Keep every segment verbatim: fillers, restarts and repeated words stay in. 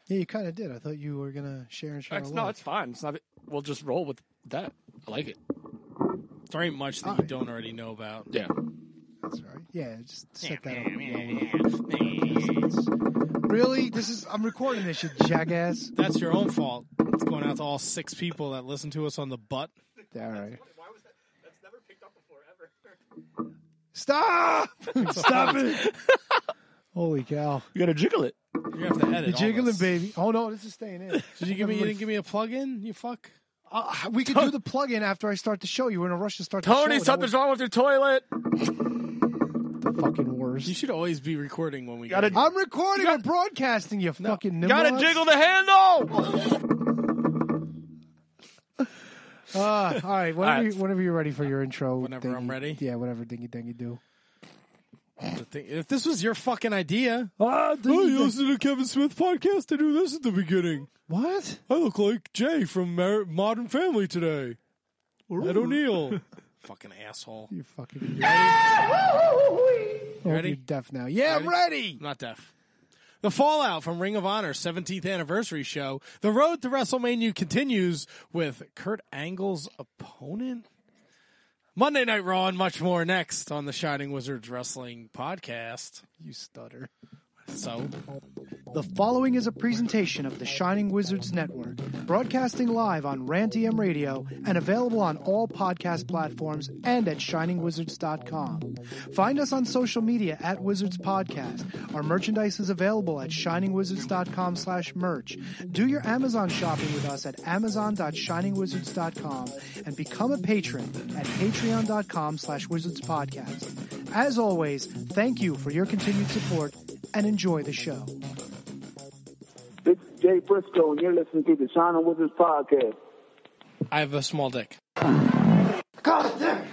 Yeah, you kind of did. I thought you were gonna share and share. It's, a no, lot. it's fine. It's not. We'll just roll with that. I like it. There ain't much that All you right. don't already know about. Yeah. That's all right. Yeah, just set that up. Really? This is I'm recording this, you jackass. That's your own fault. It's going out to all six people that listen to us on the butt. All right. Why was that? That's never picked up before ever. Stop! Stop it! Holy cow! You gotta jiggle it. You have to edit. You're all jiggling, this. baby. Oh no, this is staying in. Did you give me? You didn't give me a plug-in. You fuck. Uh, we could do the plug-in after I start the show. You were in a rush to start the show. Tony, That something's was wrong with your toilet. the fucking worst. You should always be recording when we Gotta- go. I'm recording and broadcasting, you fucking You gotta nimrods. jiggle the handle. Uh, all right, whenever, All right. You, whenever you're ready for your intro. Whenever thingy. I'm ready? Yeah, whatever dingy dingy do. The thing- If this was your fucking idea, Ah, oh, you listen to Kevin Smith podcast? I do this at the beginning. What? I look like Jay from Mar- Modern Family today. Ed O'Neill. Fucking asshole. You fucking. Ready? Oh, ready? You're deaf now. Yeah, I'm ready. I'm not deaf. The fallout from Ring of Honor's seventeenth anniversary show. The road to WrestleMania continues with Kurt Angle's opponent. Monday Night Raw and much more next on the Shining Wizards Wrestling Podcast. You stutter. So, The following is a presentation of the Shining Wizards Network, broadcasting live on Ranty M Radio and available on all podcast platforms and at shining wizards dot com. Find us on social media at Wizards Podcast. Our merchandise is available at shining wizards dot com slash merch. Do your Amazon shopping with us at amazon dot shining wizards dot com and become a patron at patreon dot com slash wizards podcast. As always, thank you for your continued support and enjoy the show. This is Jay Briscoe, and you're listening to the Shining Wizards Podcast. I have a small dick. God damn!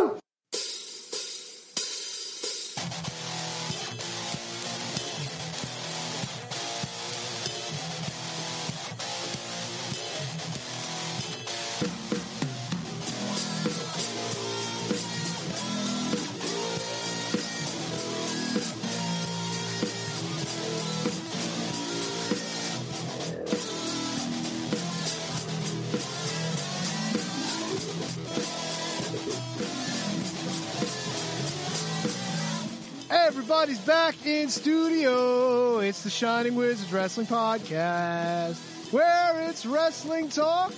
Everybody's back in studio. It's the Shining Wizards Wrestling Podcast, where it's wrestling talk.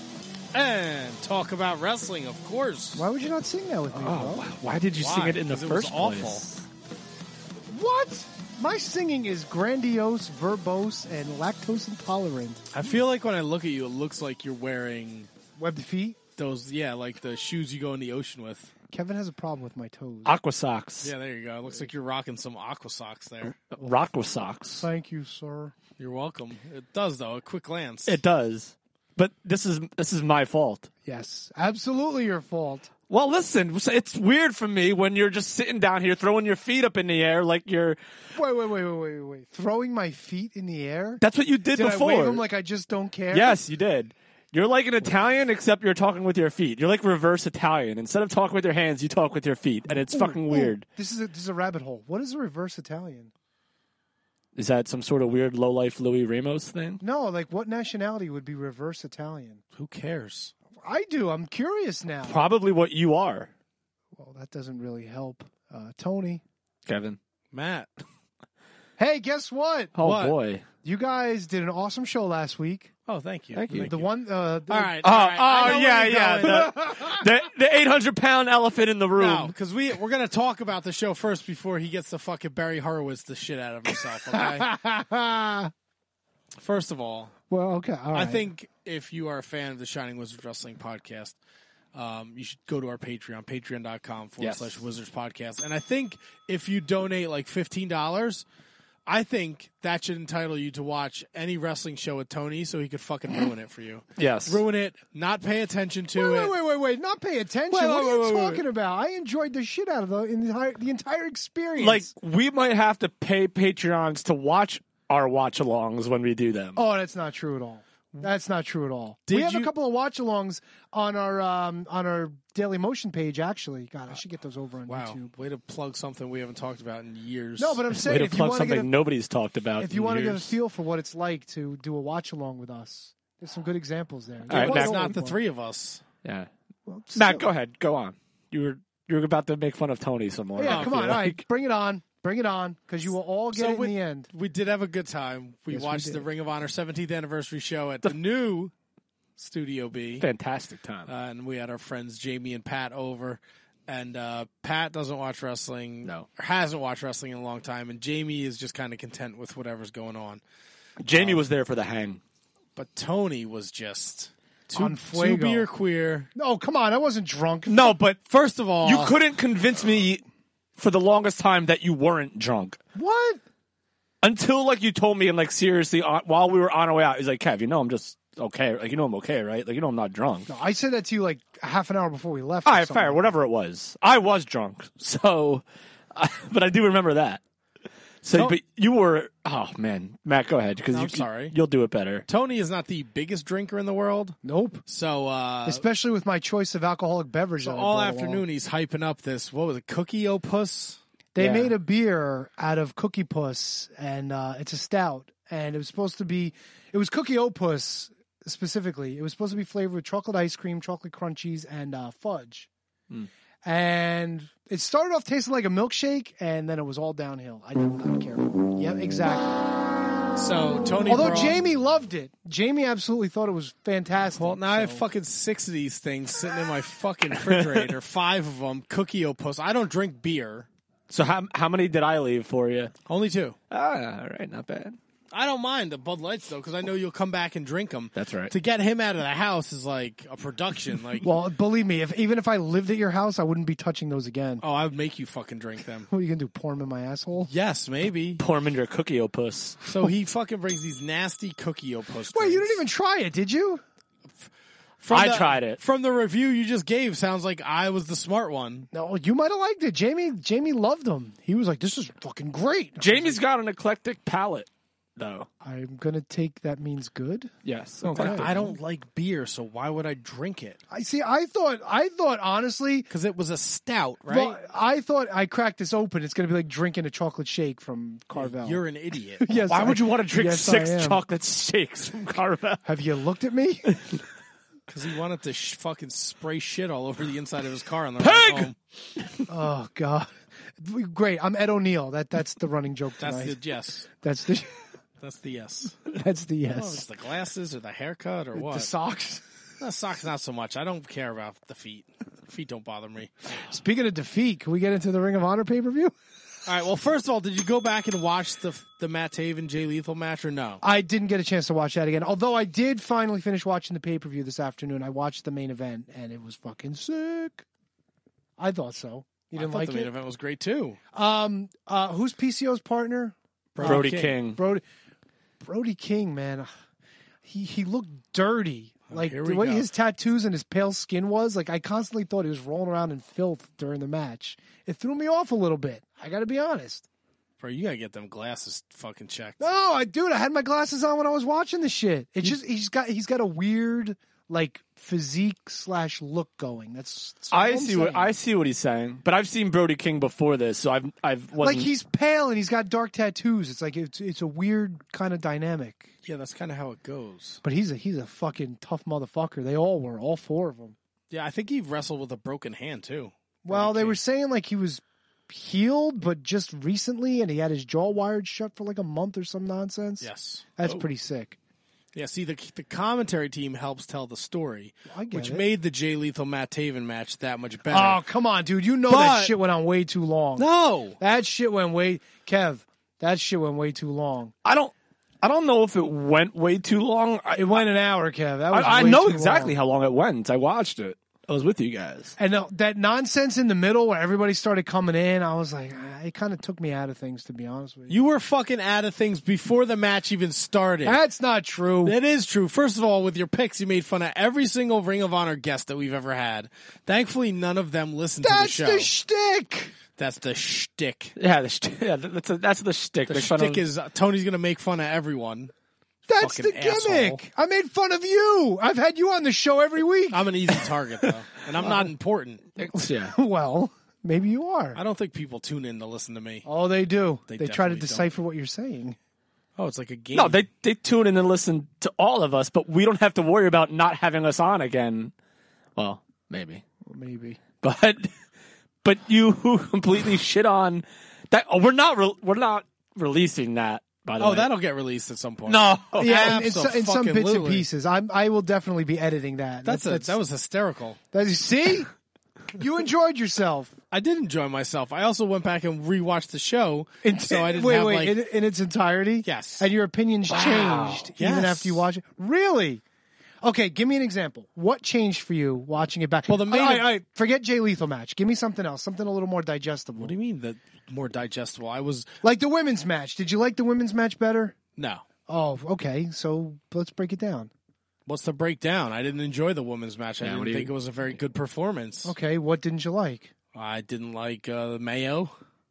And talk about wrestling, of course. Why would you not sing that with me, Oh, bro? why did you Why? sing it in the 'Cause it was first awful. place? What? My singing is grandiose, verbose, and lactose intolerant. I feel like when I look at you, it looks like you're wearing Webbed feet. those, yeah, like the shoes you go in the ocean with. Kevin has a problem with my toes. Aqua socks. Yeah, there you go. It looks like you're rocking some aqua socks there. Rockwa socks. Thank you, sir. You're welcome. It does, though, at quick glance. It does. But this is this is my fault. Yes, absolutely your fault. Well, listen, it's weird for me when you're just sitting down here throwing your feet up in the air like you're. Wait, wait, wait, wait, wait, wait. Throwing my feet in the air? That's what you did, Did before. I wave them like I just don't care? Yes, you did. You're like an Italian, except you're talking with your feet. You're like reverse Italian. Instead of talking with your hands, you talk with your feet, and it's Ooh, fucking ooh, weird. This is a, this is a rabbit hole. What is a reverse Italian? Is that some sort of weird low life Louis Ramos thing? No, like what nationality would be reverse Italian? Who cares? I do. I'm curious now. Probably what you are, Well, that doesn't really help. Uh, Tony. Kevin. Matt. Hey, guess what? Oh What? boy. You guys did an awesome show last week. Oh, thank you. Thank you. The one. Uh, the, All right. Oh, all right. I oh know where yeah, you're yeah. going. The, the the eight hundred pound elephant in the room. No, because we, we're going to talk about the show first before he gets to fucking Barry Horowitz the shit out of himself, okay? First of all, well, okay. All right. I think if you are a fan of the Shining Wizards Wrestling Podcast, um, you should go to our Patreon, patreon.com forward Yes. slash Wizards Podcast. And I think if you donate like fifteen dollars, I think that should entitle you to watch any wrestling show with Tony so he could fucking ruin it for you. Yes. Ruin it, not pay attention to Wait, it. wait, wait, wait, wait! Not pay attention. Wait, what wait, are you wait, wait, talking wait. about? I enjoyed the shit out of the entire the entire experience. Like we might have to pay Patreons to watch our watch alongs when we do them. oh, that's not true at all. That's not true at all. Did we have you- a couple of watch-alongs on our um, on our Daily Motion page. Actually, God, I should get those over on Wow, YouTube. way to plug something we haven't talked about in years. No, but I'm Way saying to if you plug want to something get a, nobody's talked about. if you want to get a feel for what it's like to do a watch-along with us, there's some good examples there. All right, well, Mac- it's not the three of us. yeah, Well, Matt, still- go ahead, go on. You were you were about to make fun of Tony some more. Yeah, I come feel on, all right, like. bring it on, bring it on, because you will all get So it in we- the end. We did have a good time. We Yes, we watched did. the Ring of Honor seventeenth anniversary show at the new Studio B. Fantastic time. Uh, and we had our friends Jamie and Pat over. And uh, Pat doesn't watch wrestling. No. Or hasn't watched wrestling in a long time. And Jamie is just kind of content with whatever's going on. Jamie was there for the hang. But Tony was just too, On too fuego. beer queer. No, come on, I wasn't drunk. No, but First of all, you couldn't convince me for the longest time that you weren't drunk. What? Until, like, you told me, and, like, seriously, on, while we were on our way out, he's like, Kev, you know I'm just okay. Like, you know I'm okay, right? Like, you know I'm not drunk. No, I said that to you like a half an hour before we left. All or right, something. fair, whatever it was. I was drunk, so, but I do remember that. So, No. but you were, oh, man. Matt, go ahead, because I'm you, sorry. you'll do it better. Tony is not the biggest drinker in the world. Nope. So, uh, Especially with my choice of alcoholic beverage. so that I all brought afternoon along. he's hyping up this, what was it, Cookie Opus? They Yeah. made a beer out of Cookie Puss, and uh, it's a stout. And it was supposed to be, it was Cookie Opus specifically. It was supposed to be flavored with chocolate ice cream, chocolate crunchies, and uh, fudge. Mm. And it started off tasting like a milkshake, and then it was all downhill. I did not care. Yeah, exactly. So Tony Although brought- Jamie loved it. Jamie absolutely thought it was fantastic. Well, now I have so- fucking six of these things sitting in my fucking refrigerator. Five of them, Cookie Opus. I don't drink beer. So how how many did I leave for you? Only two. Ah, all right, not bad. I don't mind the Bud Lights though, because I know you'll come back and drink them. That's right. To get him out of the house is like a production. Like, Well, believe me, if even if I lived at your house, I wouldn't be touching those again. oh, I would make you fucking drink them. What are you gonna do? Pour them in my asshole? Yes, maybe. Pour him in your cookie opus. So he fucking brings these nasty Cookie Opus. Wait, you drinks. didn't even try it, did you? From I the- tried it. From the review you just gave, sounds like I was the smart one. No, you might have liked it. Jamie, Jamie loved them. He was like, "This is fucking great." Jamie's got an eclectic palate, though. I'm gonna take that means good. Yes. Okay. But I don't like beer, so why would I drink it? I see. I thought. I thought honestly. Because it was a stout, right? Well, I thought I cracked this open. It's gonna be like drinking a chocolate shake from Carvel. You're an idiot. yes. Why I- would you want to drink yes, six I am. chocolate shakes from Carvel? Have you looked at me? Because he wanted to sh- fucking spray shit all over the inside of his car on the Pig! ride home. Oh God. Great. I'm Ed O'Neill. That that's the running joke That's tonight. the yes. That's the That's the yes. that's the Oh, it's yes. the glasses or the haircut or what? The socks. No, socks not so much. I don't care about the feet. Feet don't bother me. Speaking of defeat, can we get into the Ring of Honor pay per view? All right. Well, first of all, did you go back and watch the the Matt Taven Jay Lethal match or no? I didn't get a chance to watch that again. Although I did finally finish watching the pay per view this afternoon. I watched the main event and it was fucking sick. I thought so. You I didn't thought like the main it? event was great too. Um, uh, who's P C O's partner? Brody King. King. Brody. Brody King, man, he he looked dirty. Like here the we way go. his tattoos and his pale skin was. Like I constantly thought he was rolling around in filth during the match. It threw me off a little bit. I got to be honest. Bro, you gotta get them glasses fucking checked. No, I dude, I had my glasses on when I was watching the shit. It's just he's got he's got a weird like physique slash look going. That's, that's all I I'm see what saying. I see what he's saying, but I've seen Brody King before this, so I've I've wasn't, like he's pale and he's got dark tattoos. It's like it's it's a weird kind of dynamic. Yeah, that's kind of how it goes. But he's a he's a fucking tough motherfucker. They all were, all four of them. Yeah, I think he wrestled with a broken hand too. Well, Brody they King. were saying like he was healed, but just recently, and he had his jaw wired shut for like a month or some nonsense. Yes, That's Oh. pretty sick. Yeah, see, the the commentary team helps tell the story, I get which it. made the Jay Lethal Matt Taven match that much better. Oh, come on, dude. You know But- that shit went on way too long. no, That shit went way Kev, that shit went way too long. I don't I don't know if it went way too long. I, It went an hour, Kev. That was I, I way know too exactly long. how long it went. I watched it. I was with you guys. And uh, that nonsense in the middle where everybody started coming in, I was like, ah, it kind of took me out of things, to be honest with you. you were fucking out of things before the match even started. That's not true. That is true. First of all, with your picks, you made fun of every single Ring of Honor guest that we've ever had. Thankfully, none of them listened That's to the show. the shtick. That's the shtick. Yeah, the sh- yeah that's a, that's the shtick. The Make fun shtick of- is uh, Tony's going to make fun of everyone. That's the Fucking gimmick. asshole. I made fun of you. I've had you on the show every week. I'm an easy target though, and I'm not important. Yeah. Well, maybe you are. I don't think people tune in to listen to me. Oh, they do. They They, try to definitely decipher what you're saying. Oh, it's like a game. No, they they tune in and listen to all of us, but we don't have to worry about not having us on again. Well, maybe, Maybe. but but you completely shit on that. Oh, we're not re- we're not releasing that. By the Oh, way, that'll get released at some point. no. Yeah, in, in, so- in some bits and Abso-fucking-lutely. pieces. I'm, I will definitely be editing that. That's, a, that's that was hysterical. that's see, you enjoyed yourself. I did enjoy myself. I also went back and rewatched the show, In, so I didn't wait, have wait, like. in, in its entirety. Yes. and your opinions changed even Yes. after you watch it. Really? Okay, give me an example. What changed for you watching it back? Well, the main- all right, all right, forget Jay Lethal match. Give me something else, something a little more digestible. What do you mean that more digestible? I was Like the women's match. Did you like the women's match better? no. Oh, okay. So let's break it down. What's the breakdown? I didn't enjoy the women's match. I Yeah, what didn't do you- think it was a very good performance. Okay, what didn't you like? I didn't like uh, Mayo.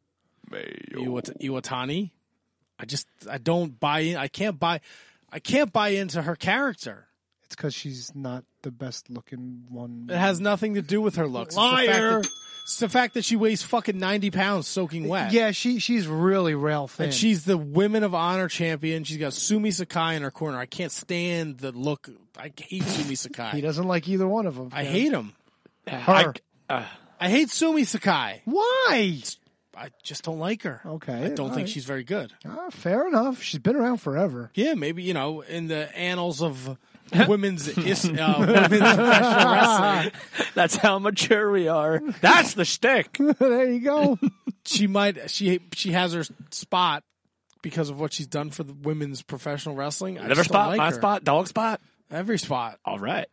Iwat- Iwatani. I just I don't buy in. I can't buy. I can't buy into her character. It's because she's not the best looking one. It has nothing to do with her looks. It's the fact Liar. that- It's the fact that she weighs fucking ninety pounds soaking wet. Yeah, she she's really rail thin. And she's the Women of Honor champion. She's got Sumi Sakai in her corner. I can't stand the look. I hate Sumi he Sakai. doesn't like either one of them. I hate him. her. I hate Sumi Sakai. Why? I just don't like her. Okay, I don't all think right. she's very good. Ah, fair enough. She's been around forever. Yeah, maybe, you know, in the annals of women's is, uh, women's professional wrestling, That's how mature we are. That's the shtick. There you go. she might she she has her spot because of what she's done for the women's professional wrestling. I Liver just don't spot, like my her. spot, dog spot. Every spot. All right.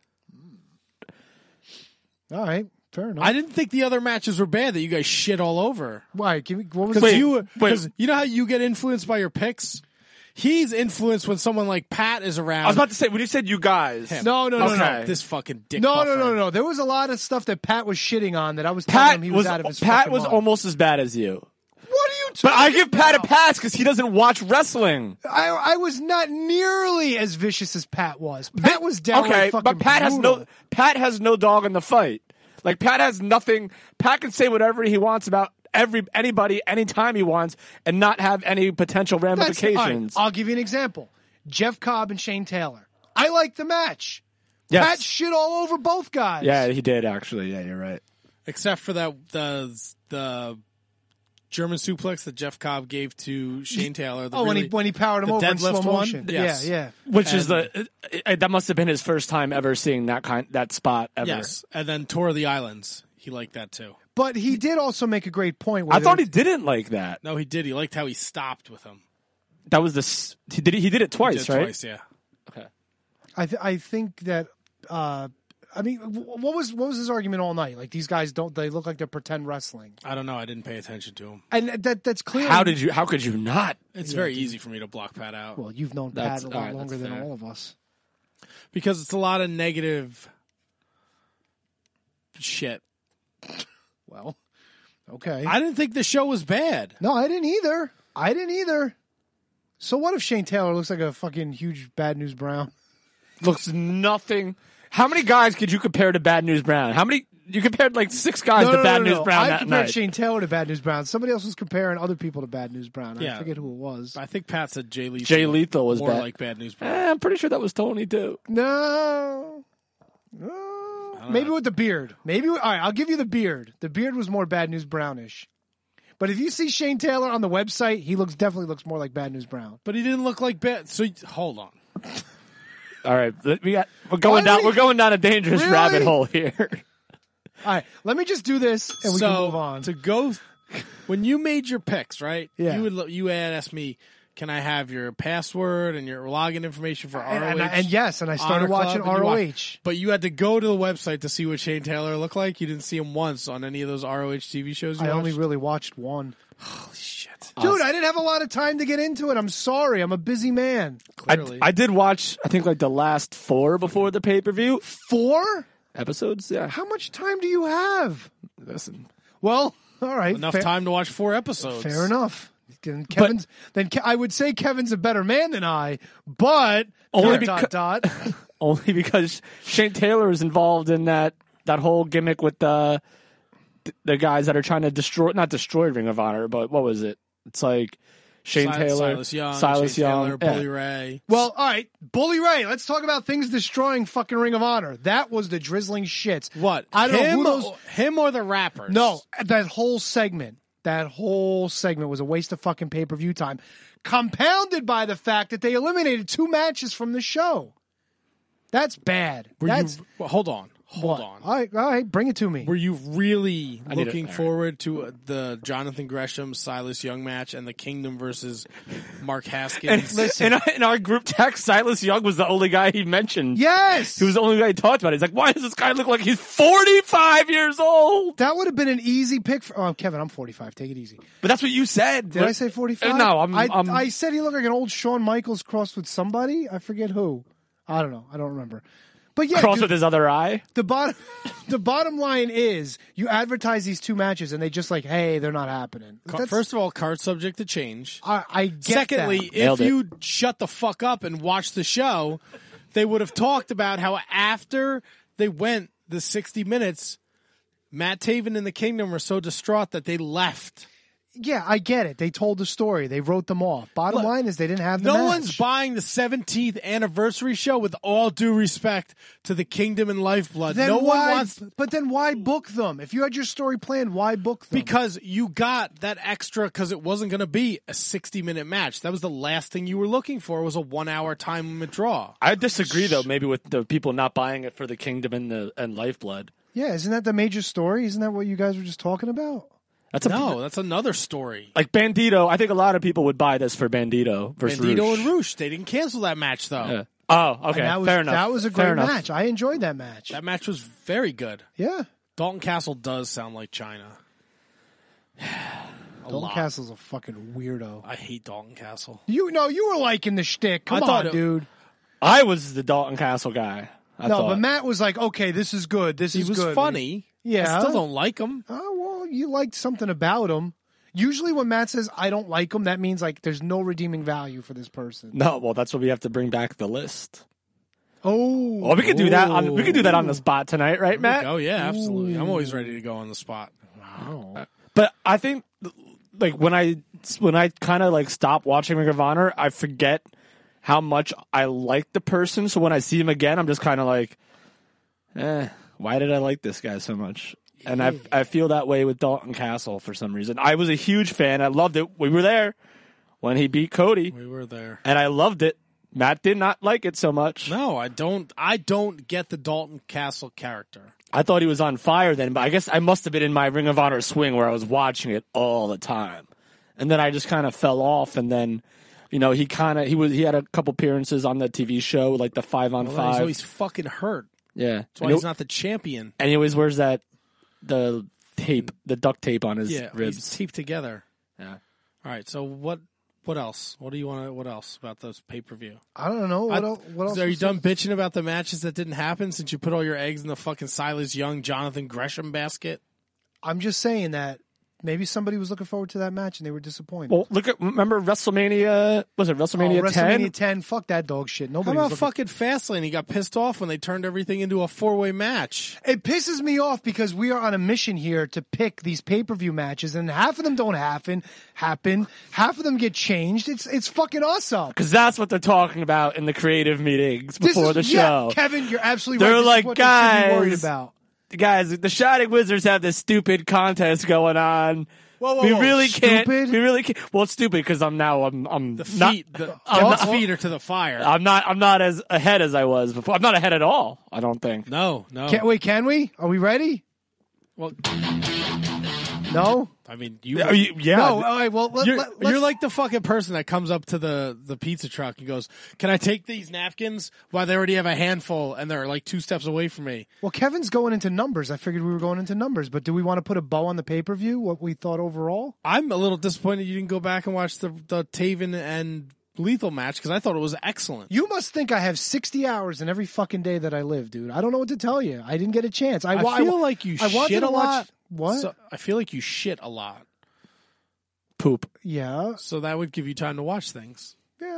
All right, fair enough. I didn't think the other matches were bad that you guys shit all over. Why? Give me what was Because it? you, wait. because you know how you get influenced by your picks. He's influenced when someone like Pat is around. I was about to say when you said you guys. Him. No, no, no, Okay. no. This fucking dick. No, no, buffer. no, no, no. There was a lot of stuff that Pat was shitting on that I was telling Pat him he was, was, out of his Pat fucking was mind. almost as bad as you. What are you talking But I give Pat a about? pass because he doesn't watch wrestling. I, I was not nearly as vicious as Pat was. Pat was downright Okay, fucking but Pat has brutal. no Pat has no dog in the fight. Like Pat has nothing. Pat can say whatever he wants about every anybody anytime he wants and not have any potential That's- ramifications. all right, I'll give you an example. Jeff Cobb and Shane Taylor. I like the match. Yes. Pat shit all over both guys. Yeah, he did actually. Yeah, you're right. Except for that the the German suplex that Jeff Cobb gave to Shane Taylor. The Oh, when he really- when he powered him the over in deadlift slow one? motion. Yes. Yeah, yeah. Which is the uh, that must have been his first time ever seeing that kind that spot ever. yes, and then Tour of the Islands. He liked that too. But he did also make a great point. I thought he there- didn't like that. No, he did. He liked how he stopped with him. That was the s- he did it, he did it twice, Did it right? Twice, yeah. Okay. I th- I think that. Uh, I mean, wh- what was what was his argument all night? Like these guys don't they look like they're pretend wrestling, I don't know. I didn't pay attention to him. and that that's clearly How did you? How could you not? It's very easy for me to block Pat out Well, you've known That's- Pat a all lot right, longer that's than fair. all of us. because it's a lot of negative shit. Well, okay. I didn't think the show was bad. no, I didn't either. I didn't either. So what if Shane Taylor looks like a fucking huge Bad News Brown? Looks nothing. How many guys could you compare to Bad News Brown? How many? You compared like six guys No, to no, Bad no, News no. Brown I that compared night. Shane Taylor to Bad News Brown. Somebody else was comparing other people to Bad News Brown. I Yeah. forget who it was. I think Pat said Jay Lethal. Jay Lethal was more bad. like Bad News Brown. Eh, I'm pretty sure that was Tony too. No. No. Maybe with the beard. Maybe. All right, I'll give you the beard. The beard was more Bad News Brownish. But if you see Shane Taylor on the website, he looks definitely looks more like Bad News Brown. But he didn't look like bad. So hold on. All right, we got we're going Why down. would We're he- going down a dangerous Really? rabbit hole here. All right, let me just do this and we so can move on. to go when you made your picks, right? Yeah. You would lo- you had asked me, can I have your password and your login information for and, R O H? and, I- and yes, and I started Honor Club, watching and you R O wa- H. But you had to go to the website to see what Shane Taylor looked like. You didn't see him once on any of those R O H T V shows you I watched? only really watched one. Holy shit. Dude, I didn't have a lot of time to get into it. I'm sorry. I'm a busy man. I, Clearly. I did watch. I think like the last four before the pay per view Four? episodes. Yeah. How much time do you have? Listen, Well, all right. Enough fair, time to watch four episodes. Fair enough. then Kevin's then Ke- I would say Kevin's a better man than I, but Only dot, becau- dot, dot. Only because Shane Taylor is involved in that that whole gimmick with the the guys that are trying to destroy, not destroy Ring of Honor, but what was it? It's like Shane Sil- Taylor, Silas Young, Silas Shane Young, Taylor, yeah. Bully Ray. Well, all right, Bully Ray. Let's talk about things destroying fucking Ring of Honor. That was the drizzling shits. What? I don't him, know who those. him or the rappers? No, that whole segment. That whole segment was a waste of fucking pay per view time, compounded by the fact that they eliminated two matches from the show. That's bad. Were That's you, well, hold on. Hold what? on. All right, all right, bring it to me. Were you really I need looking it. forward to uh, the Jonathan Gresham Silas Young match and the Kingdom versus Mark And Haskins? Listen. in, our, in our group text, Silas Young was the only guy he mentioned. Yes, He was the only guy he talked about. He's like, why does this guy look like he's forty-five years old? that would have been an easy pick for. Oh, Kevin, I'm forty-five. Take it easy. But that's what you said. Did I say forty-five? No, I'm. I, I'm I said he looked like an old Shawn Michaels crossed with somebody. I forget who. I don't know. I don't remember. But yeah, crossed dude, with his other eye. the bottom the bottom line is you advertise these two matches and they just like, hey, they're not happening. That's- First of all, card subject to change. I, I get Secondly, that. Nailed if it. you shut the fuck up and watch the show, they would have talked about how after they went the sixty minutes, Matt Taven and the Kingdom were so distraught that they left. Yeah, I get it. They told the story. They wrote them off. Bottom Look, line is they didn't have the No match. one's buying the seventeenth anniversary show with all due respect to the Kingdom and Lifeblood. Then no why, one wants But then why book them? If you had your story planned, why book them? because you got that extra because it wasn't going to be a sixty minute match. That was the last thing you were looking for was a one hour time limit draw. I disagree though. Maybe with the people not buying it for the Kingdom and the and Lifeblood. Yeah, isn't that the major story? Isn't that what you guys were just talking about? That's a No, that's another story. like Bandito. I think a lot of people would buy this for Bandito versus Bandito Roosh. and Roosh, they didn't cancel that match though. Yeah. Oh, okay. And that was, Fair enough. That was a Fair great enough. match. I enjoyed that match. That match was very good. Yeah. Dalton Castle does sound like China. A Dalton lot. Castle's a fucking weirdo. I hate Dalton Castle. You know, you were liking the shtick. Come I thought on, it- dude. I was the Dalton Castle guy. I no, thought. but Matt was like, okay, this is good. This He is was good. funny. Yeah. I still don't like him. Oh, well, you liked something about him. Usually when Matt says, I don't like him, that means like there's no redeeming value for this person. No, well, that's what we have to bring back the list. Oh. Well, we could do that on we could do that on the spot tonight, right, Matt? Oh yeah, absolutely. I'm always ready to go on the spot. But I think, like when I when I kind of like stop watching Ring of Honor, I forget how much I like the person. So when I see him again, I'm just kind of like, eh, why did I like this guy so much? And I I feel that way with Dalton Castle for some reason. I was a huge fan. I loved it. We were there when he beat Cody, We were there. and I loved it. Matt did not like it so much. No, I don't. I don't get the Dalton Castle character. I thought he was on fire then, but I guess I must have been in my Ring of Honor swing where I was watching it all the time. And then I just kind of fell off, and then, you know, he kind of he was he had a couple appearances on the T V show, like the five on Well, five. he's always fucking hurt. yeah, That's why and, he's he, not the champion. and he always wears that the tape, the duct tape on his Yeah, he's ribs. taped together. Yeah. All right. So what? What else? What do you want to? What else about those pay per view? I don't know. What, I- el- what else? Are you was done there? bitching about the matches that didn't happen since you put all your eggs in the fucking Silas Young, Jonathan Gresham basket? I'm just saying that maybe somebody was looking forward to that match and they were disappointed. Well, look at remember WrestleMania? Was it Oh, WrestleMania ten? WrestleMania ten, fuck that dog shit. How Nobody about was looking. fucking Fastlane? He got pissed off when they turned everything into a four way match. It pisses me off because we are on a mission here to pick these pay-per-view matches, and half of them don't happen. Happen. Half of them get changed. It's it's fucking us up. Because that's what they're talking about in the creative meetings This before is- the yeah, show. Kevin, you're absolutely They're right. This is like, what they should be worried guys, about. Guys, the Shining Wizards have this stupid contest going on. Whoa, whoa, we whoa. really can't. Stupid? We really can't. Well, it's stupid because I'm now. I'm. I'm The not. feet, the, I'm Kevin's not- feet are to the fire. I'm not. I'm not as ahead as I was before. I'm not ahead at all. I don't think. no, no. Can, wait, can we? Are we ready? Well, No. I mean, you. Yeah, you- yeah. No. All right. Well, let, You're, let, you're let's- like the fucking person that comes up to the, the pizza truck and goes, "Can I take these napkins?" While they already have a handful and they're like two steps away from me. Well, Kevin's going into numbers. I figured we were going into numbers, but do we want to put a bow on the pay-per-view? What we thought overall? I'm a little disappointed you didn't go back and watch the the Taven and Lethal match because I thought it was excellent. You must think I have sixty hours in every fucking day that I live, dude. I don't know what to tell you. I didn't get a chance. I, I wa- feel wa- like you I wanted shit to a watch- lot. What? So, I feel like you shit a lot. poop. Yeah, So that would give you time to watch things. yeah.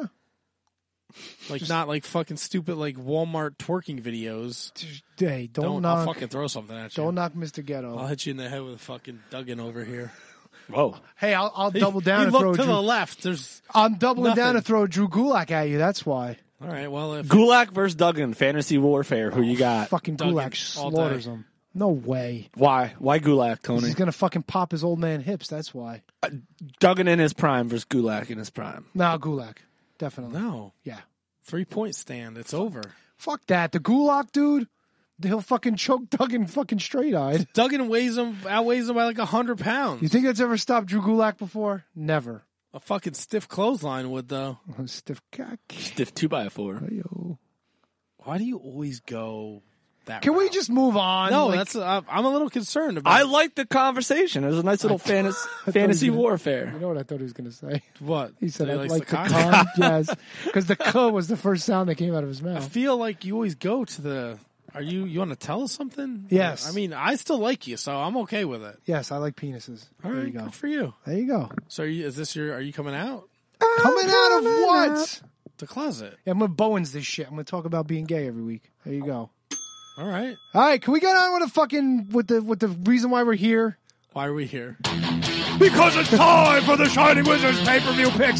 Like not like fucking stupid like Walmart twerking videos. Hey, don't, Don't, knock. I'll fucking throw something at you. Don't knock Mister Ghetto. I'll hit you in the head with a fucking Duggan over here. Whoa. Hey, I'll, I'll double down You and look throw to Drew. the left. There's I'm doubling nothing. down to throw Drew Gulak at you. That's why. all right. Well, if Gulak versus Duggan, fantasy warfare. Who you got? Fucking Duggan Gulak all slaughters day. him. No way. Why? Why Gulak, Tony? He's gonna fucking pop his old man hips. That's why. Duggan in his prime versus Gulak in his prime. No, Gulak. Definitely. no Yeah. three point stand, it's over. Fuck that. The Gulak dude, he'll fucking choke Duggan fucking straight eyed. Duggan weighs him, outweighs him by like a hundred pounds. You think that's ever stopped Drew Gulak before? Never. A fucking stiff clothesline would though. Stiff cock. Stiff two by four. Yo. Why do you always go that? Can we route? just move on? No, Like, that's uh, I'm a little concerned about. I like the conversation. It was a nice little fantasy he fantasy was gonna- warfare. You know what I thought he was gonna say? what He said, That "I likes like the cock? con." Yes, because the "k" was the first sound that came out of his I mouth. feel like you always go to the. Are you you want to tell us something? Yes. I mean, I still like you, so I'm okay with it. Yes, I like penises. All there right, you go. good for you. There you go. So, are you, is this your? Are you coming out Coming out of what? the closet? Yeah, I'm gonna Bowens this shit. I'm gonna talk about being gay every week. There you go. All right. All right, can we get on with the fucking with the with the reason why we're here? Why are we here? Because it's time for the Shining Wizards pay-per-view picks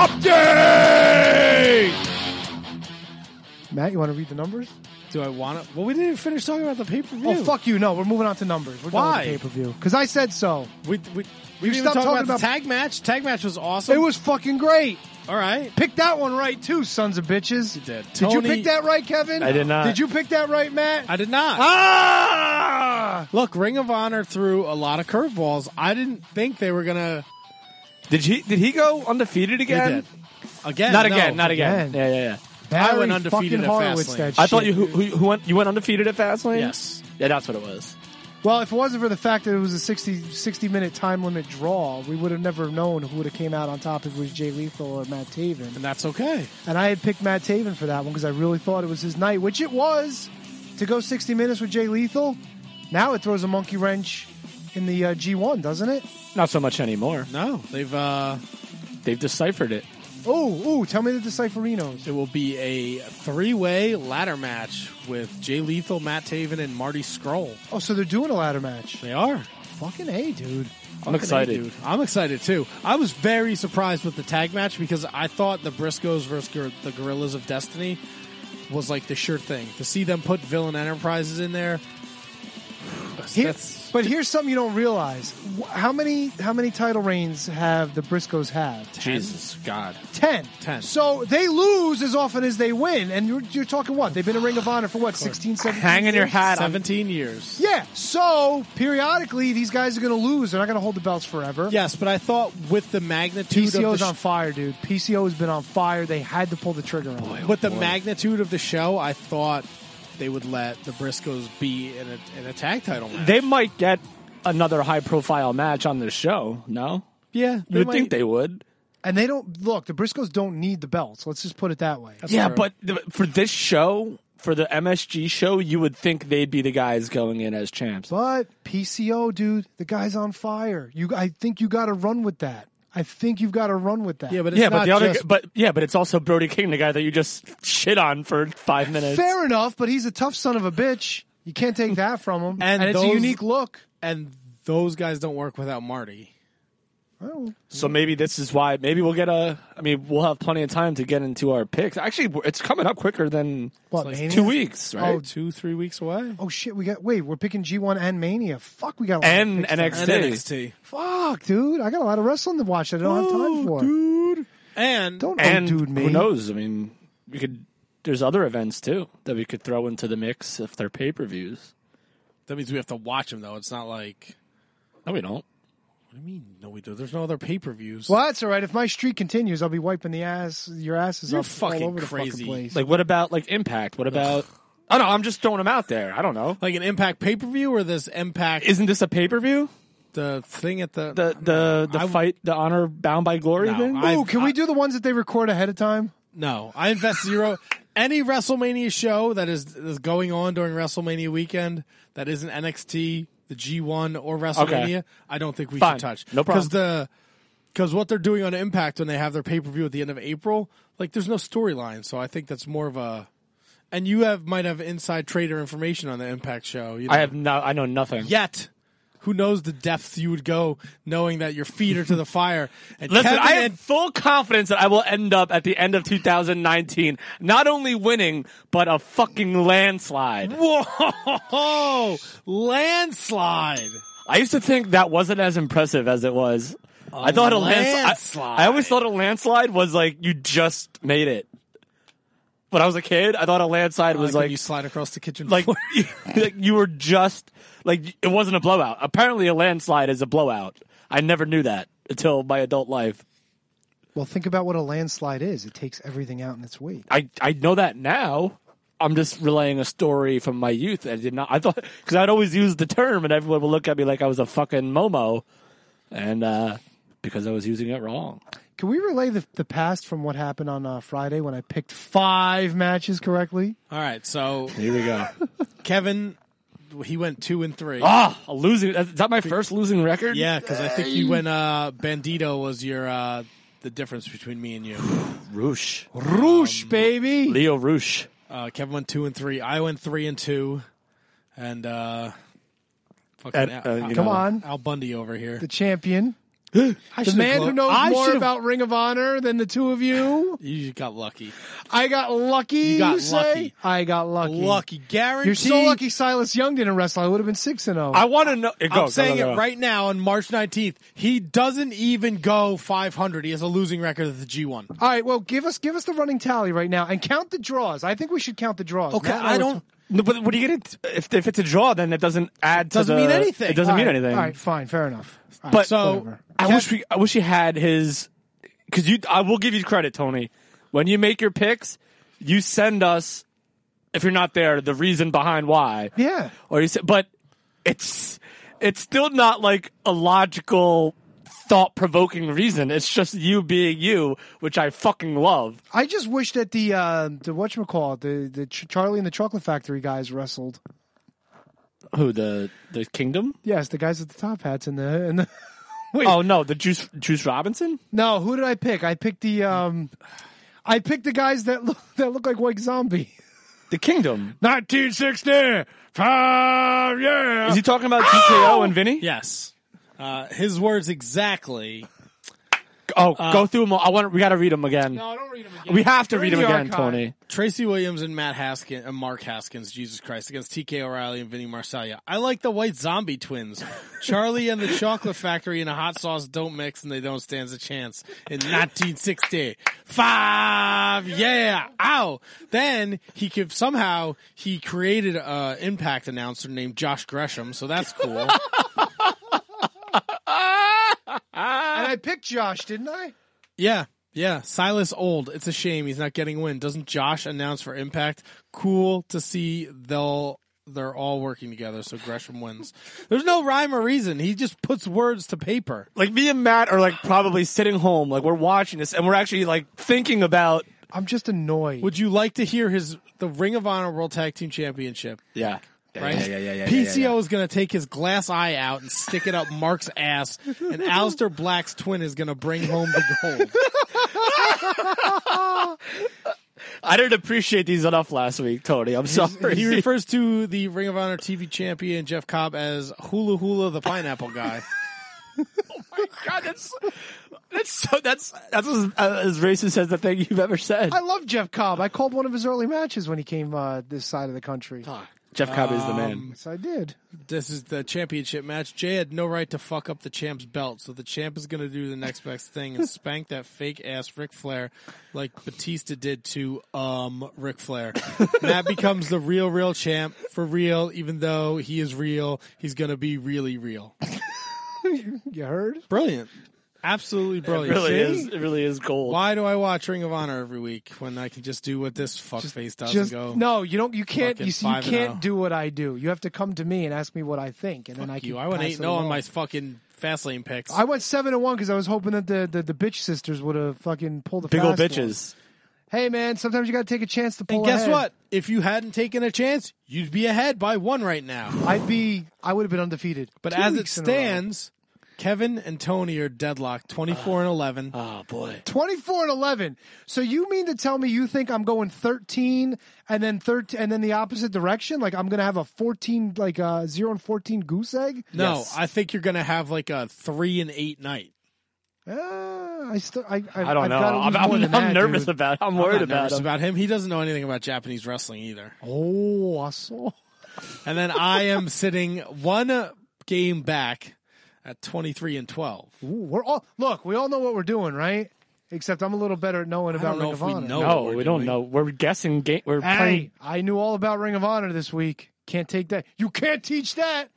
update! Matt, you want to read the numbers? Do I want to? Well, we didn't even finish talking about the pay per view. Oh fuck you! No, we're moving on to numbers. We're Why? pay per view because I said so. We we we You didn't even stopped talk talking about, about- the tag match. Tag match was awesome. It was fucking great. all right. Pick that one right too, sons of bitches. You did. Did you Tony- pick that right, Kevin? I did not. Did you pick that right, Matt? I did not. Ah! Look, Ring of Honor threw a lot of curveballs. I didn't think they were gonna. Did he did he go undefeated They again? did. Again, Not no. again, not again. again. Yeah, yeah, yeah. Barry I went undefeated fucking at Horowitz Fastlane. that I thought shit, you who, dude. who, who went you went undefeated at Fastlane? Yes. Yeah, that's what it was. Well, if it wasn't for the fact that it was a sixty, sixty minute time limit draw, we would have never known who would have came out on top if it was Jay Lethal or Matt Taven. And that's okay. And I had picked Matt Taven for that one because I really thought it was his night, which it was, to go sixty minutes with Jay Lethal. Now it throws a monkey wrench in the uh, G one, doesn't it? Not so much anymore. No, they've. uh They've deciphered it. Oh, ooh, tell me the Deciferinos. It will be a three-way ladder match with Jay Lethal, Matt Taven, and Marty Scurll. Oh, so they're doing a ladder match. They are. Fucking A, dude. I'm excited. Dude, I'm excited too. I was very surprised with the tag match because I thought the Briscoes versus Gor- the Gorillas of Destiny was like the sure thing. To see them put Villain Enterprises in there, Here- that's but here's something you don't realize. Wh- How many how many title reigns have the Briscoes had? Jesus God. Ten. Ten. So they lose as often as they win. And you're, you're talking what? They've been in Ring of Honor for what, sixteen, seventeen Hanging your years? hat on. seventeen years. Yeah. So periodically, these guys are going to lose. They're not going to hold the belts forever. Yes, but I thought with the magnitude P C of O's the sh- on fire, dude. P C O has been on fire. They had to pull the trigger on it. with the magnitude of the show, I thought they would let the Briscoes be in a, in a tag title match. They might get another high profile match on this show, no? yeah, You would think they would. And they don't look. The Briscoes don't need the belts. Let's just put it that way. Yeah, true. but th- for this show, for the M S G show, you would think they'd be the guys going in as champs. But P C O, dude, the guy's on fire. You, I think you got to run with that. I think you've got to run with that. Yeah, but it's Yeah, not but the other, just, but yeah, but it's also Brody King, the guy that you just shit on for five minutes. fair enough. But he's a tough son of a bitch. You can't take that from him. And and it's a those- unique look. and those guys don't work without Marty. Oh, So maybe this is why. Maybe we'll get a. I mean, we'll have plenty of time to get into our picks. Actually, it's coming up quicker than what, like Mania? two weeks, right? Oh, Two, three weeks away. Oh shit, we got wait, we're picking G one and Mania. Fuck, we got a lot And of picks N X T. tonight. And N X T. Fuck, dude, I got a lot of wrestling to watch that I don't have time for. dude. And Don't and oh, dude me. who knows? I mean, we could. There's other events too that we could throw into the mix if they're pay per views. that means we have to watch them, though. It's not like. No, we don't. What do you mean? No, we do. There's no other pay per views. Well, that's all right. If my streak continues, I'll be wiping the ass, your asses You're up fucking all over the crazy. fucking place. Like, what about like Impact? What about? Oh no, I'm just throwing them out there. I don't know. Like an Impact pay per view or this Impact Isn't this a pay per view? the thing at the The the the I- fight, the Honor Bound by Glory No, thing. I- Ooh, can we do the ones that they record ahead of time? No, I invest zero. Any WrestleMania show that is, is going on during WrestleMania weekend that isn't N X T, the G one, or WrestleMania, Okay. I don't think we Fine. should touch. No problem. Because the Because what they're doing on Impact when they have their pay-per-view at the end of April, like there's no storyline. So I think that's more of a... And you have might have inside trader information on the Impact show. You know? I have no, I know nothing. Yet, who knows the depths you would go knowing that your feet are to the fire. And Listen, Kevin I have and full confidence that I will end up at the end of two thousand nineteen not only winning, but a fucking landslide. Whoa! Landslide! I used to think that wasn't as impressive as it was. A I thought a landslide. landslide. I, I always thought a landslide was like you just made it. When I was a kid, I thought a landslide was like, like when you slide across the kitchen like, floor. like you were just like it wasn't a blowout. Apparently, a landslide is a blowout. I never knew that until my adult life. Well, think about what a landslide is. It takes everything out in its wake. I I know that now. I'm just relaying a story from my youth. I did not. I thought because I'd always use the term, and everyone would look at me like I was a fucking Momo, and uh, because I was using it wrong. Can we relay the, the past from what happened on uh, Friday when I picked five matches correctly? All right, so Here we go. Kevin, he went two and three. Ah, a losing. Is that my first losing record? Yeah, because I think you went. Uh, Bandito was your uh, the difference between me and you. Roosh. Roosh, baby. Leo Roosh. Uh, Kevin went two and three. I went three and two, and uh, fucking And, Al, uh, you Al- know- Come on. Al Bundy over here. The champion. I The should've man glo- who knows I more should've- about Ring of Honor than the two of you. You got lucky. I got lucky. You got say? lucky. I got lucky. Lucky, guaranteed. You're so lucky Silas Young didn't wrestle. I would have been six and zero. I want to know. Go, I'm go, saying go, go. it right now on March nineteenth. He doesn't even go five hundred. He has a losing record at the G one. All right. Well, give us give us the running tally right now and count the draws. I think we should count the draws. Okay, Not I our- don't. No, but what do you get? It, if if it's a draw, then it doesn't add. to Doesn't the- mean anything. It doesn't All mean right, anything. All right. Fine. Fair enough. All right, But So whatever. I wish we. I wish he had his. Because you, I will give you credit, Tony. When you make your picks, you send us. If you're not there, the reason behind why. Yeah. Or you say, but it's it's still not like a logical, thought-provoking reason. It's just you being you, which I fucking love. I just wish that the uh, the whatchamacallit, the the Ch- Charlie and the Chocolate Factory guys wrestled. Who the the Kingdom? Yes, the guys with the top hats and the and the. Wait, Oh no, the Juice Juice Robinson. no, who did I pick? I picked the um, I picked the guys that look that look like White Zombie. The Kingdom. nineteen sixty-five, yeah. Is he talking about T K O and Vinny? Yes. Uh, his words exactly. Oh, go through them all. I want. We got to read them again. No, don't read them again. We have to They're read in them the again, archive. Tony. Tracy Williams and Matt Haskins and Mark Haskins, Jesus Christ, against T K O'Reilly and Vinny Marseglia. I like the White Zombie twins. Charlie and the Chocolate Factory and a hot sauce don't mix and they don't stand a chance. In nineteen sixty-five, yeah, ow. Then he could somehow he created an Impact announcer named Josh Gresham, so that's cool. And I picked Josh, didn't I? Yeah, yeah. Silas Old. It's a shame he's not getting a win. Doesn't Josh announce for Impact? Cool to see they'll they're all working together, so Gresham wins. There's no rhyme or reason. He just puts words to paper. Like me and Matt are like probably sitting home, like we're watching this, and we're actually like thinking about. I'm just annoyed. Would you like to hear his the Ring of Honor World Tag Team Championship? Yeah. Right? Yeah, yeah, yeah, yeah, P yeah, C O yeah. is going to take his glass eye out and stick it up Mark's ass, and Aleister Black's twin is going to bring home the gold. I didn't appreciate these enough last week, Tony. I'm sorry. He refers to the Ring of Honor T V champion Jeff Cobb as Hula Hula the pineapple guy. God, that's that's so that's that's as, as racist as the thing you've ever said. I love Jeff Cobb. I called one of his early matches when he came uh, this side of the country. Jeff Cobb is the man. Yes, I did. This is the championship match. Jay had no right to fuck up the champ's belt, so the champ is going to do the next best thing and spank that fake ass Ric Flair like Batista did to um Ric Flair. Matt becomes the real, real champ for real, even though he is real. He's going to be really real. You heard? Brilliant. Absolutely It brilliant. really See? is. It really is gold. Why do I watch Ring of Honor every week when I can just do what this fuckface does Just and go? no, you don't. You can't. fucking You, see, you five and can't oh. do what I do. You have to come to me and ask me what I think, and then I can. you. I went pass eight it and oh on along. my fucking Fastlane picks. I went seven and one because I was hoping that the, the, the bitch sisters would have fucking pulled the Big old fast bitches. one. Hey man, sometimes you got to take a chance to pull. and guess ahead. what? If you hadn't taken a chance, you'd be ahead by one right now. I'd be. I would have been undefeated. But Two as it weeks in a row. stands, Kevin and Tony are deadlocked, twenty-four and eleven. Oh boy. twenty-four and eleven. So you mean to tell me you think I'm going thirteen and then thirteen and then the opposite direction? Like I'm going to have a fourteen, like a zero and fourteen goose egg? No, Yes. I think you're going to have like a three and eight night. Uh, I still, I, I, I don't I've know. gotta lose I'm, more I'm, than I'm that, nervous dude. about it. I'm I'm worried not about nervous him. about him. He doesn't know anything about Japanese wrestling either. Oh, I saw. And then I am sitting one game back at twenty-three and twelve. Ooh, we're all look. We all know what we're doing, right? Except I'm a little better at knowing I about don't know Ring if of we Honor. know. No, what we're we don't doing. know. We're guessing. Game. We're Hey, playing. I knew all about Ring of Honor this week. Can't take that. You can't teach that.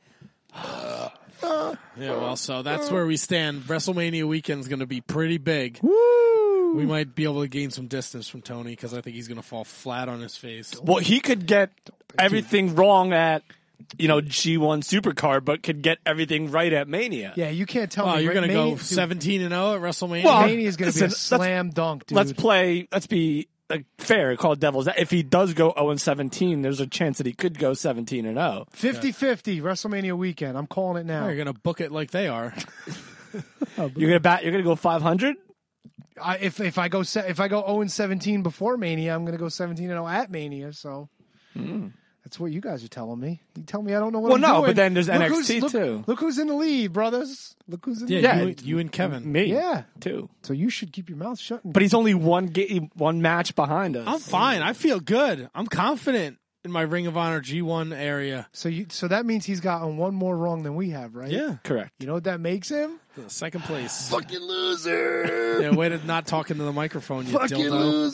Yeah, well, so that's where we stand. WrestleMania weekend's going to be pretty big. Woo! We might be able to gain some distance from Tony because I think he's going to fall flat on his face. Well, he could get everything wrong at, you know, G one Supercard, but could get everything right at Mania. Yeah, you can't tell Oh, me. you're going going to to go seventeen and oh at WrestleMania? Well, Mania is going to be a listen, let's- slam dunk, dude. Let's play. Let's be like, fair. Call it devil's. If he does go zero and seventeen, there's a chance that he could go seventeen and zero. fifty-fifty WrestleMania weekend. I'm calling it now. you're going to book it like they are. You're gonna bat. You're gonna go five hundred. I, if if I go se- if I go zero and seventeen before Mania, I'm going to go seventeen and zero at Mania. So that's what you guys are telling me. You tell me I don't know what Well, I'm no, doing. but then there's Look N X who's- T look, too. Look who's in the lead, brothers. Look who's in the Yeah, lead. Yeah, you, you and Kevin. Me. Yeah. Too. So you should keep your mouth shut. And But he's only one ga- one match behind us. I'm fine. I feel good. I'm confident in my Ring of Honor G one area. so you so that means he's gotten one more wrong than we have, right? Yeah, Correct. You know what that makes him? second place. Fucking loser. Yeah, way to not talk into the microphone, you Fucking dildo. loser.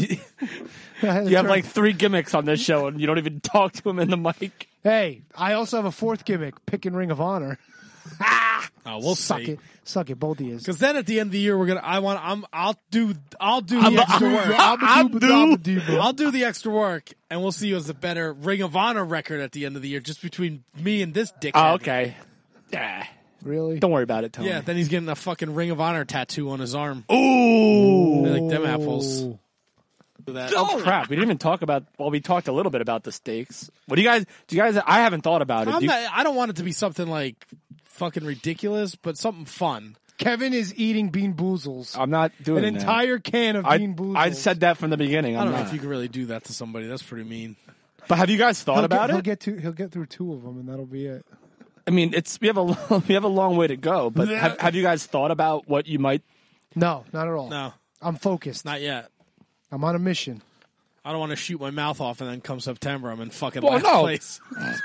Yeah. You have like three gimmicks on this show, and you don't even talk to him in the mic. Hey, I also have a fourth gimmick, picking Ring of Honor. Oh, we'll Suck see. it, suck it, both of you. Because then at the end of the year, we're gonna. I want. I'm. I'll do. I'll do I'm- the extra I'm- work. I'll do- I'll do the extra work, and we'll see who has a better Ring of Honor record at the end of the year, just between me and this dickhead. Oh, okay. Yeah. Really? Don't worry about it, Tony. Yeah. Then he's getting a fucking Ring of Honor tattoo on his arm. Ooh. I like them apples. Do that. Oh crap! We didn't even talk about. Well, we talked a little bit about the stakes. What do you guys? Do you guys? I haven't thought about it. I'm Do you- not, I don't want it to be something like fucking ridiculous, but something fun. Kevin is eating Bean Boozles. I'm not doing An that. entire can of I, Bean Boozles. I said that from the beginning. I I'm don't know not. if you could really do that to somebody. That's pretty mean. But have you guys thought he'll about get, He'll it? get to. He'll get through two of them, and that'll be it. I mean, it's we have a long, we have a long way to go. But have, have you guys thought about what you might? No, not at all. No, I'm focused. not yet. I'm on a mission. I don't want to shoot my mouth off and then come September I'm in fucking Well, last no. place.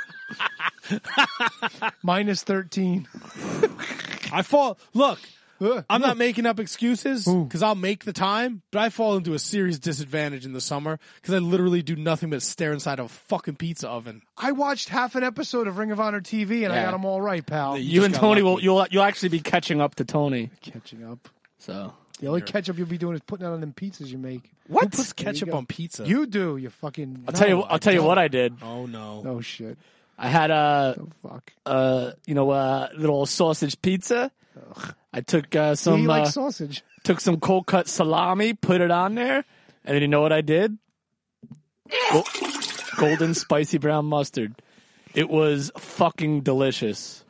Minus thirteen. I fall. Look, Ugh. I'm not making up excuses Ooh. because I'll make the time, but I fall into a serious disadvantage in the summer because I literally do nothing but stare inside of a fucking pizza oven. I watched half an episode of Ring of Honor T V, and I Yeah. got them all right, pal. You You, just and got Tony will lucky. you'll you'll actually be catching up to Tony. Catching up. So The only ketchup you'll be doing is putting it on them pizzas you make. Who puts There you ketchup go. on pizza? You do. You fucking. I'll tell you. No, I'll tell you what I did. Oh no. Oh shit. I had a Oh fuck. uh you know a little sausage pizza. I took uh, He some uh, likes sausage. took some cold cut salami, put it on there, and then you know what I did? Go- golden spicy brown mustard. It was fucking delicious.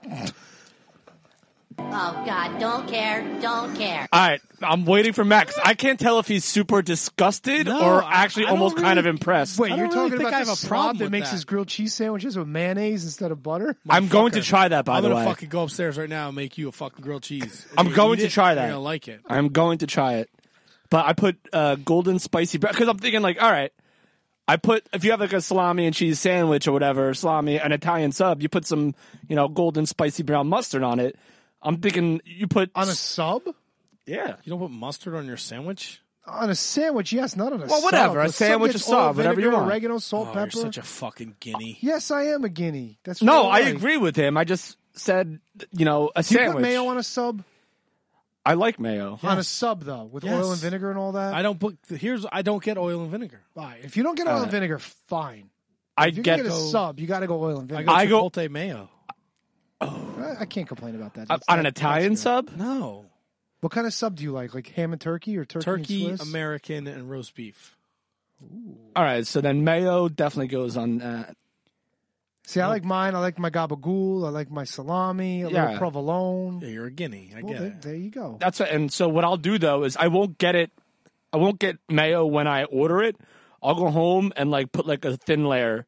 Oh, God, don't care, don't care. All right, I'm waiting for Max. I can't tell if he's super disgusted No, or I- actually I don't almost kind of really- impressed. Wait, I you're don't really talking think about I have the a slob problem that with makes that. his grilled cheese sandwiches with mayonnaise instead of butter? I'm going to Motherfucker. try that, by I'm the gonna way. fucking go upstairs right now and make you a fucking grilled cheese. I'm You going eat to it, try you're that. gonna like it. I'm going to try it. But I put uh, golden spicy bread because I'm thinking like, all right, I put if you have like a salami and cheese sandwich or whatever, salami an Italian sub, you put some you know golden spicy brown mustard on it. I'm thinking you put On a sub? yeah. You don't put mustard on your sandwich? On a sandwich, yes, not on a Well, sub. whatever, a The sub sandwich, gets a sub, oil, whatever you vinegar, want. Oregano, salt, Oh, pepper. you're such a fucking guinea. Yes, I am a guinea. That's No, real I life. agree with him. I just said you know a Do you sandwich. put mayo on a sub? I like mayo. On a Yes. sub, though, with Yes. oil and vinegar and all that? I don't put. Here's. I don't get oil and vinegar. Fine. If you don't get oil Uh, and vinegar, fine. I If you get get a go- sub, you got to go oil and I vinegar. go I go- Chipotle mayo. I, I can't complain about that. uh, That's- on an that- that's Italian good. sub. No. What kind of sub do you like? Like ham and turkey or turkey, Turkey, and Swiss? American, and roast beef. All right, so then mayo definitely goes on that. See, I like mine. I like my gabagool. I like my salami. A Yeah. little provolone. Yeah, you're a guinea. I Well, get there, it. there you go. That's what, and so what I'll do though is I won't get it. I won't get mayo when I order it. I'll go home and like put like a thin layer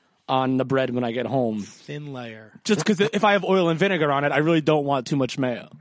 on the bread when I get home. Thin layer. Just because if I have oil and vinegar on it, I really don't want too much mayo.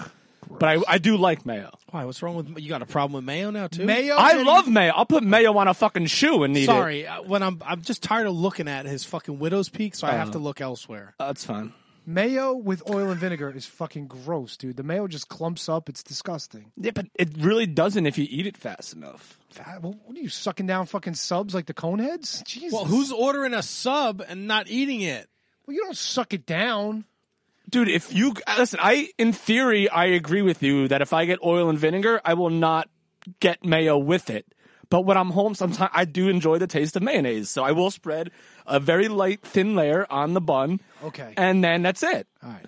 But I, I do like mayo. Why? What's wrong with you? Got a problem with mayo now too? Mayo. I and- love mayo. I'll put mayo on a fucking shoe and eat it. Sorry, uh, when I'm I'm just tired of looking at his fucking widow's peak, so I Uh. have to look elsewhere. That's fine. Mayo with oil and vinegar is fucking gross, dude. The mayo just clumps up. It's disgusting. Yeah, but it really doesn't if you eat it fast enough. That- What what are you sucking down fucking subs like the Coneheads? Jesus. Well, who's ordering a sub and not eating it? Well, you don't suck it down. Dude, if you listen, I in theory I agree with you that if I get oil and vinegar, I will not get mayo with it. But when I'm home, sometimes I do enjoy the taste of mayonnaise, so I will spread a very light, thin layer on the bun. Okay. and then that's it. All right.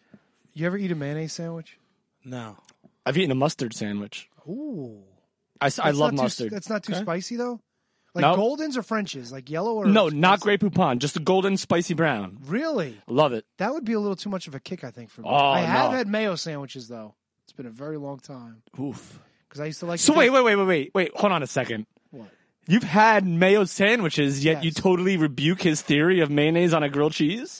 You ever eat a mayonnaise sandwich? No. I've eaten a mustard sandwich. Ooh. I, s- I That's love not too- mustard. that's not too Okay. spicy though. Like No. Goldens or French's, like yellow or no, not spicy? Grey Poupon, just a golden spicy brown. Really? Love it. That would be a little too much of a kick, I think, for me. Oh, I have no. had mayo sandwiches though. It's been a very long time Oof. because I used to like. So to wait, take- wait, wait, wait, wait, wait. Hold on a second. What? You've had mayo sandwiches, yet you Yes. totally rebuke his theory of mayonnaise on a grilled cheese?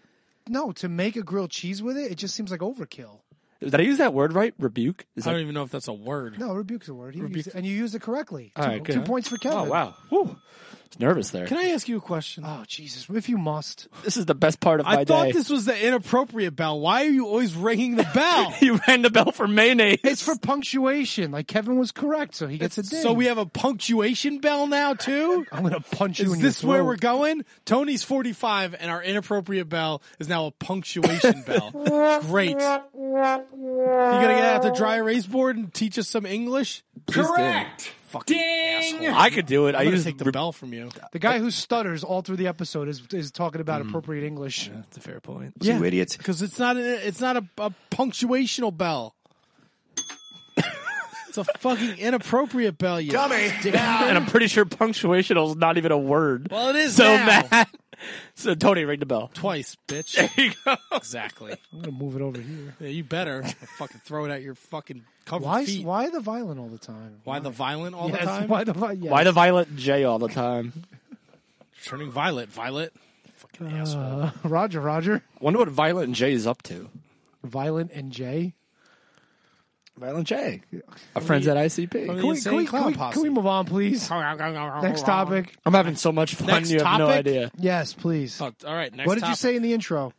No, to make a grilled cheese with it, it just seems like overkill. Did I use that word right? Rebuke? Is I that... don't even know if that's a word. No, rebuke's a word. He used it, and you used it correctly. All two, right, two good. points for Kevin. Oh, wow. Whew. I was nervous there. Can I ask you a question? Oh, Jesus. If you must. This is the best part of my I thought day. this was the inappropriate bell. Why are you always ringing the bell? You rang the bell for mayonnaise. It's for punctuation. Like Kevin was correct, so he gets a ding. So we have a punctuation bell now too? I'm going to punch you Is in this your where throat. we're going? Tony's forty-five and our inappropriate bell is now a punctuation bell. Great. You gonna get out the dry erase board and teach us some English? Correct. Fucking asshole. I could do it. I I'm gonna use take the re- bell from you. The guy who stutters all through the episode is is talking about Mm. appropriate English. That's a fair point. Yeah. You idiots. Because it's not a, it's not a, a punctuational bell. It's a fucking inappropriate bell, you dummy. And I'm pretty sure punctuational is not even a word. Well, it is so now. mad. So Tony, ring the bell. Twice, bitch. There you go. Exactly. I'm going to move it over here. Yeah, you better I'll fucking throw it at your fucking covered Why feet. why the violent all the time? Why the violent all Yes, the time? Why the vi- yes. Why the violent J all the time? Turning violet, violet. Fucking asshole. Uh, Roger, Roger. Wonder what Violent J is up to. Violent and Jay. Violent J. Our friends at I C P. From the Can we, Insane can, we, Clown can, we, Posse. can we move on, please? Next topic. I'm having so much fun. Next you have no topic? idea. Yes, please. Oh, all right, next what did you topic. say in the intro?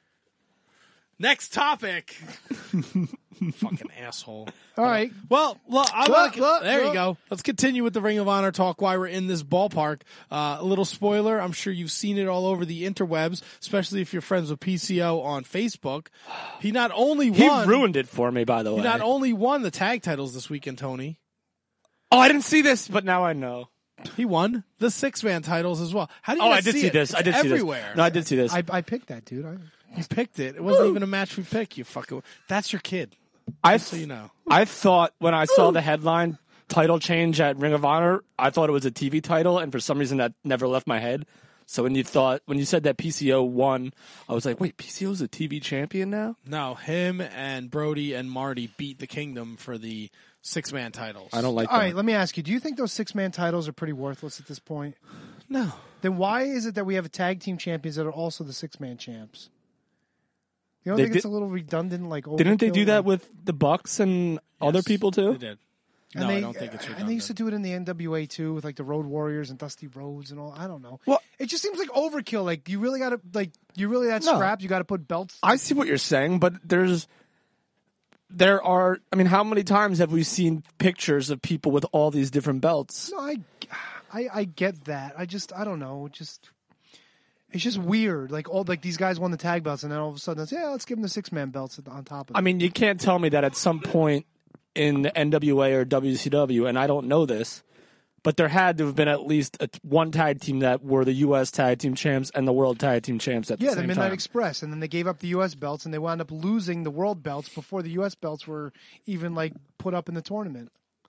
Next topic. Fucking asshole. All right. Well, look, I Look, like look, there you look. go. Let's continue with the Ring of Honor talk while we're in this ballpark. Uh, a little spoiler. I'm sure you've seen it all over the interwebs, especially if you're friends with P C O on Facebook. He not only He won, ruined it for me, by the way. he not only won the tag titles this weekend, Tony. oh, I didn't see this, but now I know. He won the six man titles as well. How do you Oh, not I did see, it? this. I It's did see this. everywhere. No, I did see this. I, I picked that, dude. I, You picked it. It wasn't even a match we picked. You fucking. That's your kid. I So you know. I thought when I saw the headline title change at Ring of Honor, I thought it was a T V title, and for some reason that never left my head. So when you thought when you said that P C O won, I was like, wait, P C O's a T V champion now? No, him and Brody and Marty beat the Kingdom for the six man titles. I don't like all that. right, let me ask you. Do you think those six-man titles are pretty worthless at this point? No. Then why is it that we have a tag team champions that are also the six-man champs? You don't They think it's did- a little redundant? Like Didn't they overkill? do that Like- with the Bucks and other Yes, people too? They did. And No, they, I don't think it's redundant. And they used to do it in the N W A too, with like the Road Warriors and Dusty Rhodes and all. I don't know. Well- it just seems like overkill. Like you really got to like you really that No. scrapped. You got to put belts. I see what you're saying, but there's there are I mean, how many times have we seen pictures of people with all these different belts? No, I, I, I get that. I just, I don't know. It just, it's just weird. Like all, like these guys won the tag belts, and then all of a sudden, it's, yeah, let's give them the six man belts on top of it. I mean, you can't tell me that at some point in the N W A or W C W, and I don't know this, but there had to have been at least a, one tag team that were the U S tag team champs and the world tag team champs at yeah, the the same Midnight time. Express, and then they gave up the U S belts, and they wound up losing the world belts before the U S belts were even like put up in the tournament.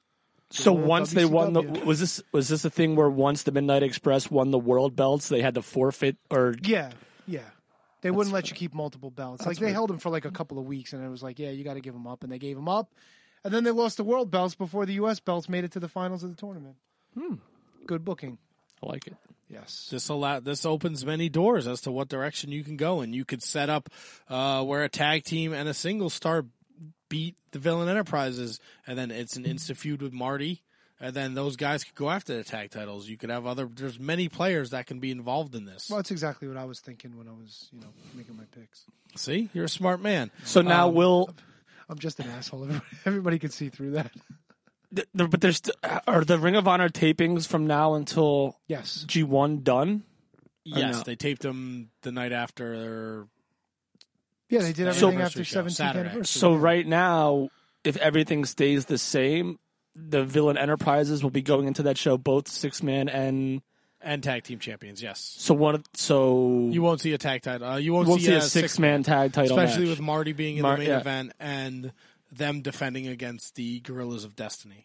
So old once they W C won the W. was this was this a thing where once the Midnight Express won the world belts, they had to forfeit or Yeah, yeah. They wouldn't let you keep multiple belts. Like they held them for like a couple of weeks, and it was like, yeah, you got to give them up, and they gave them up, and then they lost the world belts before the U S belts made it to the finals of the tournament. Hmm. Good booking. I like it. Yes. This allow this opens many doors as to what direction you can go, and you could set up uh, where a tag team and a single star beat the Villain Enterprises, and then it's an instant feud with Marty, and then those guys could go after the tag titles. You could have other. There's many players that can be involved in this. Well, that's exactly what I was thinking when I was, you know, making my picks. See, you're a smart man. So now Um, will I'm just an asshole. Everybody, everybody can see through that. th- there- but there's st- are the Ring of Honor tapings from now until Yes. G one done? Yes, no? they taped them the night after their Yeah, they did So- everything after Show, seventeenth Saturday. anniversary. So yeah. right now, if everything stays the same, the Villain Enterprises will be going into that show both six man and and tag team champions. Yes, so one. of- So you won't see a tag title. Uh, you won't, won't see, see a, a six man tag title, especially match. with Marty being in Mar- the main yeah. event and them defending against the Gorillas of Destiny.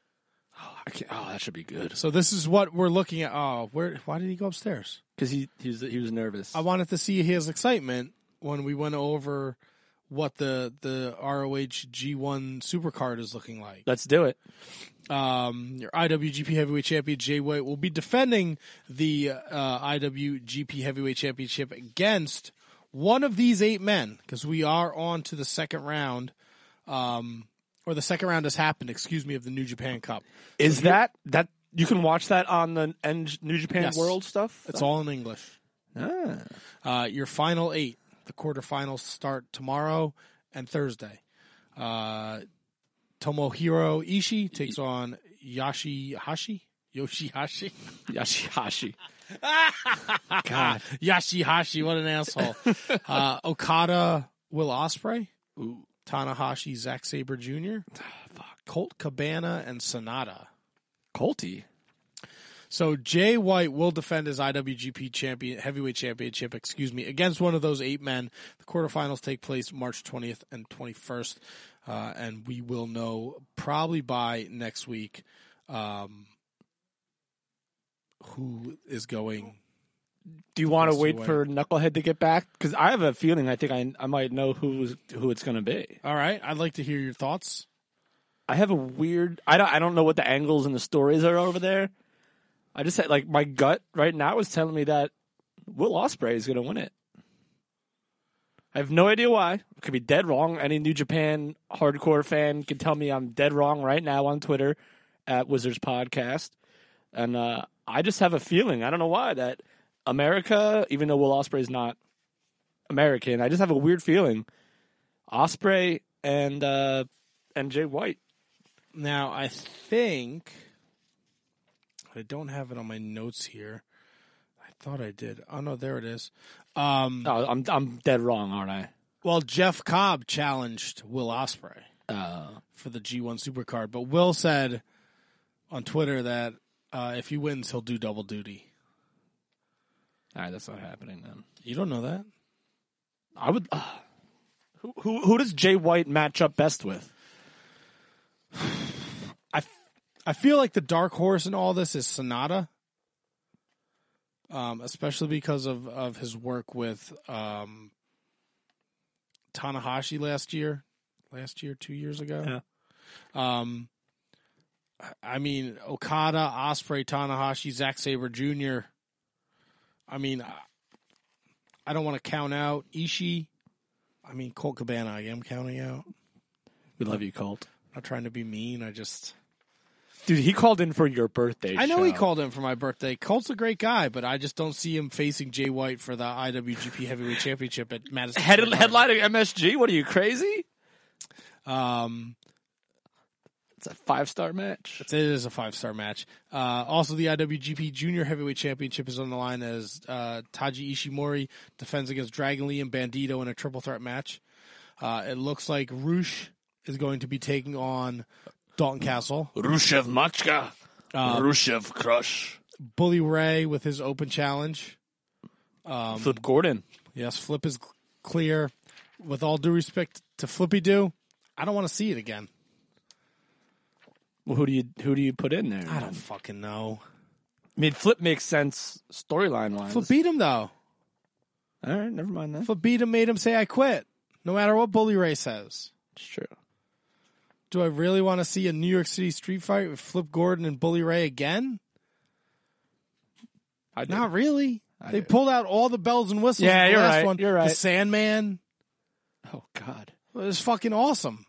I can't, oh, that should be good So this is what we're looking at. Oh, where? Why did he go upstairs? because he he was he was nervous. I wanted to see his excitement when we went over what the the R O H G one Supercard is looking like. Let's do it. Um, your I W G P Heavyweight Champion Jay White will be defending the uh, I W G P Heavyweight Championship against one of these eight men because we are on to the second round. Um, or the second round has happened, excuse me, of the New Japan Cup. Is that that you can watch that on the N- New Japan Yes. World stuff? It's all in English. Ah. Uh, your final eight, the quarterfinals start tomorrow and Thursday. Uh, Tomohiro Ishii takes on Yoshihashi. Yoshihashi? Yoshihashi. God. Yoshihashi, what an asshole. uh, Okada, Will Ospreay. Ooh. Tanahashi, Zack Sabre Junior Colt Cabana, and Sonata. Colty. So Jay White will defend his I W G P champion, heavyweight championship, excuse me, against one of those eight men. The quarterfinals take place March twentieth and twenty-first, uh, and we will know probably by next week um, who is going. Do you want to Yes, wait you for Knucklehead to get back? Because I have a feeling I think I I might know who's who it's going to be. All right, I'd like to hear your thoughts. I have a weird. I don't. I don't know what the angles and the stories are over there. I just had like my gut right now is telling me that Will Ospreay is going to win it. I have no idea why. I could be dead wrong. Any New Japan hardcore fan can tell me I'm dead wrong right now on Twitter at Wizards Podcast, and uh, I just have a feeling. I don't know why that America, even though Will Ospreay is not American, I just have a weird feeling. Ospreay and uh, and Jay White. Now, I think I don't have it on my notes here. I thought I did. Oh no, there it is. Um, Oh, I'm I'm dead wrong, aren't I? well, Jeff Cobb challenged Will Ospreay Uh, for the G one Supercard, but Will said on Twitter that uh, if he wins, he'll do double duty. all right, that's not happening then. You don't know that? I would. Uh, who, who who does Jay White match up best with? I, f- I feel like the dark horse in all this is Sonata, um, especially because of, of his work with um, Tanahashi last year, last year, two years ago. Yeah. Um, I mean, Okada, Ospreay, Tanahashi, Zack Sabre Junior I mean, I, I don't want to count out Ishii. I mean, Colt Cabana, I am counting out. We love you, Colt. Not trying to be mean. I just. Dude, he called in for your birthday. I know he show. called in for my birthday. Colt's a great guy, but I just don't see him facing Jay White for the I W G P Heavyweight Championship at Madison. Head, Square Garden. headlining M S G. What are you crazy? Um, It's a five star match. it is a five star match. Uh, also, the I W G P Junior Heavyweight Championship is on the line as uh, Taji Ishimori defends against Dragon Lee and Bandito in a triple threat match. Uh, it looks like Roosh is going to be taking on Dalton Castle. Rushev Machka. Um, Rushev Crush. Bully Ray with his open challenge. Um, Flip Gordon. Yes, Flip is cl- clear. With all due respect to Flippy Doo, I don't want to see it again. Well, who do you who do you put in there? I don't fucking know. I mean, Flip makes sense storyline wise. Flip beat him though. All right, never mind that. Flip beat him, made him say I quit, no matter what Bully Ray says. It's true. Do I really want to see a New York City street fight with Flip Gordon and Bully Ray again? I do. Not really. I they do. pulled out all the bells and whistles. Yeah, in the you're last right, One. you're right. The Sandman. Oh God. It was fucking awesome.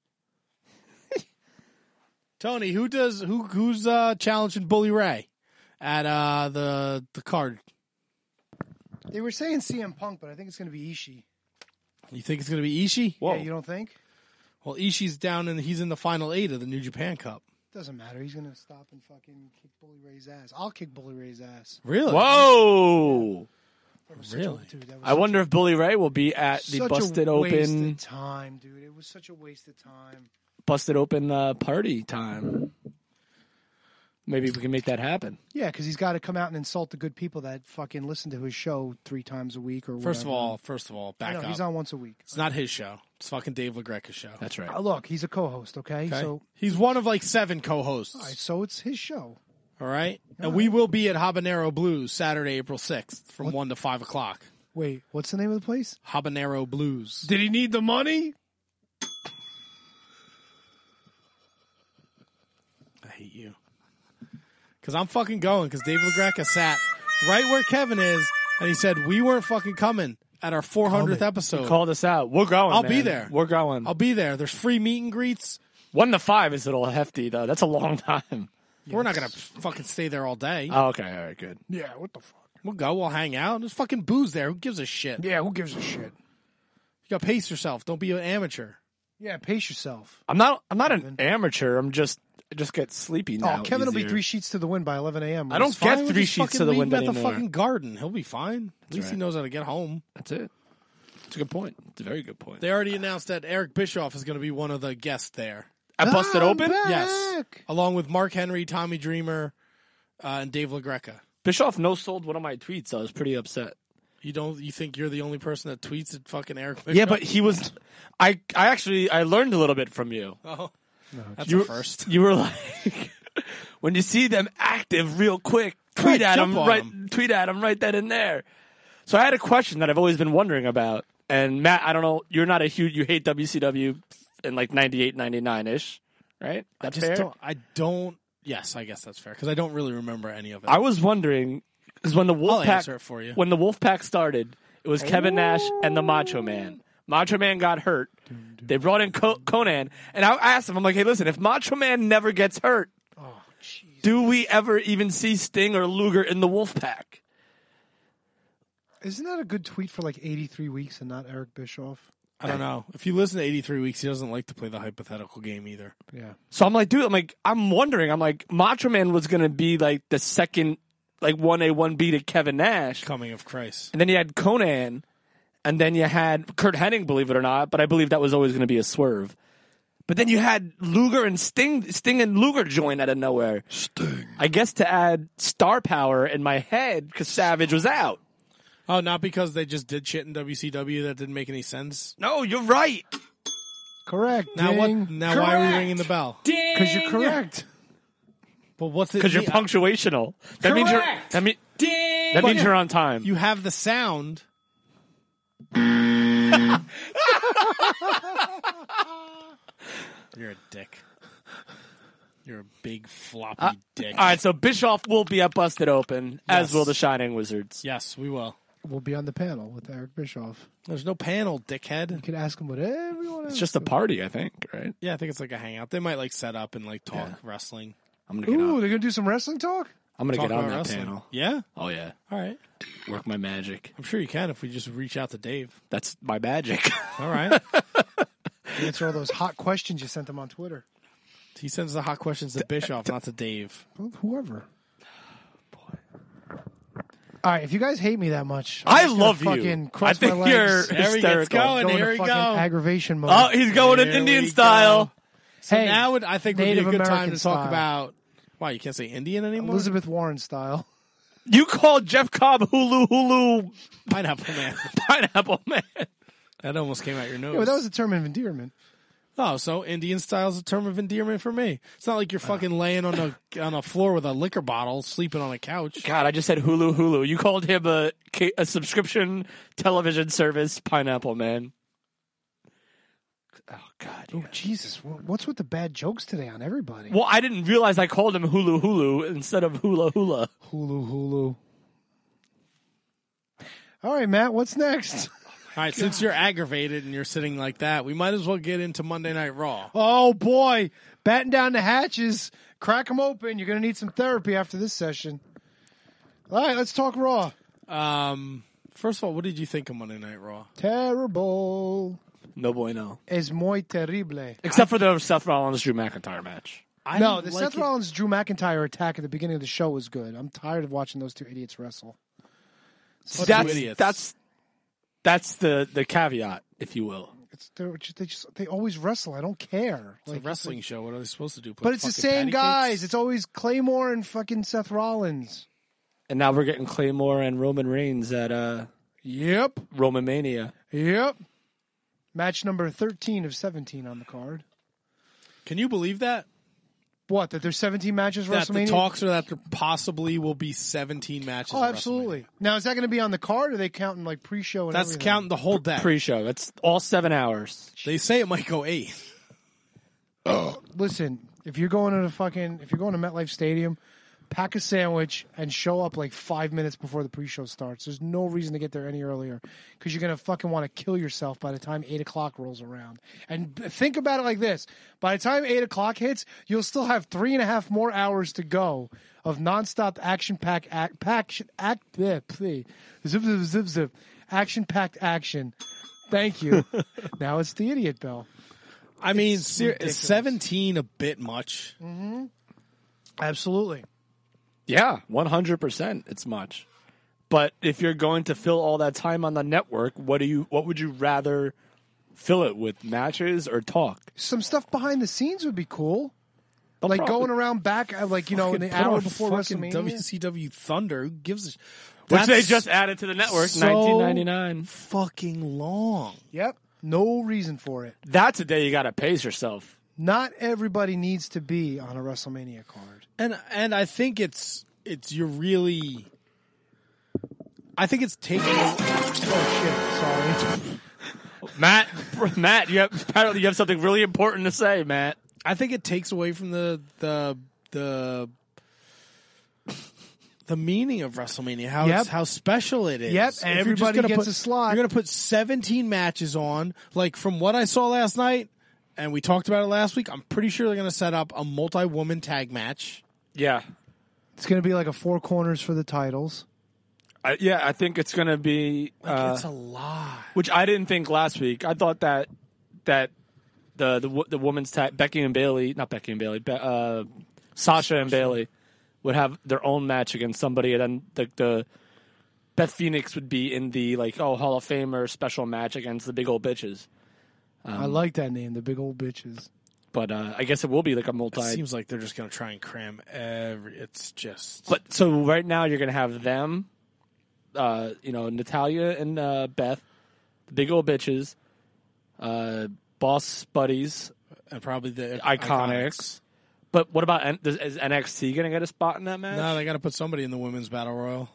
Tony, who does who who's uh, challenging Bully Ray at uh, the the card? They were saying C M Punk, but I think it's going to be Ishii. You think it's going to be Ishii? Whoa. Yeah, you don't think? Well, Ishii's down and he's in the final eight of the New Japan Cup. Doesn't matter. He's going to stop and fucking kick Bully Ray's ass. I'll kick Bully Ray's ass. Really? Whoa. That was such a- Really? dude, that was I such wonder a- if Bully Ray will be at the such busted a waste open of time, dude. It was such a waste of time. busted open uh, party time. Maybe we can make that happen. Yeah, because he's got to come out and insult the good people that fucking listen to his show three times a week or First of whatever. all, first of all, I back know, up. he's on once a week. It's not his show. It's fucking Dave LaGreca's show. That's right. Uh, look, he's a co-host, okay? Okay? So, he's one of like seven co-hosts. all right, so it's his show. All right, and All we right. will be at Habanero Blues Saturday, April sixth, from What? one to five o'clock. Wait, what's the name of the place? Habanero Blues. Did he need the money? I hate you. Because I'm fucking going. Because Dave LaGreca sat right where Kevin is, and he said we weren't fucking coming at our four hundredth Coming. episode. Called us out. We're going. I'll be man. there. We're going. I'll be there. There's free meet and greets. One to five is a little hefty though. That's a long time. We're not gonna fucking stay there all day. Oh, okay. All right. Good. Yeah, what the fuck? We'll go. We'll hang out. There's fucking booze there. Who gives a shit? Yeah, who gives a shit? You gotta pace yourself. Don't be an amateur. Yeah, pace yourself. I'm not. I'm not an Kevin. amateur. I'm just. I just get sleepy now. Oh, Kevin will be easier. three sheets to the wind by eleven a.m. I don't It's fine. get We'll three just sheets fucking to the leave wind him at the anymore. fucking garden. He'll be fine. At least he right. knows how to get home. That's it. It's a good point. It's a very good point. They already announced that Eric Bischoff is going to be one of the guests there. I busted I'm open. back. Yes. Along with Mark Henry, Tommy Dreamer, uh, and Dave LaGreca. Bischoff no sold one of my tweets. I was pretty upset. You don't? You think you're the only person that tweets at fucking Eric Bischoff? Yeah, but he was. I. I actually. I learned a little bit from you. Oh, that's You a first. You were like, when you see them active real quick, tweet Right, at jump them on right. them. Tweet at them right then and there. So I had a question that I've always been wondering about. And Matt, I don't know. You're not a huge. You hate W C W in like ninety-eight, ninety-nine ish, right? I That's just fair. don't. I don't. Yes, I guess that's fair because I don't really remember any of it. I was wondering because when the I'll Wolfpack answer it for you. when the Wolfpack started, it was Kevin Nash and the Macho Man. Macho Man got hurt. They brought in Co- Conan, and I asked him, I'm like, hey, listen, if Macho Man never gets hurt, Oh, jeez. do we ever even see Sting or Luger in the Wolfpack? Isn't that a good tweet for like eighty-three weeks and not Eric Bischoff? I don't know. If you listen to eighty-three weeks, he doesn't like to play the hypothetical game either. Yeah. So I'm like, dude, I'm like, I'm wondering, I'm like, Macho Man was going to be like the second, like one A, one B to Kevin Nash. Coming of Christ. And then you had Conan, and then you had Kurt Hennig, believe it or not, but I believe that was always going to be a swerve. But then you had Luger and Sting, Sting and Luger join out of nowhere. Sting. I guess to add star power in my head because Savage was out. Oh, not because they just did shit in W C W that didn't make any sense. No, you're right. Correct. Now what? Ding. Now why are we ringing the bell? Because you're correct. But what's it? Because you're mean? punctuational. That means you're. That, mean, that means you're on time. You have the sound. You're a dick. You're a big floppy dick. All right, so Bischoff will be at Busted Open, as Yes. will the Shining Wizards. Yes, we will. We'll be on the panel with Eric Bischoff. There's no panel, You dickhead. can ask him whatever you want. It's just a party, I think, right? Yeah, I think it's like a hangout. They might like set up and like talk Yeah. wrestling. I'm gonna get Ooh, on. they're gonna do some wrestling talk. I'm gonna Talk get on about that wrestling. panel. Yeah? Oh yeah, All right. work my magic. I'm sure you can if we just reach out to Dave. That's my magic. All right. Answer all those hot questions you sent him on Twitter. He sends the hot questions to Bischoff, not to Dave. Well, whoever. All right, if you guys hate me that much, I I'm just gonna love you. fucking cross I think my you're legs, There he gets hysterical. going. go into Here we fucking go. aggravation mode. Oh, he's going in Here Indian we style. go. So Hey, now would, I think would be a Native good time American to style. talk about. Why you can't say Indian anymore? Elizabeth Warren style. You called Jeff Cobb Hulu Hulu Pineapple Man. Pineapple Man. That almost came out your nose. Yeah, but that was a term of endearment. Oh, so Indian style is a term of endearment for me. It's not like you're fucking laying on a on a floor with a liquor bottle, sleeping on a couch. God, I just said Hulu Hulu. You called him a a subscription television service pineapple man. Oh God. Oh Jesus! Wh- What's with the bad jokes today on everybody? Well, I didn't realize I called him Hulu Hulu instead of Hula Hula. Hulu, Hulu. All right, Matt. What's next? All right, since you're aggravated and you're sitting like that, we might as well get into Monday Night Raw. Oh boy, batten down the hatches, crack them open. You're gonna need some therapy after this session. All right, let's talk Raw. Um, first of all, what did you think of Monday Night Raw? Terrible. No bueno. Es muy terrible. Except for the Seth Rollins Drew McIntyre match. I No, didn't the like Seth it. Rollins Drew McIntyre attack at the beginning of the show was good. I'm tired of watching those two idiots wrestle. What That's two idiots? that's that's the, the caveat, if you will. It's they're just, they just they always wrestle. I don't care. It's a wrestling show. What are they supposed to do? Put But it's the fucking same patty guys. cakes? It's always Claymore and fucking Seth Rollins. And now we're getting Claymore and Roman Reigns at uh, Yep. Roman Mania. Yep. Match number thirteen of seventeen on the card. Can you believe that? What, that there's seventeen matches That WrestleMania? the talks are that there possibly will be seventeen matches. Oh, at absolutely. Now, is that going to be on the card, or are they counting like pre-show and That's everything? counting the whole deck. Pre-show. That's all seven hours. They say it might go eight. Listen, if you're going to the fucking, if you're going to MetLife Stadium, pack a sandwich and show up like five minutes before the pre-show starts. There's no reason to get there any earlier because you're going to fucking want to kill yourself by the time eight o'clock rolls around. And b- think about it like this. By the time eight o'clock hits, you'll still have three and a half more hours to go of nonstop action-packed act, pack, act, bleh, bleh, zip, zip, zip, zip, action-packed action. Thank you. Now it's the idiot bell. I mean, It's ser- ridiculous. is seventeen a bit much? Absolutely. Yeah, one hundred percent. It's much. But if you're going to fill all that time on the network, what do you? What would you rather fill it with? Matches or talk? Some stuff behind the scenes would be cool. They'll Like probably- going around back, uh, like, you know, in the Fucking put hour on before fucking WrestleMania. W C W Thunder. Who gives a sh- which they That's just added to the network, so nineteen ninety-nine. Fucking long. Yep. No reason for it. That's a day you got to pace yourself. Not everybody needs to be on a WrestleMania card. And and I think it's it's you're really. I think it's taking. Oh, shit. Sorry. Matt, Matt, you have apparently you have something really important to say, Matt. I think it takes away from the the the the meaning of WrestleMania. How Yep. it's, how special it is. Yep, If and you're just everybody gonna gets put- a slot. You're going to put seventeen matches on. Like from what I saw last night, and we talked about it last week. I'm pretty sure they're going to set up a multi-woman tag match. Yeah, It's going to be like a four corners for the titles. I, yeah. I think it's going to be, Like uh, it's a lot. which I didn't think last week. I thought that that the the wo- the women's tag, Becky and Bailey, not Becky and Bailey, Be, uh, Sasha and Bailey would have their own match against somebody, and then the, the Beth Phoenix would be in the like oh Hall of Famer special match against the big old bitches. I like that name, the big old bitches. But uh, I guess it will be like a multi. It seems like they're just going to try and cram every. It's just. But so right now you're gonna have them, uh, you know, Natalia and uh, Beth, the big old bitches, uh, boss buddies, and probably the Iconics. But what about N- does, is N X T gonna get a spot in that match? No, they got to put somebody in the women's battle royal.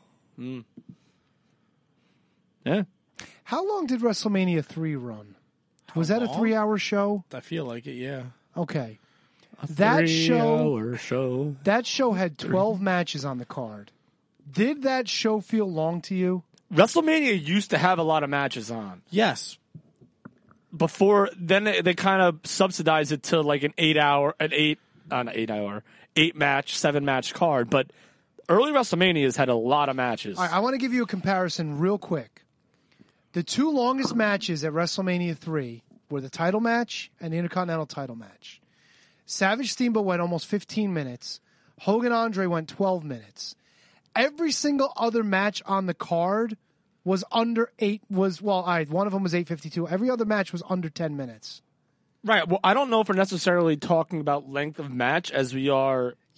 Yeah, How long did WrestleMania three run? Was that a long? three hour show? I feel like it. Yeah. Okay. That show Three-hour show. that show had twelve matches on the card. Did that show feel long to you? WrestleMania used to have a lot of matches on. Yes. Before then, they, they kind of subsidized it to like an eight hour, an eight, uh, not eight hour, eight match, seven match card. But early WrestleManias had a lot of matches. All right, I want to give you a comparison real quick. The two longest matches at WrestleMania three were the title match and the Intercontinental title match. Savage Steamboat went almost fifteen minutes. Hogan Andre went twelve minutes. Every single other match on the card was under eight. Was well, all right, one of them was eight fifty-two. Every other match was under ten minutes. Right. Well, I don't know if we're necessarily talking about length of match as we are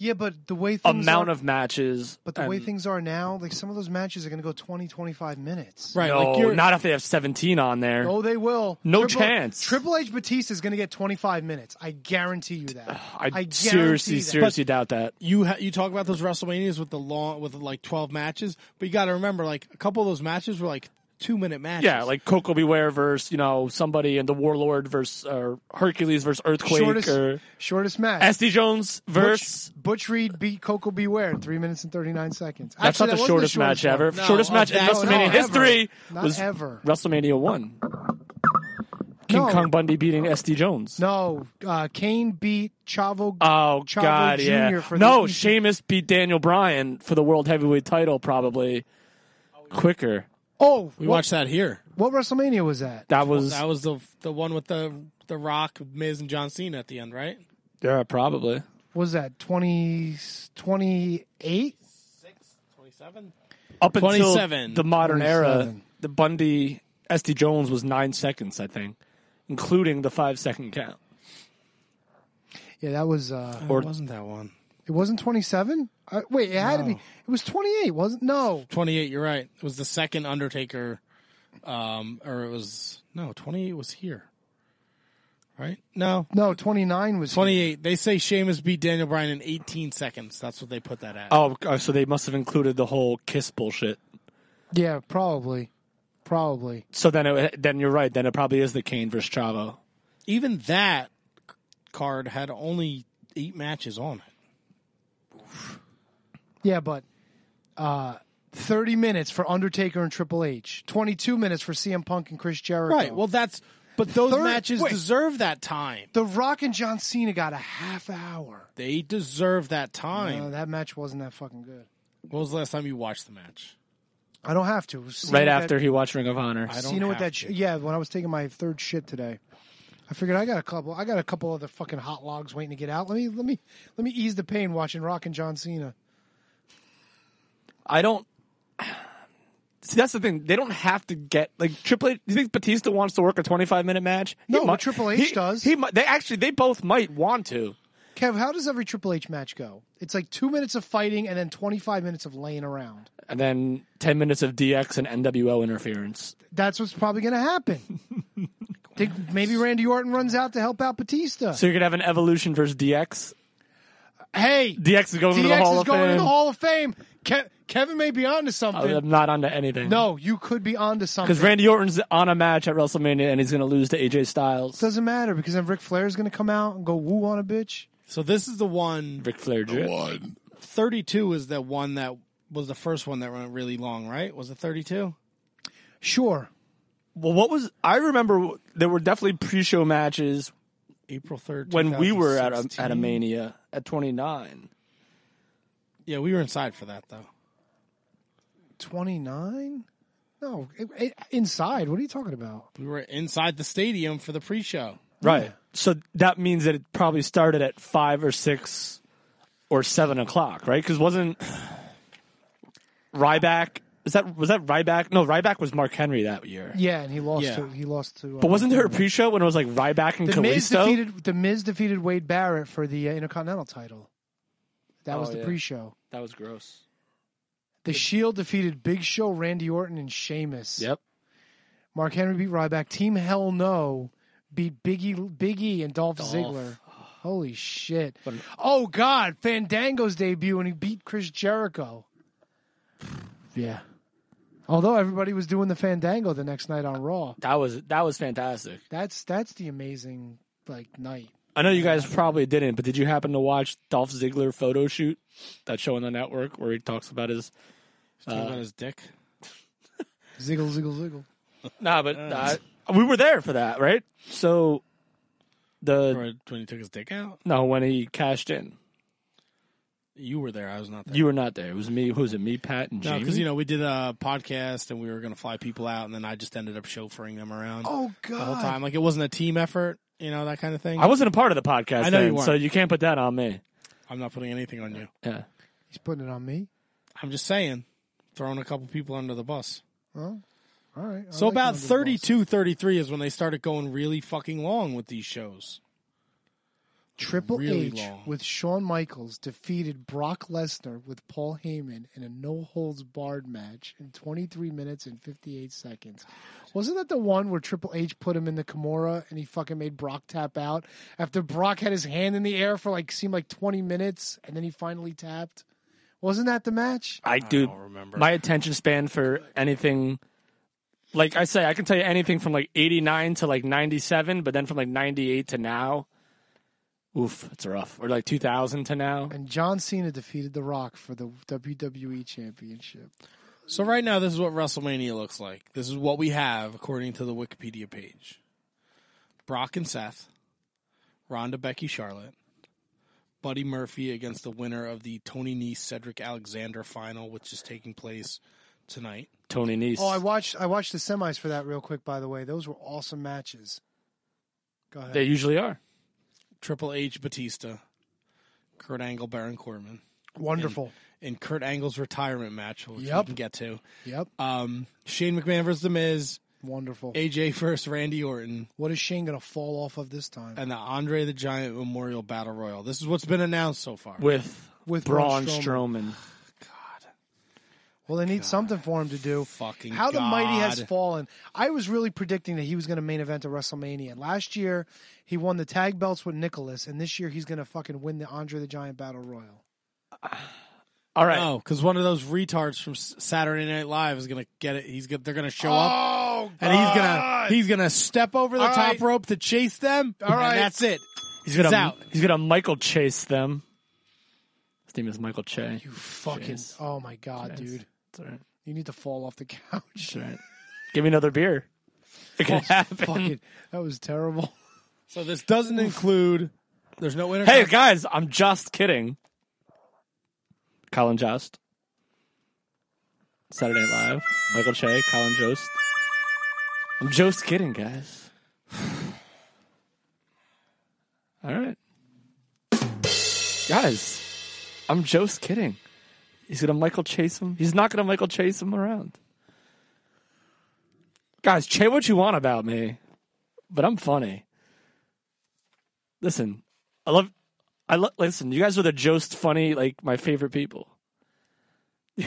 Yeah, but the way things amount are, of matches. but the way and- things are now, like some of those matches are going to go twenty, twenty-five minutes. Right, No, like you're, not if they have seventeen on there. Oh, they will. No Triple, chance. Triple H Batista is going to get twenty-five minutes. I guarantee you that. I, guarantee seriously, that. seriously doubt that. you ha- you talk about those WrestleManias with the long with like twelve matches, but you got to remember like a couple of those matches were like two minute matches. Yeah, like Coco Beware versus, you know, somebody in the Warlord versus or Hercules versus Earthquake Shortest, or shortest match. S D Jones versus. Butch, Butch Reed beat Coco Beware in three minutes and thirty-nine seconds. That's Actually, not that the wasn't shortest, match one. ever. No, shortest of match in that- WrestleMania no, ever. history Not was ever. WrestleMania one. King No. Kong Bundy beating S D Jones. No, uh, Kane beat Chavo. Oh Chavo God, Junior yeah. for No, the E C- Sheamus beat Daniel Bryan for the World Heavyweight title probably quicker. Oh, we what, watched that here. what WrestleMania was that? That was That was the the one with the the Rock, Miz, and John Cena at the end, right? yeah, probably. Was that twenty, twenty-eight? twenty-seven Up until twenty-seven. the modern era, twenty-seven. the Bundy S D Jones was nine seconds, I think, including the five second count. Yeah, that was. Uh, Or- It wasn't that one. it wasn't twenty-seven. Uh, wait, it had to be. No. It was twenty-eight, wasn't? No, twenty-eight, you're right. It was the second Undertaker, um, or it was, no, twenty-eight was here. Right? No. no, twenty-nine was. twenty-eight. They say Sheamus beat Daniel Bryan in eighteen seconds. That's what they put that at. Oh, uh, so they must have included the whole kiss bullshit. Yeah, probably, probably. So then, it, then you're right. Then it probably is the Kane versus Chavo. Even that card had only eight matches on it. Yeah, but uh, thirty minutes for Undertaker and Triple H, twenty-two minutes for C M Punk and Chris Jericho. Right. Well, that's, but those Third- matches wait. deserve that time. The Rock and John Cena got a half hour. They deserve that time. No, that match wasn't that fucking good. When was the last time you watched the match? I don't have to. It was Cena Right with after that, he watched Ring of Honor. I don't Cena with have that. Sh- to. yeah, when I was taking my third shit today, I figured I got a couple. I got a couple other fucking hot logs waiting to get out. Let me let me let me ease the pain watching Rock and John Cena. I don't. See, that's the thing. They don't have to get like Triple H. Do you think Batista wants to work a twenty-five minute match? He No, but might- Triple H he- does. He might, they actually they both might want to. Kev, how does every Triple H match go? It's like two minutes of fighting and then twenty-five minutes of laying around. And then ten minutes of D X and N W O interference. That's what's probably going to happen. Think maybe Randy Orton runs out to help out Batista. So you're gonna have an Evolution versus D X. Hey, D X is going to the D X Hall is of going Fame. to the Hall of Fame. Ke- Kevin may be onto something. I'm not onto anything. No, you could be onto something. because Randy Orton's on a match at WrestleMania and he's going to lose to A J Styles. Doesn't matter because then Ric Flair is going to come out and go woo on a bitch. So this is the one. Ric Flair drip. thirty-two is the one that was the first one that went really long, right? Was it thirty-two? Sure. Well, what was I remember? There were definitely pre-show matches April third. when we were at a, twenty sixteen. at a Mania at twenty-nine. Yeah, we were inside for that though. twenty-nine? No, it, it, inside. What are you talking about? We were inside the stadium for the pre-show. Right. So that means that it probably started at five or six or seven o'clock, right? Because wasn't Ryback? Is that was that Ryback? No, Ryback was Mark Henry that year. Yeah, and he lost Yeah. to he lost to. Uh, But wasn't there a pre-show when it was like Ryback and the Miz Kalisto? defeated the Miz defeated Wade Barrett for the uh, Intercontinental title. That was Oh, the yeah. pre-show. That was gross. The Shield defeated Big Show, Randy Orton, and Sheamus. Yep. Mark Henry beat Ryback. Team Hell No beat Biggie, Big E and Dolph, Ziggler. Holy shit! But- Oh God, Fandango's debut when he beat Chris Jericho. Yeah. Although everybody was doing the Fandango the next night on Raw. That was that was fantastic. That's that's the amazing like night. I know you guys probably didn't, but did you happen to watch Dolph Ziggler photo shoot? That show on the network where he talks about his. Talking about his dick. Ziggle, ziggle, ziggle. Nah, but uh, we were there for that, right? So the Or when he took his dick out. no, when he cashed in, You were there. I was not there. you were not there. It was me. Who was it? Me, Pat, and No, Jamie. because you know we did a podcast and we were going to fly people out, and then I just ended up chauffeuring them around Oh the whole God. time. Like it wasn't a team effort, you know, that kind of thing. I wasn't a part of the podcast. I know then, you weren't. so you can't put that on me. I'm not putting anything on you. Yeah. He's putting it on me. I'm just saying, throwing a couple people under the bus. Well, all right. I So like about him under the bus. thirty-two, thirty-three is when they started going really fucking long with these shows. Triple really H long. with Shawn Michaels defeated Brock Lesnar with Paul Heyman in a no-holds-barred match in twenty-three minutes and fifty-eight seconds. Wasn't that the one where Triple H put him in the Kimura and he fucking made Brock tap out after Brock had his hand in the air for like seemed like twenty minutes and then he finally tapped? Wasn't that the match? I do. don't remember. My attention span for anything, like I say, I can tell you anything from like eighty-nine to like ninety-seven, but then from like ninety-eight to now, oof, it's rough. Or like two thousand to now. And John Cena defeated The Rock for the W W E Championship. So right now, this is what WrestleMania looks like. This is what we have according to the Wikipedia page. Brock and Seth, Ronda, Becky, Charlotte, Buddy Murphy against the winner of the Tony Nese Cedric Alexander final, which is taking place tonight. Tony Nese. Oh, I watched I watched the semis for that real quick, by the way. Those were awesome matches. Go ahead. They usually are. Triple H, Batista, Kurt Angle, Baron Corbin. Wonderful. In, in Kurt Angle's retirement match, which Yep. we can get to. Yep. Um, Shane McMahon versus The Miz, Wonderful. A J versus Randy Orton, What is Shane going to fall off of this time? and the Andre the Giant Memorial Battle Royal. This is what's been announced so far. With, With Braun Braun Strowman. God, Well, they need something for him to do. fucking How the mighty has God. fallen. I was really predicting that he was going to main event at WrestleMania. Last year, he won the tag belts with Nicholas, and this year he's going to fucking win the Andre the Giant Battle Royal. All right. No, because one of those retards from S- Saturday Night Live is gonna get it. He's gonna, they're gonna show up, Oh, and he's gonna he's gonna step over the All top right. rope to chase them. All right. and that's it. He's gonna He's out. he's gonna Michael Chase them. His name is Michael Che. You fucking. Chase. Oh, my God, Chase. dude. It's all right. You need to fall off the couch. It's all right. Give me another beer. It can happen. Fucking, that was terrible. So this doesn't include. There's no winner. Hey guys, I'm just kidding. Colin Jost. Saturday Night Live. Michael Che, Colin Jost. I'm just kidding, guys. All right. Guys, I'm just kidding. He's going to Michael Chase him. He's not going to Michael Chase him around. Guys, say what you want about me, but I'm funny. Listen, I love, I love, listen, you guys are the Jost funny, like my favorite people. Guys,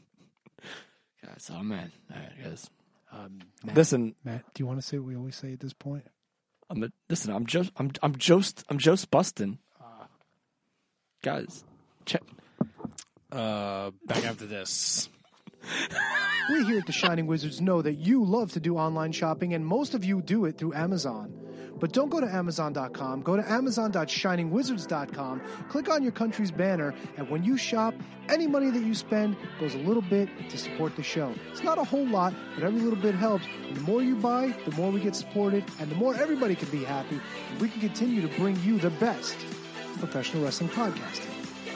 oh man. All right, guys. Um, Matt, Listen, Matt, do you want to say what we always say at this point? I'm a, listen, I'm just, I'm, I'm Jost, I'm Jost Bustin. Guys, check. Uh, back after this. We here at the Shining Wizards know that you love to do online shopping, and most of you do it through Amazon. But don't go to Amazon dot com. Go to Amazon dot shining wizards dot com. Click on your country's banner, and when you shop, any money that you spend goes a little bit to support the show. It's not a whole lot, but every little bit helps. And the more you buy, the more we get supported, and the more everybody can be happy, and we can continue to bring you the best professional wrestling podcasting.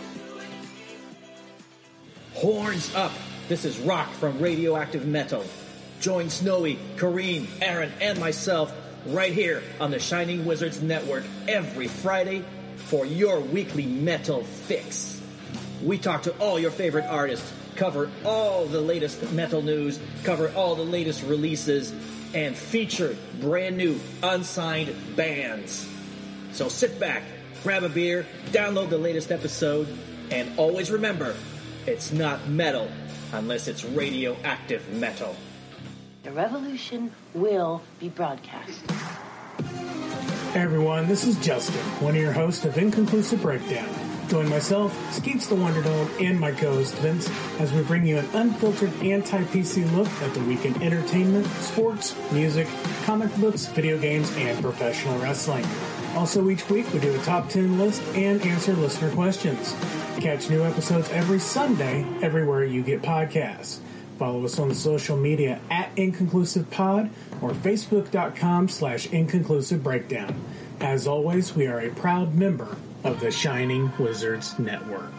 Horns up! This is Rock from Radioactive Metal. Join Snowy, Kareem, Aaron, and myself right here on the Shining Wizards Network every Friday for your weekly metal fix. We talk to all your favorite artists, cover all the latest metal news, cover all the latest releases, and feature brand new unsigned bands. So sit back, grab a beer, download the latest episode, and always remember, it's not metal unless it's radioactive metal. The revolution will be broadcast. Hey everyone, this is Justin, one of your hosts of Inconclusive Breakdown. Join myself, Skeets the Wonder Dog, and my co-host Vince as we bring you an unfiltered anti-P C look at the week in entertainment, sports, music, comic books, video games, and professional wrestling. Also, each week we do a top ten list and answer listener questions. Catch new episodes every Sunday everywhere you get podcasts. Follow us on the social media at Inconclusive Pod or Facebook.com slash Inconclusive Breakdown. As always, we are a proud member of the Shining Wizards Network.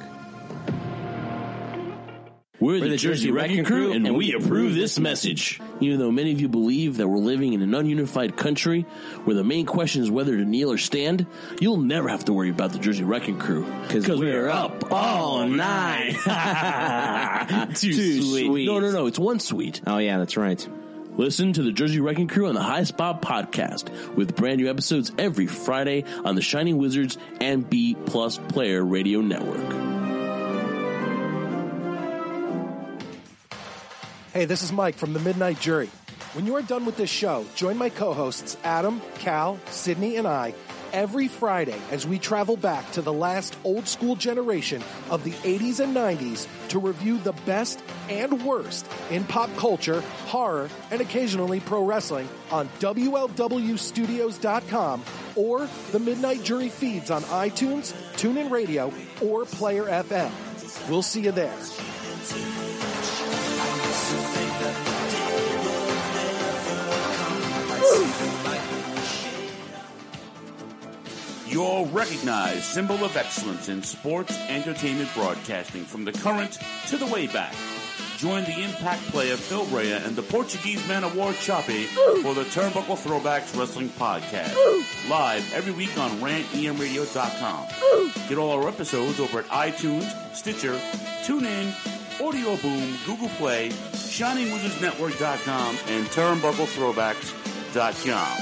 We're the, We're the Jersey Wrecking Crew, and we approve this message. Even though many of you believe that we're living in an ununified country where the main question is whether to kneel or stand, you'll never have to worry about the Jersey Wrecking Crew. Because we're, we're up all night. Too, Too sweet. sweet. No, no, no. It's one sweet. Oh, yeah, that's right. Listen to the Jersey Wrecking Crew on the High Spot podcast with brand new episodes every Friday on the Shining Wizards and B Plus Player Radio Network. Hey, this is Mike from the Midnight Jury. When you are done with this show, join my co-hosts Adam, Cal, Sydney, and I every Friday as we travel back to the last old-school generation of the eighties and nineties to review the best and worst in pop culture, horror, and occasionally pro wrestling on W L W Studios dot com or the Midnight Jury feeds on iTunes, TuneIn Radio, or Player F M. We'll see you there. Your recognized symbol of excellence in sports entertainment broadcasting from the current to the way back. Join the Impact player Phil Rea and the Portuguese man of war Choppy for the Turnbuckle Throwbacks Wrestling Podcast. Live every week on rant E M radio dot com. Get all our episodes over at iTunes, Stitcher, TuneIn, Audio Boom, Google Play, Shining Wizards Network dot com, and Turnbuckle Throwbacks dot com.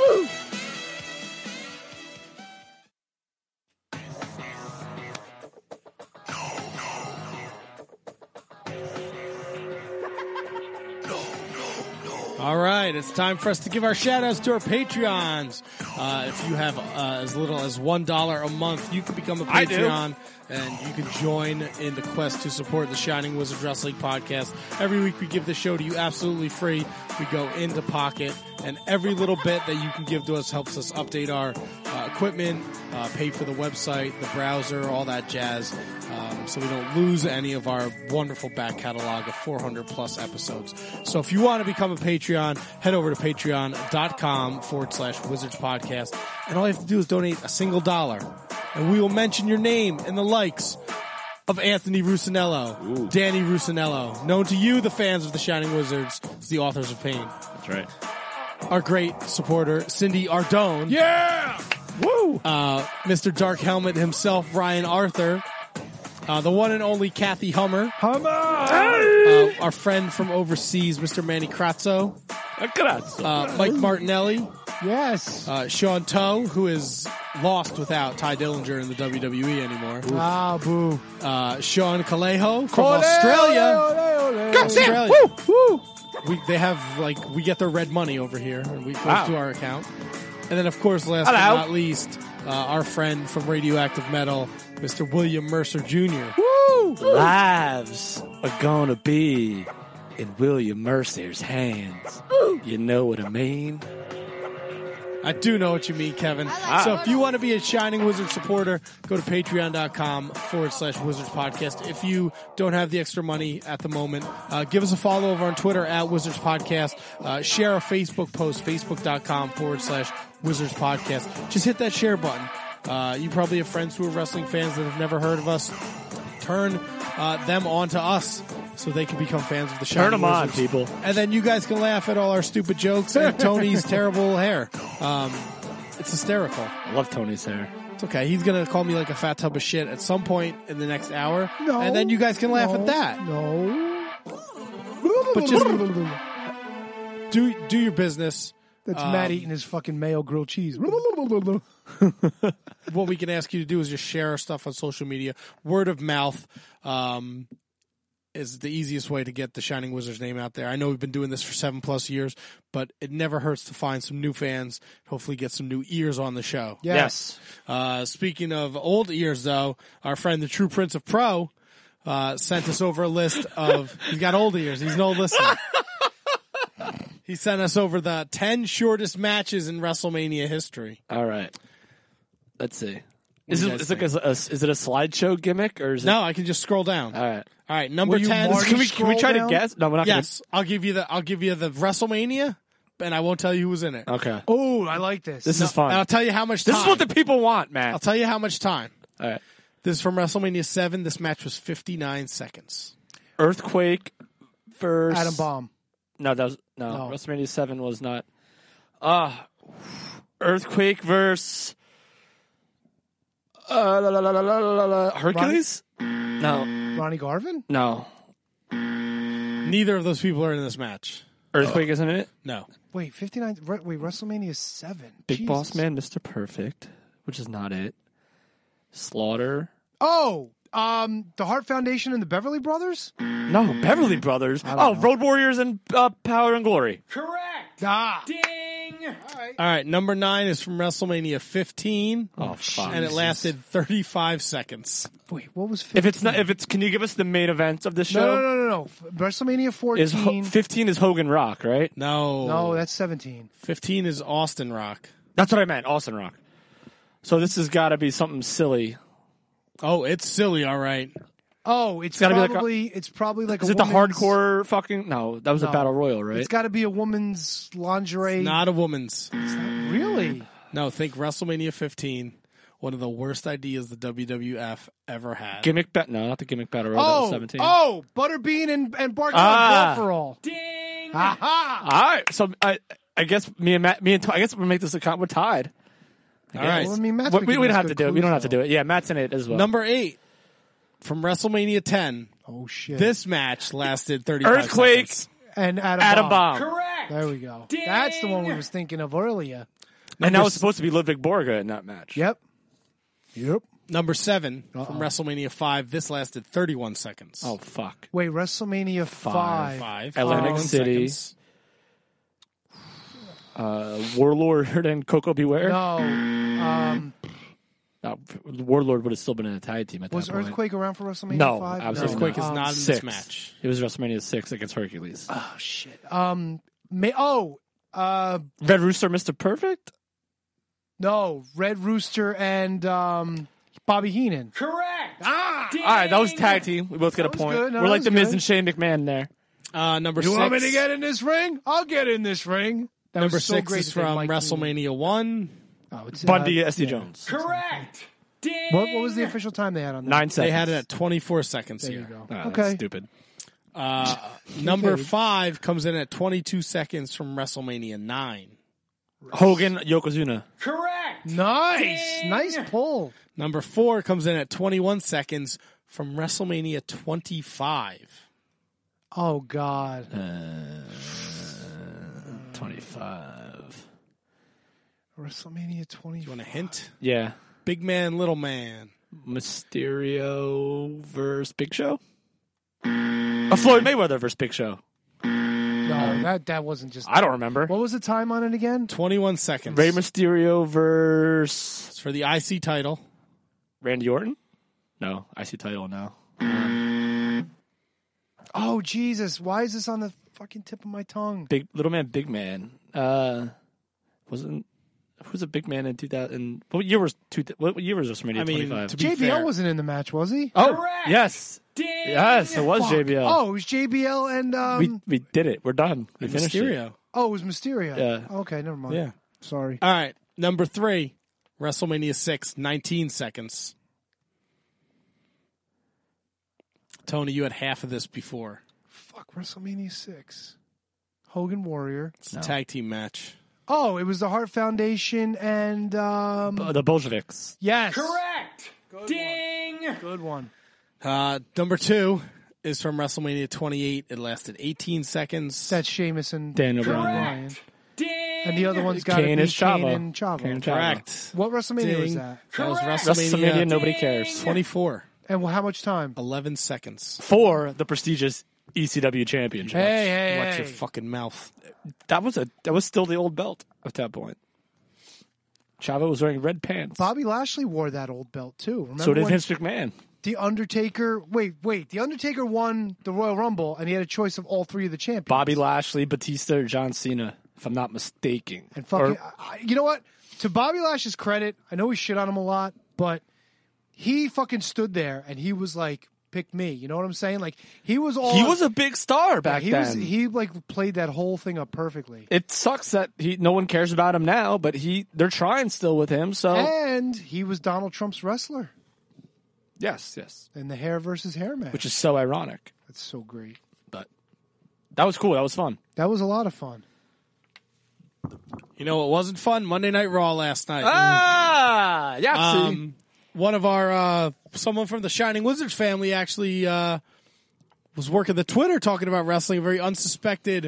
All right, it's time for us to give our shout-outs to our Patreons. Uh, if you have uh, as little as one dollar a month, you can become a Patreon, and you can join in the quest to support the Shining Wizards Wrestling Podcast. Every week we give the show to you absolutely free. We go into pocket, and every little bit that you can give to us helps us update our uh, equipment, uh, pay for the website, the browser, all that jazz, um, so we don't lose any of our wonderful back catalog of four hundred plus episodes. So if you want to become a Patreon, head over to patreon.com forward slash Wizards Podcast, and all you have to do is donate a single dollar, and we will mention your name in the likes of Anthony Rusinello, Ooh. Danny Rusinello, known to you, the fans of the Shining Wizards, as the authors of Pain. That's right. Our great supporter, Cindy Ardone. Yeah! Woo! Uh, Mister Dark Helmet himself, Ryan Arthur. Uh, the one and only Kathy Hummer. Hummer! Uh, our friend from overseas, Mister Manny Crazzo. Crazzo. Uh, Mike Martinelli. Yes. Uh, Sean Toe, who is lost without Ty Dillinger in the W W E anymore. Ah, boo. Uh, Sean Calejo from Ole, Australia. ole, ole, ole. Australia. Woo, woo. We, they have, like, we get their red money over here, and we go Wow. to our account. And then, of course, last Hello. but not least, uh, our friend from Radioactive Metal, Mister William Mercer Junior Woo. Lives are gonna be in William Mercer's hands. You know what I mean? I do know what you mean, Kevin. So if you want to be a Shining Wizards supporter, go to patreon.com forward slash Wizards Podcast. If you don't have the extra money at the moment, uh, give us a follow over on Twitter at Wizards Podcast. Uh, share our Facebook post, facebook.com forward slash Wizards Podcast. Just hit that share button. Uh, you probably have friends who are wrestling fans that have never heard of us. Turn uh, them on to us so they can become fans of the Shining Turn them on, Wizards. people. And then you guys can laugh at all our stupid jokes and Tony's terrible hair. Um, it's hysterical. I love Tony's hair. It's okay. He's going to call me like a fat tub of shit at some point in the next hour. No. And then you guys can laugh no, at that. No. But just do, do your business. That's Um, Matt eating his fucking mayo grilled cheese. What we can ask you to do is just share our stuff on social media. Word of mouth um, is the easiest way to get the Shining Wizards name out there. I know we've been doing this for seven plus years, but it never hurts to find some new fans, hopefully get some new ears on the show. Yes. Uh, speaking of old ears, though, our friend, the True Prince of Pro, uh, sent us over a list of, he's got old ears. He's an old listener. He sent us over the ten shortest matches in WrestleMania history. All right. Let's see. What Is do it, you guys is, it like a, a, is it a slideshow gimmick or is it? No, I can just scroll down. All right. All right, number Will you ten. Marty Can we can we try scroll to down? guess? No, we're not. Yes, I'll give you the I'll give you the WrestleMania, and I won't tell you who was in it. Gonna, okay. Oh, I like this. This No, is fun. and I'll tell you how much time. This is what the people want, man. I'll tell you how much time. All right. This is from WrestleMania seven. This match was fifty-nine seconds. Earthquake versus Adam Bomb. No, that was no. No. WrestleMania seven was not. Uh Earthquake versus uh, la, la, la, la, la, la, la, Hercules. No, Ronnie Garvin? no. Neither of those people are in this match. Earthquake isn't in it? No. Wait, fifty-nine. Re- Wait, WrestleMania seven. Big Jesus. Boss Man, Mister Perfect, which is not it. Slaughter. Oh, um, the Hart Foundation and the Beverly Brothers? No, Beverly Brothers. Oh, know. Road Warriors and uh, Power and Glory. Correct. Ah. Ding. All right. All right. Number nine is from WrestleMania fifteen. Oh, fuck. And it lasted thirty-five seconds. Wait, what was fifteen? If it's not, if it's, can you give us the main event of this No, show? no, no, no, no. WrestleMania fourteen. Is Ho- fifteen is Hogan Rock, right? No. No, that's seventeen. fifteen is Austin Rock. That's what I meant, Austin Rock. So this has got to be something silly. Oh, it's silly, all right. Oh, it's, It's gotta be like a- probably it's probably like Is a it the woman's- hardcore fucking? No, that was No. a battle royal, right? It's got to be a woman's lingerie. Not a woman's. Really? No, think WrestleMania fifteen. One of the worst ideas the W W F ever had. Gimmick bat? No, not the gimmick battle royal. that was Oh, seventeen. oh, Butterbean and and Bart Ah. for all. Ding! Aha! All right, so I, I guess me and Matt, me and I guess we'll make this account. We're tied. I All right. Well, I mean, Matt's we, been we, giving we don't us have to good do it. We clues, don't have to though. do it. Yeah, Matt's in it as well. Number eight from WrestleMania ten. Oh shit! This match lasted thirty-five Earthquake. seconds. and Adam, Adam Bomb. Bomb. Correct. There we go. Ding! That's the one we was thinking of earlier. And that was supposed to be Ludwig Borga in that match. Yep. Yep. Number seven Uh-oh. from WrestleMania five. This lasted thirty-one seconds. Oh fuck. Wait, WrestleMania five. Five. Atlantic thirty-one City. seconds. Uh, Warlord and Coco Beware. No. Um, No, Warlord would have still been in a tag team at was that point. Earthquake around for WrestleMania No, five? absolutely Earthquake not. is Um, not in Six. this match. It was WrestleMania six against Hercules. Oh shit. Um. May, oh. Uh. Red Rooster, Mister Perfect. No. Red Rooster and um. Bobby Heenan. Correct. Ah. All right, that was tag team. We both get a That was point. good. No, We're that like was the Miz good. and Shane McMahon there. Uh, number You six. want me to get in this ring? I'll get in this ring. That Number was so six great is that they from Mike WrestleMania one. Oh, it's, Bundy, uh, S D yeah. Jones. Correct. Ding. What, what was the official time they had on that? Nine seconds. They had it at twenty-four seconds There here. you go. Ah, that's okay. stupid. Uh, number Okay. five comes in at twenty-two seconds from WrestleMania nine. Hogan, Yokozuna. Correct. Nice. Nice pull. Number four comes in at twenty-one seconds from WrestleMania twenty-five. Oh God. twenty-five. WrestleMania twenty. You want a hint? Yeah. Big man, little man. Mysterio versus Big Show? A Floyd Mayweather versus Big Show. No, that that wasn't just. I don't remember. What was the time on it again? twenty-one seconds. Rey Mysterio versus It's for the I C title. Randy Orton? No, I C title now. Oh Jesus! Why is this on the fucking tip of my tongue? Big Little Man, Big Man. Uh, wasn't who's a big man in two thousand? What year was two? What year was WrestleMania I mean, twenty-five? to be J B L fair. wasn't in the match, was he? Oh, Correct. yes, Ding. yes, it was Fuck. J B L. Oh, it was J B L and um. we we did it. We're done. We And finished it. Mysterio. oh, it was Mysterio. Yeah. Okay, never mind. Yeah. Sorry. All right. Number three, WrestleMania six, nineteen seconds. Tony, you had half of this before. Fuck WrestleMania six. Hogan Warrior. It's a tag team match. Oh, it was the Hart Foundation and um. Uh, the Bolsheviks. yes. Correct. Ding. Good one. Uh, number two is from WrestleMania twenty-eight. It lasted eighteen seconds. That's Sheamus and Daniel Bryan. Bryan. Ding. And the other one's got to Kane be is Chavo. Kane and Chavo. Kane and Chavo. Correct. What WrestleMania was Ding. that? That was WrestleMania, WrestleMania nobody cares. twenty-four. And well, how much time? eleven seconds. For the prestigious E C W championship. Hey, hey, Watch hey. your fucking mouth. That was a that was still the old belt at that point. Chavo was wearing red pants. Bobby Lashley wore that old belt too. Remember so did when Vince McMahon. The Undertaker? Wait, wait. The Undertaker won the Royal Rumble, and he had a choice of all three of the champions. Bobby Lashley, Batista, or John Cena, if I'm not mistaken. And fucking, Or- I, you know what? To Bobby Lashley's credit, I know we shit on him a lot, but he fucking stood there and he was like, "Pick me." You know what I'm saying? Like he was all. he was a big star back he then. was. He like played that whole thing up perfectly. it sucks that he no one cares about him now, but he they're trying still with him. So And he was Donald Trump's wrestler yes, yes, in the hair versus hair match. which is so ironic. That's so great. But that was cool. That was fun. That was a lot of fun. You know what wasn't fun? Monday Night Raw last night. Ah, yeah. Um, one of our, uh, someone from the Shining Wizards family actually uh, was working the Twitter talking about wrestling. A very unsuspected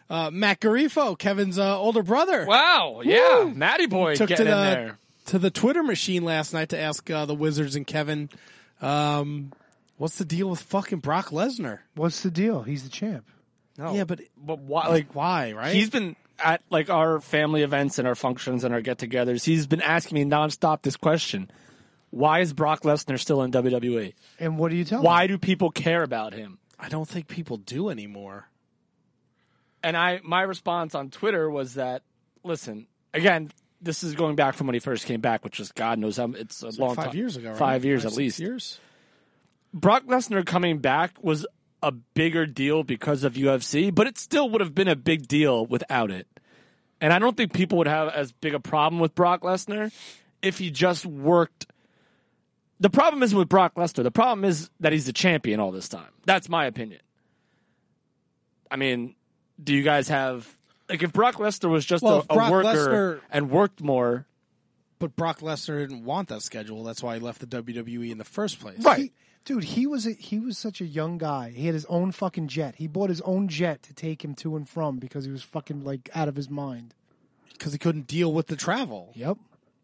Uh, Matt Garifo, Kevin's uh, older brother. Wow, yeah, Woo! Matty boy took getting to the, in there. to the Twitter machine last night to ask uh, the Wizards and Kevin, um, what's the deal with fucking Brock Lesnar? What's the deal? He's the champ. No. Yeah, but but why? Like why? Right? He's been at like our family events and our functions and our get-togethers. He's been asking me nonstop this question: why is Brock Lesnar still in W W E? And what do you tell Why him? do people care about him? I don't think people do anymore. And I, my response on Twitter was that, listen, again, this is going back from when he first came back, which is God knows how it's a It's long like five time. years ago, right? Five years Five, at least. Years. Brock Lesnar coming back was a bigger deal because of U F C, but it still would have been a big deal without it. And I don't think people would have as big a problem with Brock Lesnar if he just worked. The problem isn't with Brock Lesnar. The problem is that he's the champion all this time. That's my opinion. I mean, do you guys have like if Brock Lesnar was just Well, a, if a Brock worker Lesnar- and worked more? But Brock Lesnar didn't want that schedule. That's why he left the W W E in the first place. He- dude, he was a, he was such a young guy. He had his own fucking jet. He bought his own jet to take him to and from because he was fucking like out of his mind. Because he couldn't deal with the travel. Yep.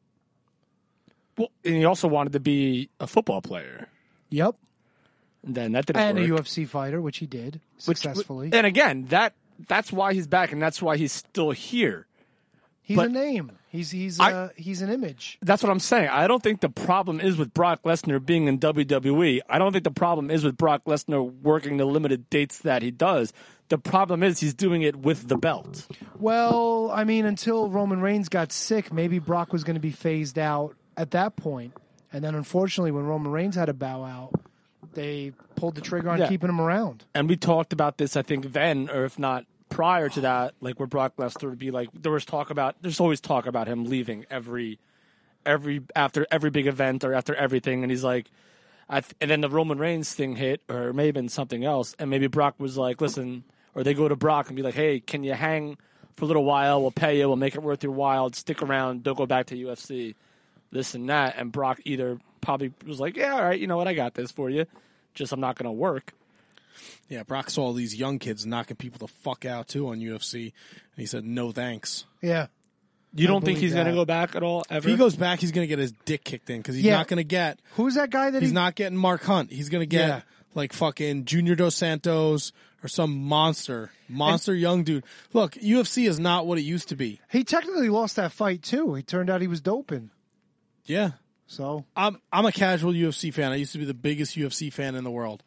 Well, and he also wanted to be a football player. Yep. And then that didn't And work. a U F C fighter, which he did Which- successfully. and again, that that's why he's back, and that's why he's still here. he's but- a name. He's he's I- uh, he's an image. That's what I'm saying. I don't think the problem is with Brock Lesnar being in W W E. I don't think the problem is with Brock Lesnar working the limited dates that he does. The problem is he's doing it with the belt. Well, I mean, until Roman Reigns got sick, maybe Brock was going to be phased out at that point. And then, unfortunately, when Roman Reigns had to bow out, they pulled the trigger on Yeah. keeping him around. And we talked about this, I think, then, or if not prior to that, like where Brock Lesnar would be like, there was talk about, there's always talk about him leaving every, every, after every big event or after everything. And he's like, I th- and then the Roman Reigns thing hit, or it may have been something else. And maybe Brock was like, listen, or they go to Brock and be like, hey, can you hang for a little while? We'll pay you. We'll make it worth your while. Stick around. Don't go back to U F C. This and that. And Brock either probably was like, yeah, all right, you know what? I got this for you. Just I'm not going to work. Yeah, Brock saw all these young kids knocking people the fuck out, too, on U F C. And he said, no thanks. Yeah. You I don't think believe he's going to that. go back at all, ever? If he goes back, he's going to get his dick kicked in because he's Yeah. not going to get... Who's that guy that He's he, not getting Mark Hunt. He's going to get, Yeah. like, fucking Junior Dos Santos or some monster. Monster young dude. Look, U F C is not what it used to be. he technically lost that fight too. It turned out he was doping. Yeah. So I'm I'm a casual U F C fan. I used to be the biggest U F C fan in the world.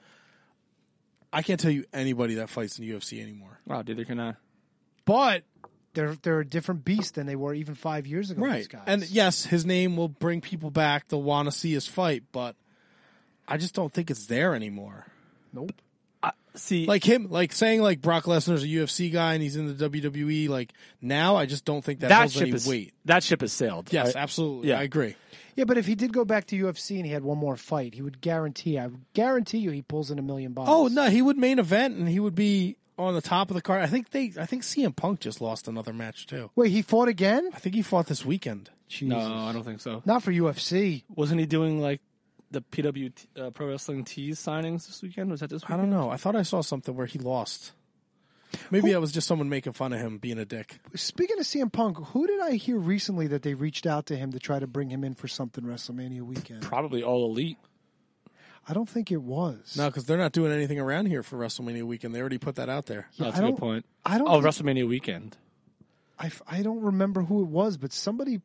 I can't tell you anybody that fights in the U F C anymore. Wow, dude, they're going to... but they're they're a different beast than they were even five years ago. These Right. guys. And yes, his name will bring people back. They'll want to see his fight, but I just don't think it's there anymore. Nope. See, Like him, like saying like Brock Lesnar's a U F C guy and he's in the W W E. Like now, I just don't think that, that holds ship any is weight. that ship has sailed. Yes, right? absolutely. Yeah. I agree. Yeah, but if he did go back to U F C and he had one more fight, he would guarantee. I would guarantee you, he pulls in a million bucks. Oh no, he would main event and he would be on the top of the card. I think they, I think C M Punk just lost another match too. Wait, he fought again? I think he fought this weekend. Jesus. No, I don't think so. Not for U F C. Wasn't he doing like the P W T, uh, Pro Wrestling Tees signings this weekend? Was that this I weekend? don't know. I thought I saw something where he lost. Maybe that was just someone making fun of him being a dick. Speaking of C M Punk, who did I hear recently that they reached out to him to try to bring him in for something WrestleMania weekend? Probably All Elite. I don't think it was. No, because they're not doing anything around here for WrestleMania weekend. They already put that out there. Yeah, That's I a good don't- point. I don't Oh, think- WrestleMania weekend. I, f- I don't remember who it was, but somebody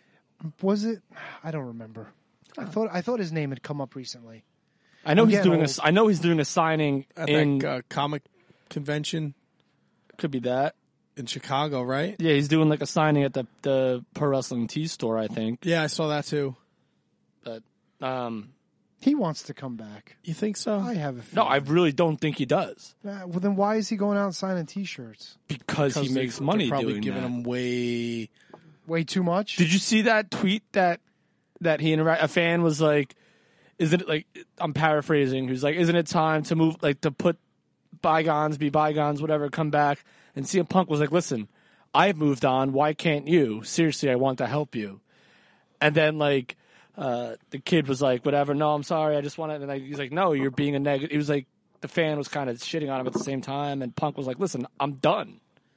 was it? I don't remember. I thought I thought his name had come up recently. I know I'm he's getting doing a. old. I know he's doing a signing At in. that uh, comic convention Could be that. in Chicago, right? Yeah, he's doing like a signing at the the Pro Wrestling Tees store, I think. Yeah, I saw that too. But um, He wants to come back. You think so? I have a no, feeling. I really don't think he does Uh, well, then why is he going out and signing T-shirts? because he Because makes they're money probably doing giving that. him way. Way too much? Did you see that tweet that that he intera- a fan was like, "Isn't it like?" I'm paraphrasing. Who's like, "Isn't it time to move? Like to put bygones be bygones, whatever. Come back." And C M Punk was like, "Listen, I've moved on. Why can't you? Seriously, I want to help you." And then like uh, the kid was like, "Whatever. No, I'm sorry. I just want to." And like, he's like, "No, you're being a negative." He was like, the fan was kind of shitting on him at the same time, and Punk was like, "Listen, I'm done.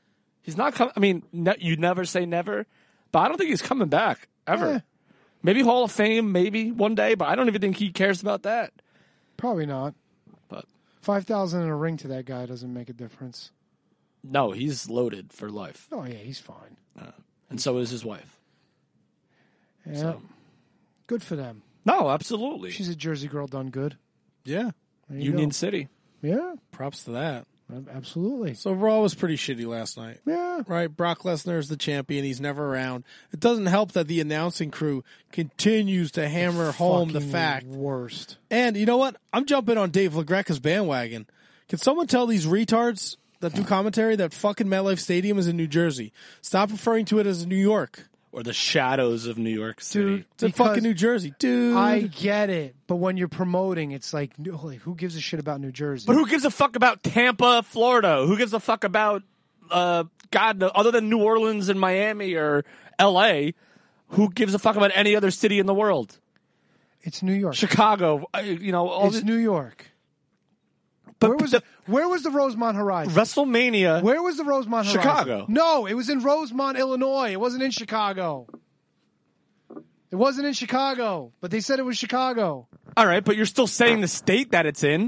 He's not coming. I mean, ne- you never say never, but I don't think he's coming back ever. Eh. Maybe Hall of Fame, maybe one day, but I don't even think he cares about that. Probably not. But five thousand in a ring to that guy doesn't make a difference. no, he's loaded for life. Oh, yeah, he's fine. Uh, and so is his wife. Yeah. So. Good for them. No, absolutely. She's a Jersey girl done good. Yeah. There you Union go. City. Yeah, Props to that. absolutely. So Raw was pretty shitty last night. Yeah. Right, Brock Lesnar is the champion. He's never around. It doesn't help that the announcing crew continues to hammer home the Fucking fact. worst. And you know what? I'm jumping on Dave LaGreca's bandwagon. Can someone tell these retards that do commentary that fucking MetLife Stadium is in New Jersey? Stop referring to it as New York. Or the shadows of New York City. Dude, It's in because fucking New Jersey. Dude. I get it, but when you're promoting, it's like, like, who gives a shit about New Jersey? But who gives a fuck about Tampa, Florida? Who gives a fuck about, uh, God, other than New Orleans and Miami or L A, who gives a fuck about any other city in the world? It's New York. Chicago, uh, you know. All It's the, New York. but Where was the, where was the Rosemont Horizon? WrestleMania? Where was the Rosemont Horizon? Chicago. No, it was in Rosemont, Illinois. It wasn't in Chicago. It wasn't in Chicago, but they said it was Chicago. All right, but you're still saying the state that it's in.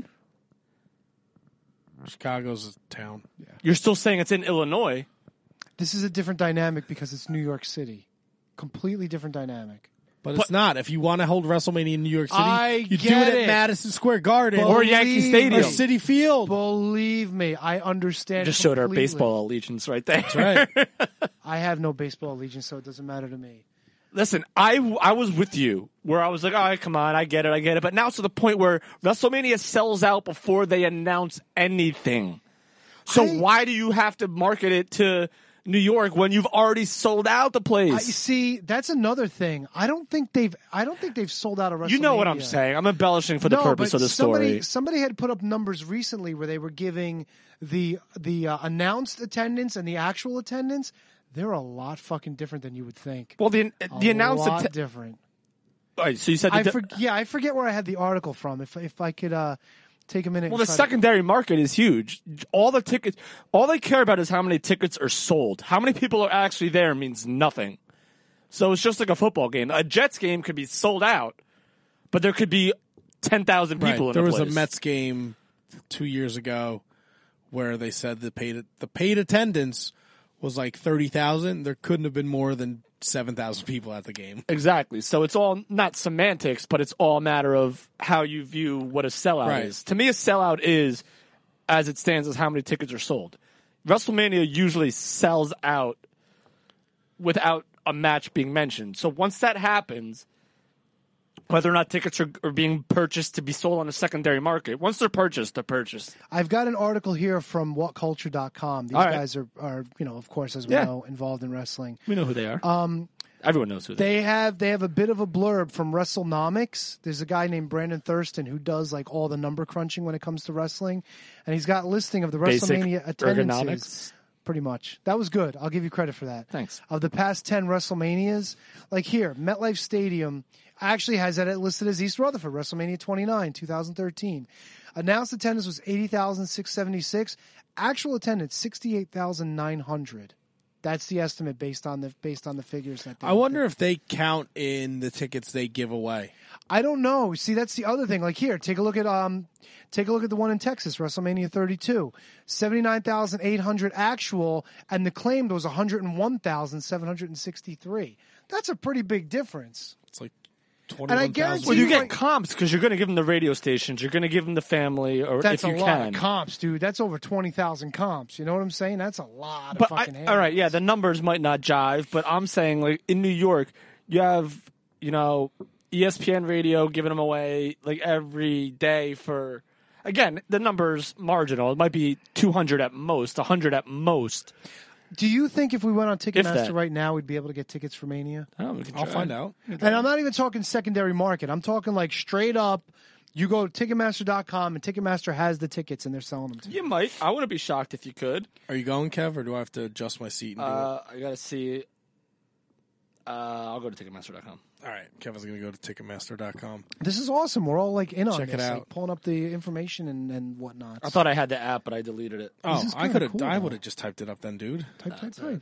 Chicago's a town. Yeah. You're still saying it's in Illinois. This is a different dynamic because it's New York City. Completely different dynamic. But it's not. If you want to hold WrestleMania in New York City, I you do get it at it. Madison Square Garden Or Yankee Believe Stadium. or City Field. Believe me, I understand. Just showed our completely. baseball allegiance right there. That's right. I have no baseball allegiance, so it doesn't matter to me. Listen, I, I was with you where I was like, all right, come on, I get it, I get it. But now it's to the point where WrestleMania sells out before they announce anything. So I- why do you have to market it to New York when you've already sold out the place? I, see, that's another thing. I don't think they've. I don't think they've sold out a WrestleMania. You know what I'm saying. I'm embellishing for the no, purpose but of the somebody, story. Somebody had put up numbers recently where they were giving the the uh, announced attendance and the actual attendance. They're a lot fucking different than you would think. Well, the the a announced lot atten- different. All right, so you said the I di- for, yeah, I forget where I had the article from. If if I could uh, take a minute. Well, and the try to- secondary market is huge. All the tickets, all they care about is how many tickets are sold. How many people are actually there means nothing. So it's just like a football game. A Jets game could be sold out, but there could be ten thousand people Right. in There the was place. a Mets game two years ago where they said the paid the paid attendance was like thirty thousand. There couldn't have been more than seven thousand people at the game. Exactly. So it's all not semantics, but it's all a matter of how you view what a sellout Right. is. To me, a sellout is, as it stands, is how many tickets are sold. WrestleMania usually sells out without a match being mentioned. So once that happens, whether or not tickets are, are being purchased to be sold on a secondary market, once they're purchased, they're purchased. I've got an article here from what culture dot com. These All right. guys are, are, you know, of course, as we Yeah. know, involved in wrestling. We know who they are. Um, Everyone knows who they are. They have they have a bit of a blurb from WrestleNomics. There's a guy named Brandon Thurston who does like all the number crunching when it comes to wrestling, and he's got a listing of the Basic WrestleMania attendances. ergonomics. Pretty much. That was good. I'll give you credit for that. Thanks. Of the past ten WrestleManias, like here, MetLife Stadium actually has that listed as East Rutherford, WrestleMania twenty-nine, twenty thirteen. Announced attendance was eighty thousand six hundred seventy-six. Actual attendance, sixty-eight thousand nine hundred. That's the estimate based on the based on the figures that they I wonder if they count in the tickets they give away. I don't know. See, that's the other thing. Like here, take a look at um, take a look at the one in Texas, WrestleMania thirty-two, seventy-nine thousand eight hundred actual, and the claimed was one hundred one thousand seven hundred sixty-three. That's a pretty big difference. It's like And I twenty-one guarantee thousand. Well, you you get like- comps because you're going to give them the radio stations. You're going to give them the family, or That's if a you lot can. of comps, dude. That's over twenty thousand comps. You know what I'm saying? That's a lot But of I, fucking all right, yeah, handles. the numbers might not jive, but I'm saying like in New York, you have you know E S P N radio giving them away like every day for. Again, the number's marginal. It might be two hundred at most, one hundred at most. Do you think if we went on If Ticketmaster that. right now, we'd be able to get tickets for Mania? Oh, we can I'll try. find out. And I'm not even talking secondary market. I'm talking like straight up. You go to Ticketmaster dot com and Ticketmaster has the tickets and they're selling them to you. You might. I wouldn't be shocked if you could. Are you going, Kev, or do I have to adjust my seat and do Uh, I gotta see. Uh, I'll go to Ticketmaster dot com. All right, Kevin's going to go to Ticketmaster dot com. This is awesome. We're all like in on Check it this, out. like, pulling up the information and, and whatnot. I thought I had the app, but I deleted it. Oh, is I kinda could have. cool, I though. would have just typed it up then, dude. Type, type, type.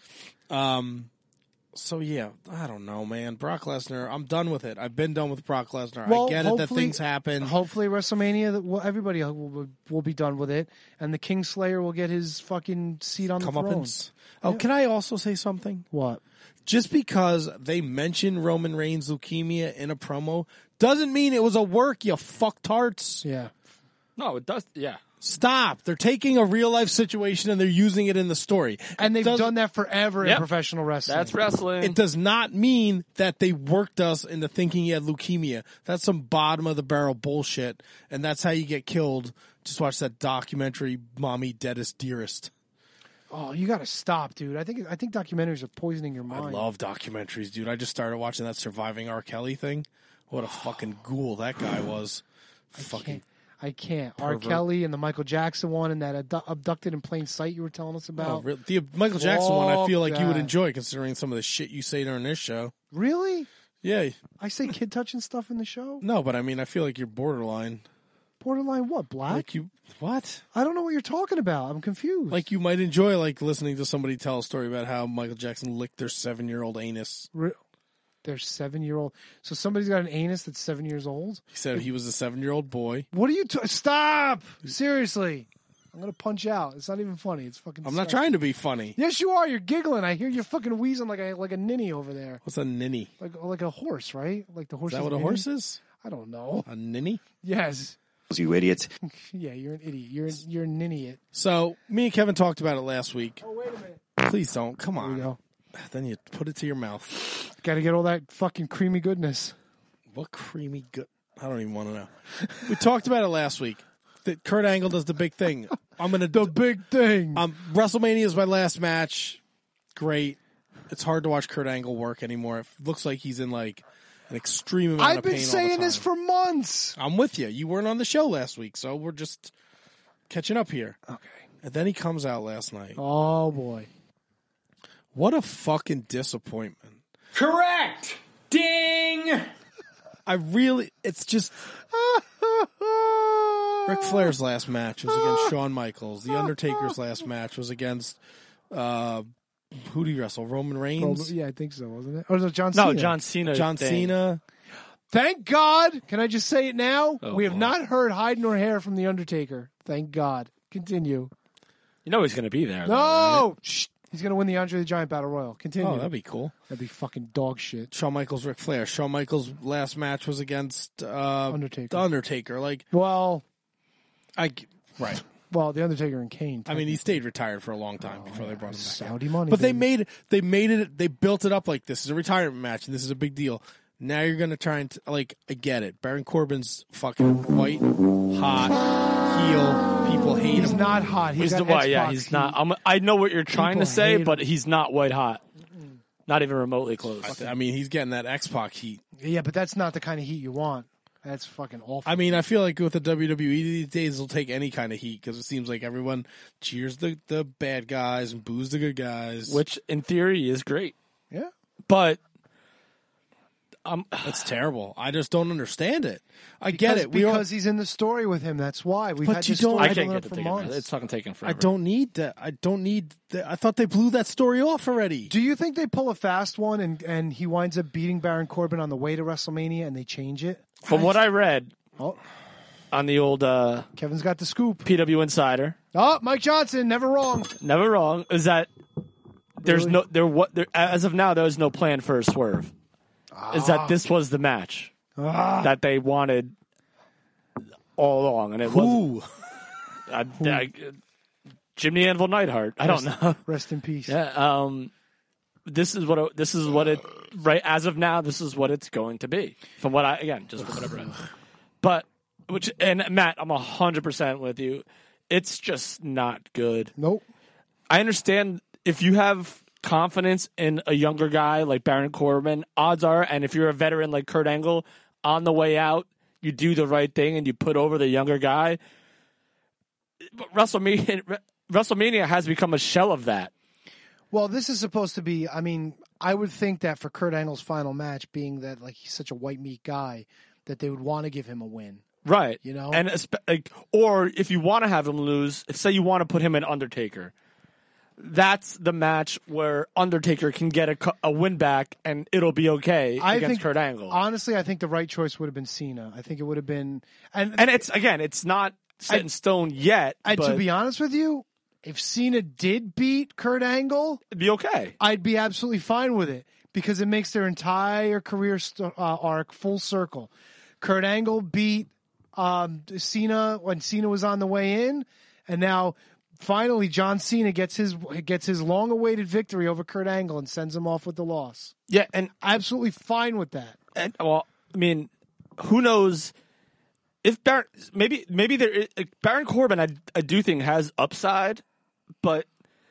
Um. So yeah, I don't know, man. Brock Lesnar. I'm done with it. I've been done with Brock Lesnar. Well, I get it that hopefully- things happen. Hopefully, WrestleMania, that will, everybody will, will be done with it, and the Kingslayer will get his fucking seat on the throne. Comeuppance. Oh, can I also say something? What? Just because they mentioned Roman Reigns' leukemia in a promo doesn't mean it was a work, you fucktards. Yeah. No, it does. Yeah. Stop. They're taking a real life situation and they're using it in the story. And they've Doesn't- done that forever in Yep. professional wrestling. That's wrestling. It does not mean that they worked us into thinking he had leukemia. That's some bottom of the barrel bullshit, and that's how you get killed. Just watch that documentary, Mommy Deadest Dearest. Oh, you got to stop, dude. I think I think documentaries are poisoning your I mind. love documentaries, dude. I just started watching that Surviving R. Kelly thing. What a fucking ghoul that guy was. Fucking I can't. R. pervert. Kelly and the Michael Jackson one and that abdu- abducted in plain sight you were telling us Oh, about. really? The Michael Jackson one, I feel like you would that. enjoy, considering some of the shit you say during this show. Really? Yeah. I say kid touching stuff in the show? No, but I mean, I feel like you're borderline. Borderline what? Black? Like you, what? I don't know what you're talking about. I'm confused. Like you might enjoy like listening to somebody tell a story about how Michael Jackson licked their seven-year-old anus. Re- They're seven-year-old. So somebody's got an anus that's seven years old? He said he was a seven-year-old boy. What are you... T- Stop! Seriously. I'm going to punch out. It's not even funny. It's fucking I'm not disgusting. trying to be funny. Yes, you are. You're giggling. I hear you fucking wheezing like a like a ninny over there. What's a ninny? Like like a horse, right? Like the horse. Is that what a horse is? I don't know. A ninny? Yes. You idiots. Yeah, you're an idiot. You're you're an idiot. So me and Kevin talked about it last week. Oh, wait a minute. Please don't. Come There we on. go. Then you put it to your mouth. Got to get all that fucking creamy goodness. What creamy good? I don't even want to know. We talked about it last week. That Kurt Angle does the big thing. I'm gonna The big thing. Um, WrestleMania is my last match. Great. It's hard to watch Kurt Angle work anymore. It looks like he's in like an extreme amount I've of been pain all the saying time. this for months. I'm with you. You weren't on the show last week, so we're just catching up here. Okay. And then he comes out last night. Oh boy. What a fucking disappointment. Correct! Ding! I really, it's just. Ric Flair's last match was against Shawn Michaels. The Undertaker's last match was against. Uh, who did he wrestle? Roman Reigns? Yeah, I think so, wasn't it? Or was it John Cena? No, John Cena. John thing. Cena. Thank God. Can I just say it now? Oh, we have boy. not heard hide nor hair from The Undertaker. Thank God. Continue. You know he's going to be there. though, No! right? Shh. He's going to win the Andre the Giant Battle Royal. Continue. Oh, that'd be cool. That'd be fucking dog shit. Shawn Michaels, Ric Flair. Shawn Michaels' last match was against uh, Undertaker. The Undertaker. Like, Well, I right. well, The Undertaker and Kane. I mean, he stayed retired for a long time before they brought him back. Saudi money. But they baby. made they made it. They built it up like this is a retirement match, and this is a big deal. Now you're gonna try and like I get it. Baron Corbin's fucking white, hot, heel. People hate He's him. not hot. He's He's got the white. Yeah, Xbox he's heat. not. I'm, I know what you're trying People to say, hate but him. he's not white hot. Not even remotely close. I mean, he's getting that X-Pac heat. Yeah, but that's not the kind of heat you want. That's fucking awful. I mean, I feel like with the W W E these days, they'll take any kind of heat because it seems like everyone cheers the, the bad guys and boos the good guys. Which, in theory, is great. Yeah. But um, That's terrible. I just don't understand it. I because, get it. We all, because he's in the story with him. That's why we've But had you this don't- story I can't building get up the for ticket. months. It's fucking taking I forever. don't need that. I don't need that. I thought they blew that story off already. Do you think they pull a fast one and, and he winds up beating Baron Corbin on the way to WrestleMania and they change it? From what I read Oh, on the old uh, Kevin's got the scoop. P W Insider, Oh, Mike Johnson, never wrong. never wrong, is that there's Really? no there what there as of now there is no plan for a swerve. Is that this was the match Ah. that they wanted all along, and it was Ooh. I, I, Jimmy Anvil Neidhart. I don't know. Rest in peace. Yeah. Um. This is what it, this is what it right as of now. This is what it's going to be. From what I again just from what I've read. But which and Matt, I'm a hundred percent with you. It's just not good. Nope. I understand if you have confidence in a younger guy like Baron Corbin, odds are, and if you're a veteran like Kurt Angle, on the way out, you do the right thing and you put over the younger guy. But WrestleMania, WrestleMania has become a shell of that. Well, this is supposed to be, I mean, I would think that for Kurt Angle's final match, being that like he's such a white meat guy, that they would want to give him a win. Right. You know? And espe- like, or if you want to have him lose, if say you want to put him in Undertaker, that's the match where Undertaker can get a, cu- a win back and it'll be okay I against think, Kurt Angle. Honestly, I think the right choice would have been Cena. I think it would have been, and and it's again, it's not set I, in stone yet. And but to be honest with you, if Cena did beat Kurt Angle, it'd be okay. I'd be absolutely fine with it because it makes their entire career st- uh, arc full circle. Kurt Angle beat um, Cena when Cena was on the way in, and now finally John Cena gets his gets his long-awaited victory over Kurt Angle and sends him off with the loss. Yeah, and absolutely fine with that. And well, I mean, who knows if Baron maybe maybe there is, Baron Corbin I I do think has upside, but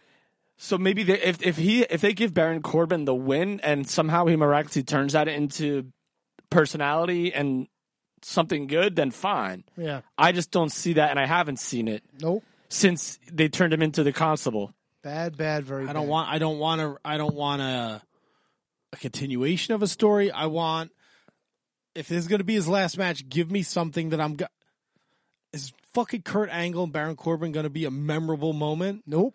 so maybe they, if if he if they give Baron Corbin the win and somehow he miraculously turns that into personality and something good, then fine. Yeah. I just don't see that, and I haven't seen it. Nope. Since they turned him into the Constable. Bad, bad, very. I don't bad. want. I don't want to. I don't want a a continuation of a story. I want. If this is going to be his last match, give me something that I'm. Go- is fucking Kurt Angle and Baron Corbin going to be a memorable moment? Nope.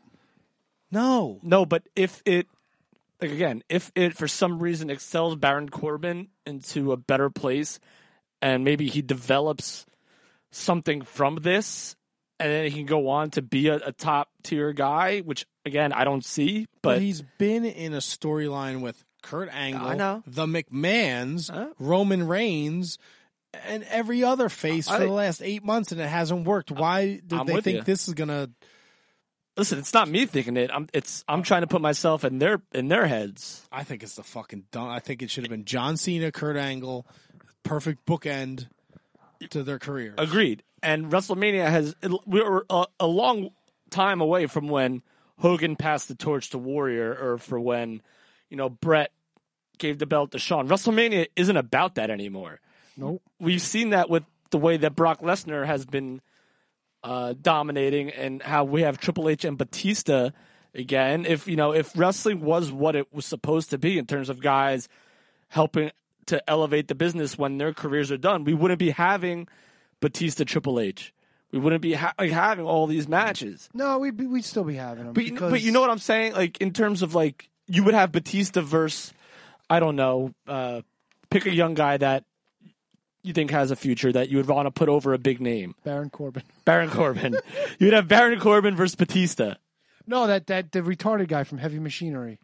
No. No, but if it, like again, if it for some reason excels Baron Corbin into a better place, and maybe he develops something from this, and then he can go on to be a, a top tier guy, which again I don't see. But, But he's been in a storyline with Kurt Angle, I know. the McMahons, Huh? Roman Reigns, and every other face I- for the last eight months, and it hasn't worked. Why do I'm they with think you. this is gonna? listen, it's not me thinking it. I'm it's I'm trying to put myself in their in their heads. I think it's the fucking dumb. I think it should have been John Cena, Kurt Angle, perfect bookend to their careers. Agreed. And WrestleMania has we were a, a long time away from when Hogan passed the torch to Warrior, or for when you know Brett gave the belt to Shawn. WrestleMania isn't about that anymore. Nope. We've seen that with the way that Brock Lesnar has been uh, dominating, and how we have Triple H and Batista again. If you know, if wrestling was what it was supposed to be in terms of guys helping to elevate the business when their careers are done, we wouldn't be having Batista Triple H. We wouldn't be ha- like having all these matches. No, we'd be, we'd still be having them. But you, because but you know what I'm saying? Like in terms of like you would have Batista versus I don't know, uh, pick a young guy that you think has a future that you would want to put over a big name. Baron Corbin. Baron Corbin. You'd have Baron Corbin versus Batista. No, that that the retarded guy from Heavy Machinery.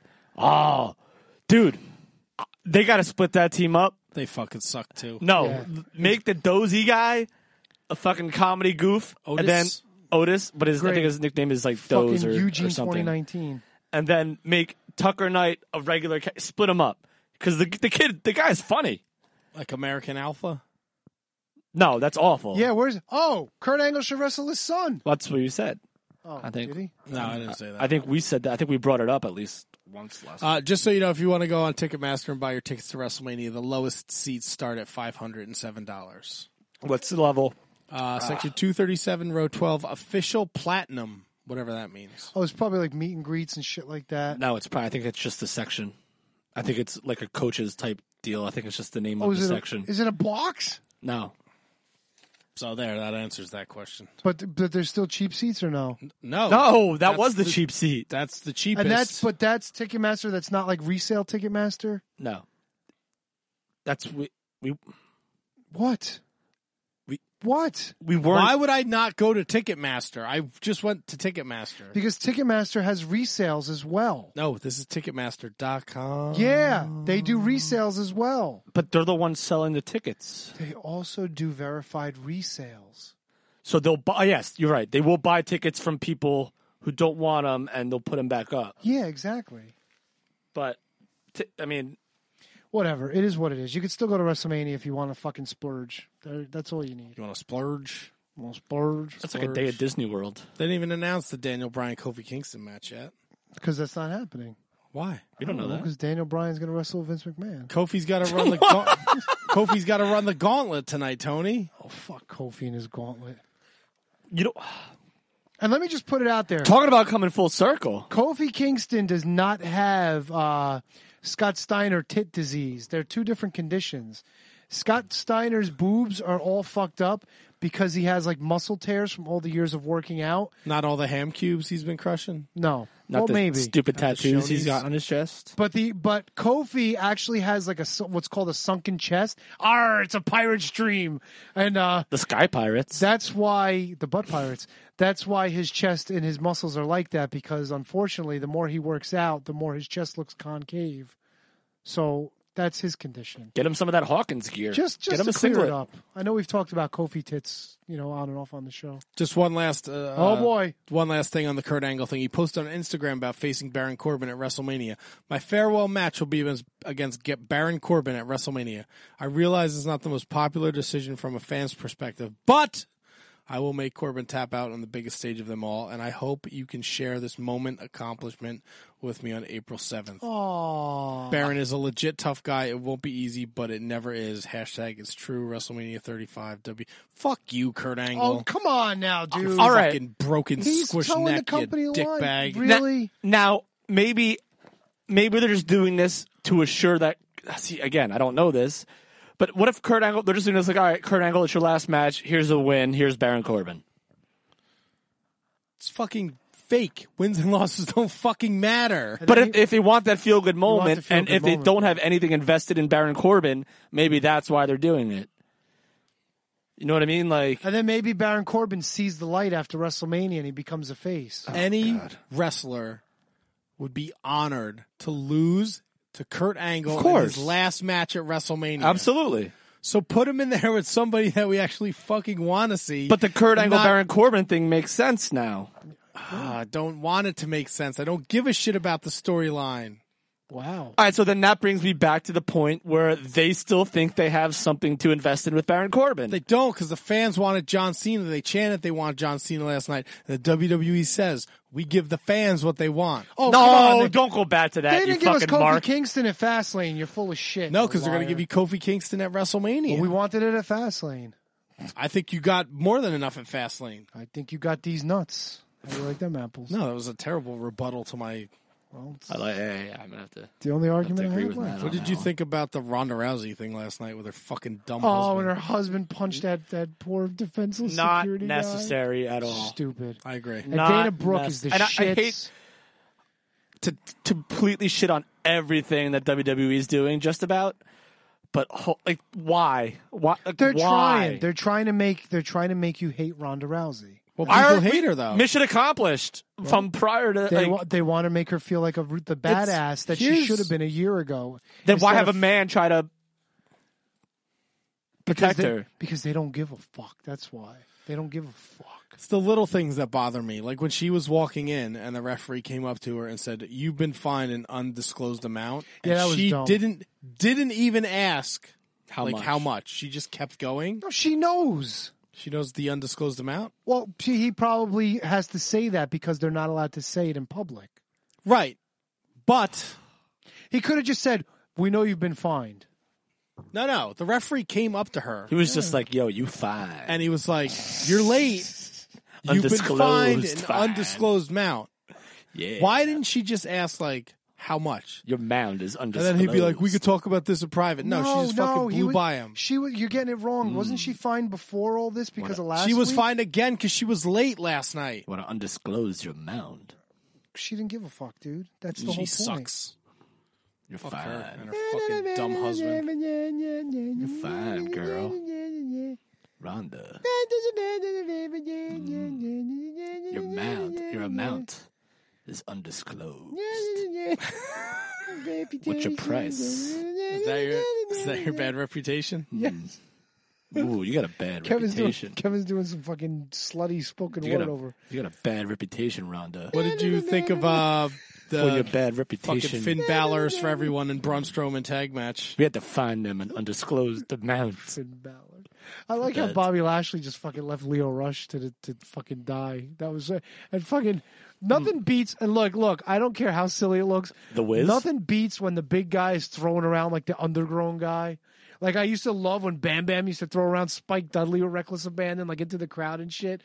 Oh, dude, they got to split that team up. They fucking suck too. No, Yeah. make the Dozy guy a fucking comedy goof, Otis? and then Otis, but his I Great. think his nickname is like Doze Fucking or, Eugene or something. twenty nineteen. And then make Tucker Knight a regular. Ca- split him up because the the kid, the guy's funny. Like American Alpha. No, that's awful. Yeah, where's oh Kurt Angle should wrestle his son. That's what you said. Oh, I think. did he? No, I didn't say that. I think we said that. I think we brought it up at least once last. Uh, just so you know, if you want to go on Ticketmaster and buy your tickets to WrestleMania, the lowest seats start at five hundred and seven dollars. What's the level? Uh, section two thirty-seven, row twelve, official platinum, whatever that means. Oh, it's probably like meet and greets and shit like that. No, it's probably. I think it's just the section. I think it's like a coach's type deal. I think it's just the name Oh, of is the it section. A, is it a box? No, So there, that answers that question. But but there's still cheap seats or no? No, no, that That's was the, the- cheap seat. that's the cheapest. And that's but that's Ticketmaster. That's not like resale Ticketmaster. No, that's we we What? We- what? we weren't. Why would I not go to Ticketmaster? I just went to Ticketmaster. Because Ticketmaster has resales as well. No, this is Ticketmaster dot com. Yeah, they do resales as well. But they're the ones selling the tickets, They also do verified resales. so they'll buy. Yes, you're right. They will buy tickets from people who don't want them, and they'll put them back up. Yeah, exactly. But t- I mean, Whatever. It is what it is. You could still go to WrestleMania if you want to fucking splurge. There- That's all you need. You want to splurge? You want to splurge? that's like a day at Disney World. They didn't even announce the Daniel Bryan Kofi Kingston match yet. Because that's not happening. Why? You don't know that. Because Daniel Bryan's going to wrestle Vince McMahon. Kofi's got to run the gaunt- Kofi's got to run the gauntlet tonight, Tony. Oh, fuck Kofi and his gauntlet. You don't. And let me just put it out there. Talking about coming full circle. Kofi Kingston does not have uh, Scott Steiner tit disease. They're two different conditions. Scott Steiner's boobs are all fucked up because he has like muscle tears from all the years of working out. Not all the ham cubes he's been crushing. No, Not well the maybe. stupid Not the tattoos he's Shoney's. got on his chest. But the but Kofi actually has like a su- what's called a sunken chest. Arr, it's a pirate's dream, and uh, The Sky Pirates. that's why the butt pirates. That's why his chest and his muscles are like that because unfortunately, the more he works out, the more his chest looks concave. So that's his condition. Get him some of that Hawkins gear. Just just Get him to a clear singlet. it up. I know we've talked about Kofi tits, you know, on and off on the show. Just one last. Uh, Oh, boy. One last thing on the Kurt Angle thing. He posted on Instagram about facing Baron Corbin at WrestleMania. My farewell match will be against, against get Baron Corbin at WrestleMania. I realize it's not the most popular decision from a fan's perspective, but I will make Corbin tap out on the biggest stage of them all, and I hope you can share this moment accomplishment with me on April seventh. Aww. Baron is a legit tough guy. It won't be easy, but it never is. Hashtag it's true. WrestleMania thirty-five. W. Fuck you, Kurt Angle. Oh, come on now, dude. All right. Fucking broken He's squish towing neck, the company you line. dickbag. Really? Now, maybe, maybe they're just doing this to assure that. See, again, I don't know this, but what if Kurt Angle? They're just doing this like, all right, Kurt Angle, it's your last match. Here's a win. Here's Baron Corbin. It's fucking fake. Wins and losses don't fucking matter. But if, if they want that feel good want moment, the feel and good if they moment. don't have anything invested in Baron Corbin, maybe that's why they're doing it. You know what I mean? Like, And then maybe Baron Corbin sees the light after WrestleMania and he becomes a face. Any wrestler would be honored to lose to Kurt Angle Of in course. his last match at WrestleMania. absolutely. So put him in there with somebody that we actually fucking want to see. But the Kurt and Angle not- Baron Corbin thing makes sense now. Ah, I don't want it to make sense. I don't give a shit about the storyline. Wow. All right, so then that brings me back to the point where they still think they have something to invest in with Baron Corbin. They don't, because the fans wanted John Cena. They chanted they wanted John Cena last night. And the W W E says, we give the fans what they want. Oh, come no, on. don't go back to that, They you didn't give us fucking Kofi Mark. Kingston at Fastlane. You're full of shit. No, you because they're going to liar. give you Kofi Kingston at WrestleMania. Well, we wanted it at Fastlane. I think you got more than enough at Fastlane. I think you got these nuts. How do you like them apples? No, that was a terrible rebuttal to my... Well, it's I like, yeah, yeah, I'm gonna have to. the only argument I agree have with left. that. What on did you that think about the Ronda Rousey thing last night with her fucking dumb Oh, husband? and her husband punched that, that poor defenseless Not security guy. necessary at all. Stupid. I agree. And Not Dana Brooke is the nec- and I- I shits. hate- To, to completely shit on everything that W W E is doing, just about. But ho- like, why? Why? Like, They're why? trying. They're trying to make. They're trying to make you hate Ronda Rousey. Well, I people already- hate her, though. Mission accomplished from prior to. They like, wa- they want to make her feel like a the badass that she here's- should have been a year ago. then why Instead have a of- man try to because protect they, her? Because they don't give a fuck. That's why they don't give a fuck. It's the little things that bother me. Like when she was walking in and the referee came up to her and said, "You've been fined an undisclosed amount." And Yeah, that was she dumb. didn't didn't even ask How like much? how much. She just kept going. No, she knows. She knows the undisclosed amount. Well, she, he probably has to say that because they're not allowed to say it in public. Right. But He could have just said, "We know you've been fined." no, no. The referee came up to her He was just like, "Yo, you fine." and he was like, "You're late. You've been Undisclosed fined an fine. undisclosed amount." Yeah. Why didn't she just ask like how much? Your mound is And undisclosed. then he'd be like, "We could talk about this in private." No, she just no, fucking he blew was- by him. She was. You're getting it wrong. Wasn't she fined before all this because of last? She was week? fined again because she was late last night. Want to undisclose your mound? She didn't give a fuck, dude. That's the She whole point. sucks. You're Fuck fine. her and her fucking dumb husband. You're fine, girl. Rhonda. Your mount, your amount is undisclosed. What's your price? Is that your is that your bad reputation? Yes. Ooh, you got a bad Kevin's doing, reputation. Kevin's doing some fucking slutty spoken You word got, a, over. you got a bad reputation, Rhonda. What did you think of uh, For your the bad fucking reputation. Finn Balor's for everyone and Braun Strowman tag match? We had to find them an undisclosed amount. Finn Balor. I like how That- Bobby Lashley just fucking left Leo Rush to the, to fucking die. That was uh, and fucking nothing beats. And look, look, I don't care how silly it looks. The Wiz? Nothing beats when the big guy is throwing around like the undergrown guy. Like I used to love when Bam Bam used to throw around Spike Dudley or Reckless Abandon like into the crowd and shit.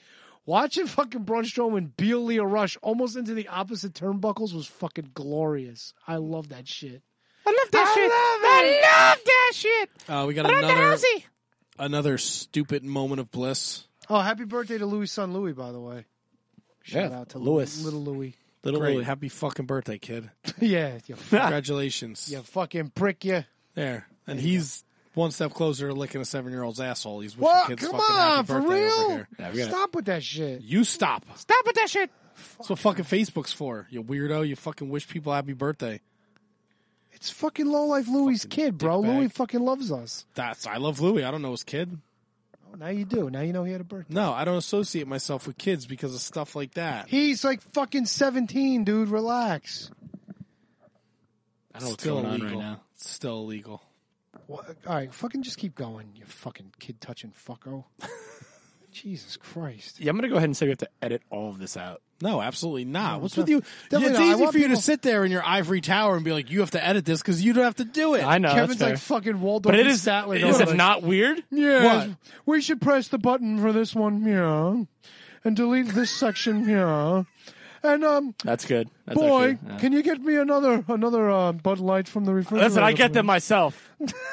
Watching fucking Braun Strowman beat Leo Rush almost into the opposite turnbuckles was fucking glorious. I love that shit. I love that I shit. love I love that shit. Uh, we got Ronda another Rousey. another stupid moment of bliss. Oh, happy birthday to Louis' son Louis, by the way. Shout Yeah, out to Louis. little Louis. Little Great. Louis. Happy fucking birthday, kid. Yeah, you, Congratulations. you fucking prick, you. There. And he's one step closer to licking a seven-year-old's asshole. He's wishing What? kids Come fucking on, happy for birthday over real? here. Yeah, we gotta- Stop with that shit. You stop. Stop with that shit. That's what fucking Facebook's for. You weirdo. You fucking wish people happy birthday. It's fucking low-life Louis' kid, bro. dickbag. Louis fucking loves us. That's I love Louis. I don't know his kid. Oh, now you do. Now you know he had a birthday. No, I don't associate myself with kids because of stuff like that. He's like fucking seventeen, dude. Relax. I don't know what's Still going on illegal. right now. It's still illegal. What? All right, fucking just keep going, you fucking kid-touching fucko. Jesus Christ. Yeah, I'm gonna go ahead and say we have to edit all of this out. No, absolutely not. No, What's def- with you? definitely It's not. I easy want for you to people- sit there in your ivory tower and be like, you have to edit this because you don't have to do it. I know. Kevin's that's like fair. fucking Waldorf But it and is. Statler. Is going it like, not weird? Yeah, What? we should press the button for this one, yeah, and delete this section, yeah. And um, That's good. That's boy, actually, yeah. can you get me another another uh, Bud Light from the refrigerator? Listen, I get them please? myself.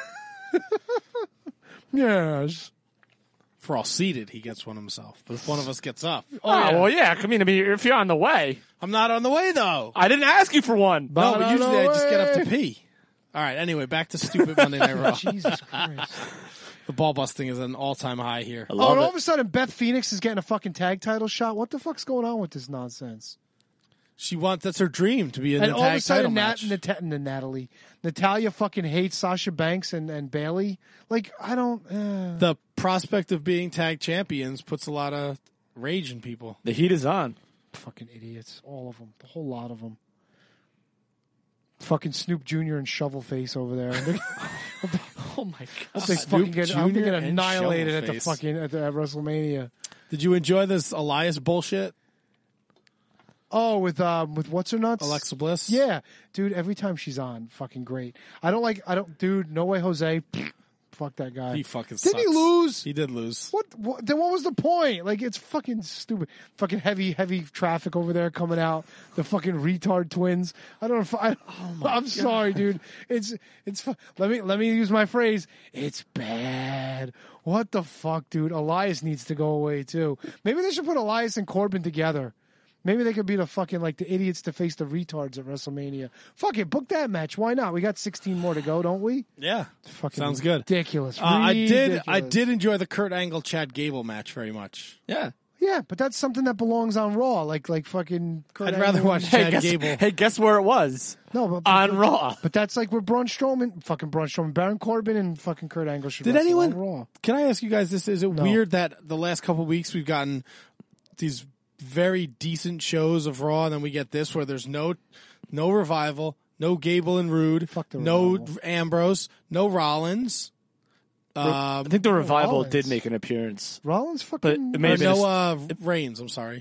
Yes. If we're all seated, he gets one himself. But if one of us gets up, Oh, well, yeah. I mean, I mean, if you're on the way, I'm not on the way though. I didn't ask you for one. No, But but on usually the I just get up to way. pee. All right. Anyway, back to stupid Monday Night Raw. Jesus Christ. The ball busting is an all-time high here. I Oh, love and all it. of a sudden, Beth Phoenix is getting a fucking tag title shot. What the fuck's going on with this nonsense? She wants that's her dream to be in And the all of tag a sudden, title Nat, match. Nat, Natalie, Natalia fucking hates Sasha Banks and, and Bailey. Like, I don't. Uh. The prospect of being tag champions puts a lot of rage in people. The heat is on. Fucking idiots. All of them. The whole lot of them. Fucking Snoop Junior and Shovelface over there. Oh my god. They fucking get, I'm Junior get and annihilated at the Shovelface. fucking at, the, at WrestleMania. Did you enjoy this Elias bullshit? Oh, with um, with what's her nuts? Alexa Bliss? Yeah, dude. Every time she's on, fucking great. I don't like. I don't, dude. No way, Jose. Fuck that guy. He fucking Didn't he sucks. lose? He did lose. What, what? Then what was the point? Like, it's fucking stupid. Fucking heavy, heavy traffic over there coming out. The fucking retard twins. I don't know. If I, Oh I'm sorry, dude. It's it's. fu- Let me let me use my phrase. It's bad. What the fuck, dude? Elias needs to go away too. Maybe they should put Elias and Corbin together. Maybe they could be the fucking like the idiots to face the retards at WrestleMania. Fuck it, book that match. Why not? We got sixteen more to go, don't we? Yeah. Fucking Sounds good. Ridiculous. Uh, I did I Ridiculous. did enjoy the Kurt Angle Chad Gable match very much. Yeah. Yeah, but that's something that belongs on Raw, like like fucking. Kurt I'd rather Angle. watch Hey, Chad guess, Gable. hey, guess where it was? No, but, On Raw. But that's like where Braun Strowman, fucking Braun Strowman, Baron Corbin, and fucking Kurt Angle should. Did wrestle anyone on Raw? Can I ask you guys this? Is it No. weird that the last couple of weeks we've gotten these very decent shows of Raw, and then we get this where there's no no revival, no Gable and Rude, Fuck the no revival. Ambrose, no Rollins. Um, I think the revival Rollins. did make an appearance. Rollins But fucking. it may or have been no a- uh, Reigns. I'm sorry.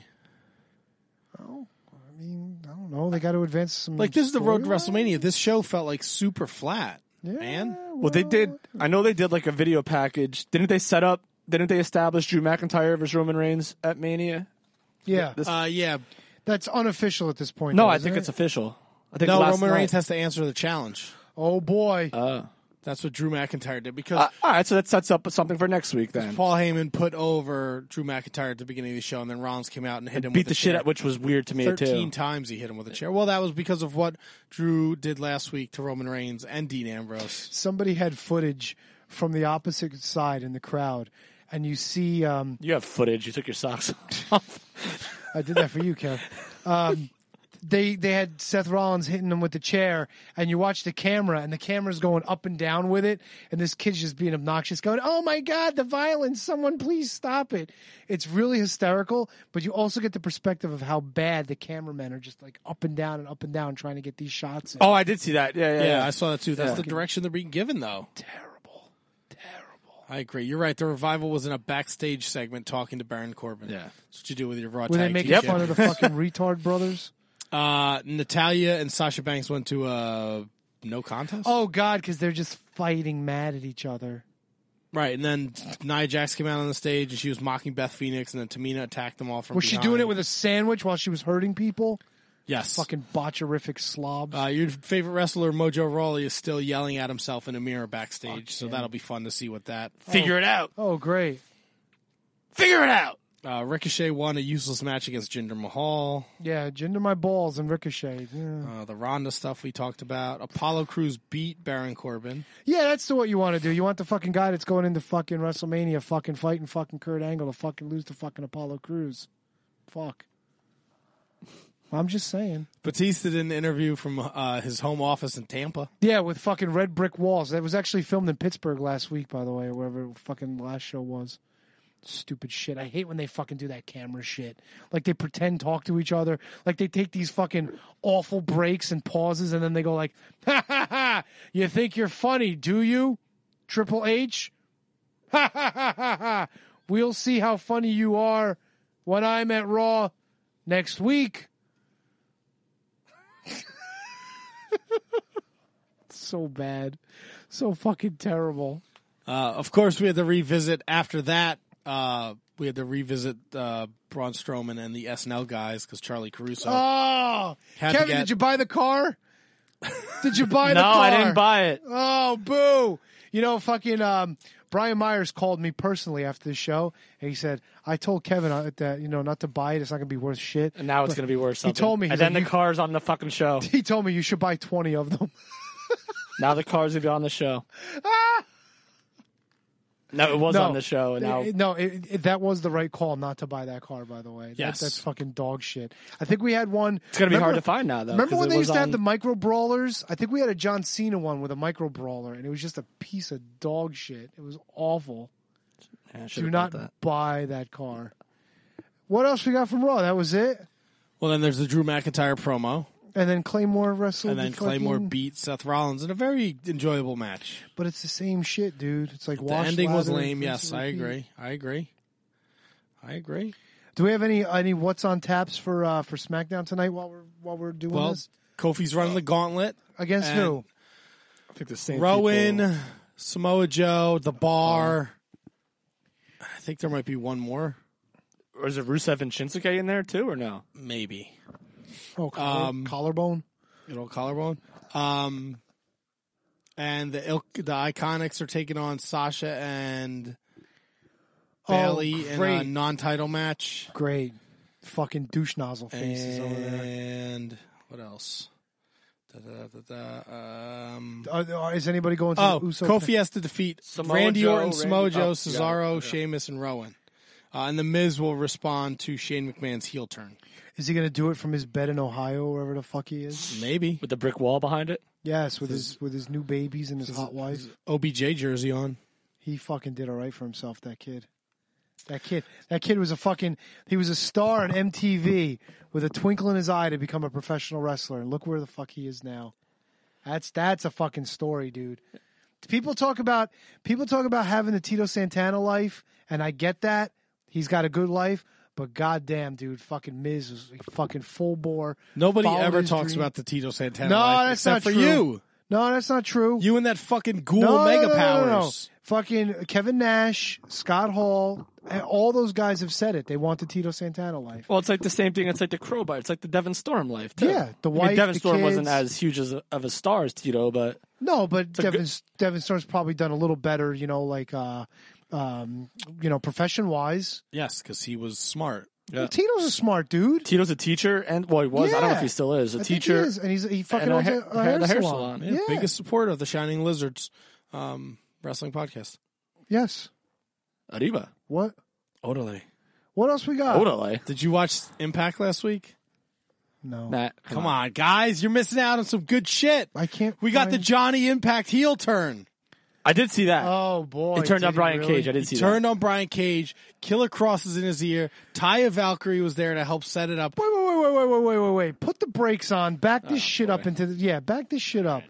Oh, I mean, I don't know. They got to advance some. Like this is the road to storyline? WrestleMania. This show felt like super flat, Yeah, man. Well, they did. I know they did like a video package. Didn't they set up? Didn't they establish Drew McIntyre versus Roman Reigns at Mania? Yeah, This- Uh, yeah. that's unofficial at this point. no, though, I isn't think it? it's official. I think No, last Roman night- Reigns has to answer the challenge. Oh boy. Uh, That's what Drew McIntyre did because uh, all right, so that sets up something for next week then. Paul Heyman put over Drew McIntyre at the beginning of the show, and then Rollins came out and hit him Beat with the a shit chair. out, which was weird to me Thirteen too. times he hit him with a chair. Well, that was because of what Drew did last week to Roman Reigns and Dean Ambrose. Somebody had footage from the opposite side in the crowd, and you see. Um, You have footage. You took your socks off. I did that for you, Kev. Um, they they had Seth Rollins hitting him with the chair, and you watch the camera, and the camera's going up and down with it, and this kid's just being obnoxious, going, "Oh my God, the violence! Someone please stop it!" It's really hysterical, but you also get the perspective of how bad the cameramen are just like up and down and up and down trying to get these shots in. Oh, I did see that. Yeah, yeah. Yeah, yeah. I saw that too. That's Yeah. the direction they're being given, though. Terrible, terrible. I agree. You're right. The revival was in a backstage segment talking to Baron Corbin. Yeah. That's what you do with your Raw Were they tag making team fun of the champions. fucking retard brothers? Uh, Natalia and Sasha Banks went to a no contest. Oh God, because they're just fighting mad at each other. Right, and then Nia Jax came out on the stage and she was mocking Beth Phoenix, and then Tamina attacked them all from Was behind. she doing it with a sandwich while she was hurting people? Yes. Fucking botcherific slob. Uh, your favorite wrestler, Mojo Rawley, is still yelling at himself in a mirror backstage, so that'll be fun to see what that... Figure oh. it out. Oh, great. Figure it out. Uh, Ricochet won a useless match against Jinder Mahal. Yeah, Jinder my balls and Ricochet. Yeah, uh, the Ronda stuff we talked about. Apollo Crews beat Baron Corbin. Yeah, that's the, what you want to do. You want the fucking guy that's going into fucking WrestleMania fucking fighting fucking Kurt Angle to fucking lose to fucking Apollo Crews. Fuck. I'm just saying. Batista did an interview from uh, his home office in Tampa. Yeah, with fucking red brick walls. That was actually filmed in Pittsburgh last week, by the way, or wherever fucking last show was. Stupid shit. I hate when they fucking do that camera shit. Like they pretend talk to each other. Like they take these fucking awful breaks and pauses and then they go like, ha ha ha, you think you're funny, do you? Triple H? Ha ha ha ha ha. We'll see how funny you are when I'm at Raw next week. So bad. So fucking terrible. Uh, of course, we had to revisit after that. Uh, we had to revisit uh, Braun Strowman and the S N L guys because Charlie Caruso. Oh, had to Kevin, get- did you buy the car? Did you buy the No, car? I didn't buy it. Oh, boo. You know, fucking um, Brian Myers called me personally after the show, and he said, I told Kevin uh, that, you know, not to buy it. It's not going to be worth shit. And now it's But going to be worth He something. told me. And he's then like, the car's on the fucking show. He told me you should buy twenty of them. Now the car's going to be on the show. No, it was No. on the show. And now It- no, it, it, that was the right call not to buy that car, by the way. That- Yes. that's fucking dog shit. I think we had one. it's going to be remember- hard to find now, though. Remember 'cause when it they was used to have on- the micro brawlers? I think we had a John Cena one with a micro brawler, and it was just a piece of dog shit. It was awful. Yeah, I Do should've not bought that. buy that car. What else we got from Raw? That was it? Well, then there's the Drew McIntyre promo. And then Claymore wrestled. And then the Claymore fucking- beat Seth Rollins in a very enjoyable match. But it's the same shit, dude. It's like The wash, ending was lather, lame. rinse, Yes, and I repeat. agree. I agree. I agree. Do we have any any what's on taps for uh, for SmackDown tonight while we're while we're doing Well, this? Kofi's running the gauntlet. Against and who? I think the same Rowan, people. Samoa Joe, The Bar. I think there might be one more. Or is it Rusev and Shinsuke in there, too, or no? Maybe. Oh, collar, Um, collarbone. Good old collarbone. Um, and the ilk, the Iconics are taking on Sasha and Bailey in a great. non-title match. Great. Fucking douche nozzle faces over there. And what else? Da, da, da, da, um, Uh, uh, is anybody going to oh, the Uso? Kofi has to defeat Samoa Randy Joe, Orton, Randy- Samoa Joe, oh, Cesaro, yeah, yeah. Sheamus, and Rowan. Uh, and The Miz will respond to Shane McMahon's heel turn. Is he going to do it from his bed in Ohio, wherever the fuck he is? Maybe. With the brick wall behind it? Yes, with his with his new babies and his hot wife. O B J jersey on. He fucking did all right for himself. That kid. That kid. That kid was a fucking. He was a star on M T V with a twinkle in his eye to become a professional wrestler, and look where the fuck he is now. That's that's a fucking story, dude. People talk about people talk about having the Tito Santana life, and I get that. He's got a good life, but goddamn, dude, fucking Miz was fucking full bore. Nobody followed ever his talks dream. about the Tito Santana No, life that's except not for true. you. No, that's not true. You and that fucking ghoul No, mega no, no, no, no, no. powers. Fucking Kevin Nash, Scott Hall, all those guys have said it. They want the Tito Santana life. Well, it's like the same thing. It's like the Crowbar. It's like the Devon Storm life, too. Yeah, the I mean, wife, Devon the Storm wasn't kids. as huge as a, of a star as Tito, but No, but a Devin, good- Devin Storm's probably done a little better, you know, like, uh, um, you know, profession wise. Yes, because he was smart. yeah. Tito's a smart dude. Tito's a teacher, and well, he was. I don't know Yeah. if he still is. A I think teacher. he is, and he's he fucking and a owns a, hair- a hair, the hair salon. salon, Yeah, Yeah, biggest supporter of the Shining Lizards um, wrestling podcast. yes. Arriba. What? Odele. What else we got? Odele. Did you watch Impact last week? No, Matt, Come on, guys. You're missing out on some good shit. I can't. We got the find- Johnny Impact heel turn. I did see that. Oh boy! it turned did on he Brian really? Cage. I did He see turned that. on Brian Cage. Killer Cross is in his ear. Taya Valkyrie was there to help set it up. Wait, wait, wait, wait, wait, wait, wait, wait, wait. Put the brakes on. Back this Oh, shit boy. up into the yeah. Back this shit up.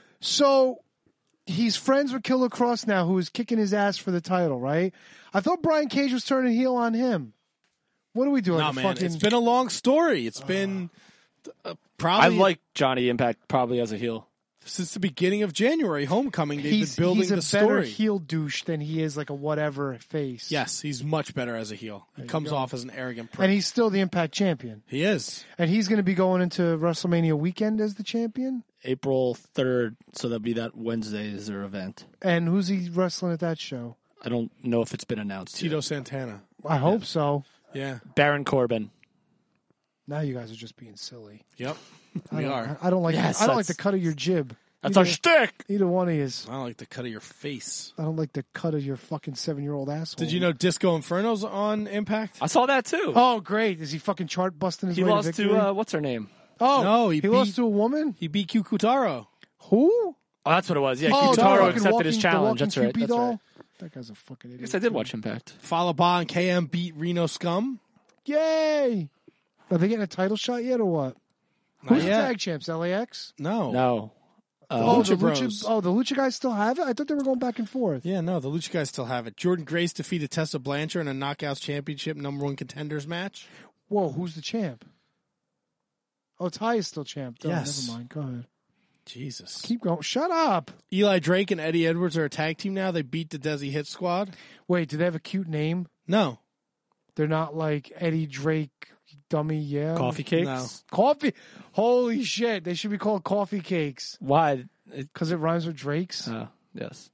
So he's friends with Killer Cross now, who is kicking his ass for the title, right? I thought Brian Cage was turning heel on him. What are we doing? No, A man. fucking- It's been a long story. It's been uh, I probably like Johnny Impact probably as a heel. Since the beginning of January, Homecoming, they've He's, been building he's a the better story. heel douche than he is like a whatever face. Yes, he's much better as a heel. He you comes go. off as an arrogant prick. And he's still the Impact champion. He is. And he's going to be going into WrestleMania weekend as the champion. April third, so that'll be that Wednesday is their event. And who's he wrestling at that show? I don't know if it's been announced Tito yet. Santana. I hope so. Yeah. Baron Corbin. Now you guys are just being silly. Yep. I We don't, are. I don't like. Yes, I don't like that's- the cut of your jib. That's Either- our shtick. Either one of you. I don't like the cut of your face. I don't like the cut of your fucking seven-year-old asshole. Did you know Disco Inferno's on Impact? I saw that too. Oh, great! Is he fucking chart busting his he way lost to to victory? uh, what's her name? oh, No, he he beat- lost to a woman. He beat Q Kutaro. Who? Oh, that's what it was. Yeah, oh, the Kutaro fucking accepted walking, his the challenge. walking That's right. Cupid That's doll? right. That guy's a fucking idiot. I guess I did watch Impact. Falaba and K M beat Reno Scum. Yay! Are they getting a title shot yet or what? Not Who's the yet. tag champs? L A X? No. No. Uh, Oh, the Lucha Bros. Lucha. Oh, the Lucha guys still have it. I thought they were going back and forth. Yeah, no, the Lucha guys still have it. Jordan Grace defeated Tessa Blanchard in a Knockouts Championship number one contenders match. Whoa, who's the champ? Oh, Ty is still champ. Oh, Yes. Never mind. Go ahead. Jesus. Keep going. Shut up. Eli Drake and Eddie Edwards are a tag team now. They beat the Desi Hit Squad. Wait, do they have a cute name? No. They're not like Eddie Drake, dummy, yeah. Coffee cakes. No. Coffee. Holy shit. They should be called coffee cakes Why? It, because it rhymes with Drake's. uh, yes.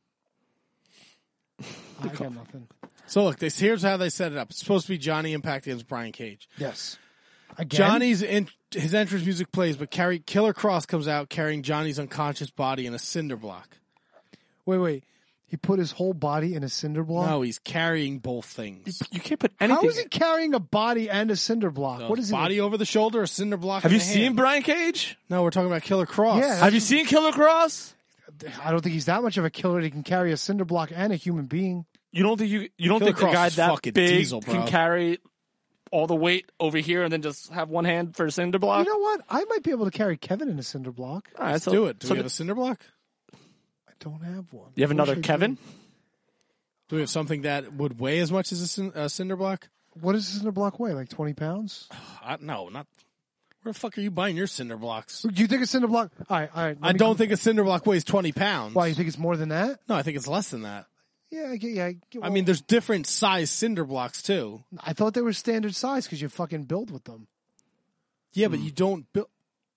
I got nothing. So look, this here's how they set it up. It's supposed to be Johnny Impact against Brian Cage. Yes. Again? Johnny's in, his entrance music plays, but carry, Killer Cross comes out carrying Johnny's unconscious body in a cinder block. Wait, wait. He put his whole body in a cinder block? No, he's carrying both things. You can't put anything. How is he carrying a body and a cinder block? So what is body it? over the shoulder, a cinder block. Have in you the seen hand? Brian Cage? No, we're talking about Killer Cross. Yeah. Have you seen Killer Cross? I don't think he's that much of a killer that he can carry a cinder block and a human being. You don't think you you don't Killer think the Cross guy is that fucking big diesel, bro. can carry all the weight over here and then just have one hand for a cinder block? You know what? I might be able to carry Kevin in a cinder block. All right, Let's so- do it. Do so we have the- a cinder block? I don't have one. You have Wish another I did. Kevin? Do we have something that would weigh as much as a cin- uh, cinder block? What does a cinder block weigh? Like twenty pounds? I, no, not. Where the fuck are you buying your cinder blocks? Do you think a cinder block? All right, all right. let I me- don't think a cinder block weighs twenty pounds. Why, you think it's more than that? No, I think it's less than that. Yeah, I get, yeah. I, get, I mean, there's different size cinder blocks too. I thought they were standard size because you fucking build with them. Yeah, but you don't build.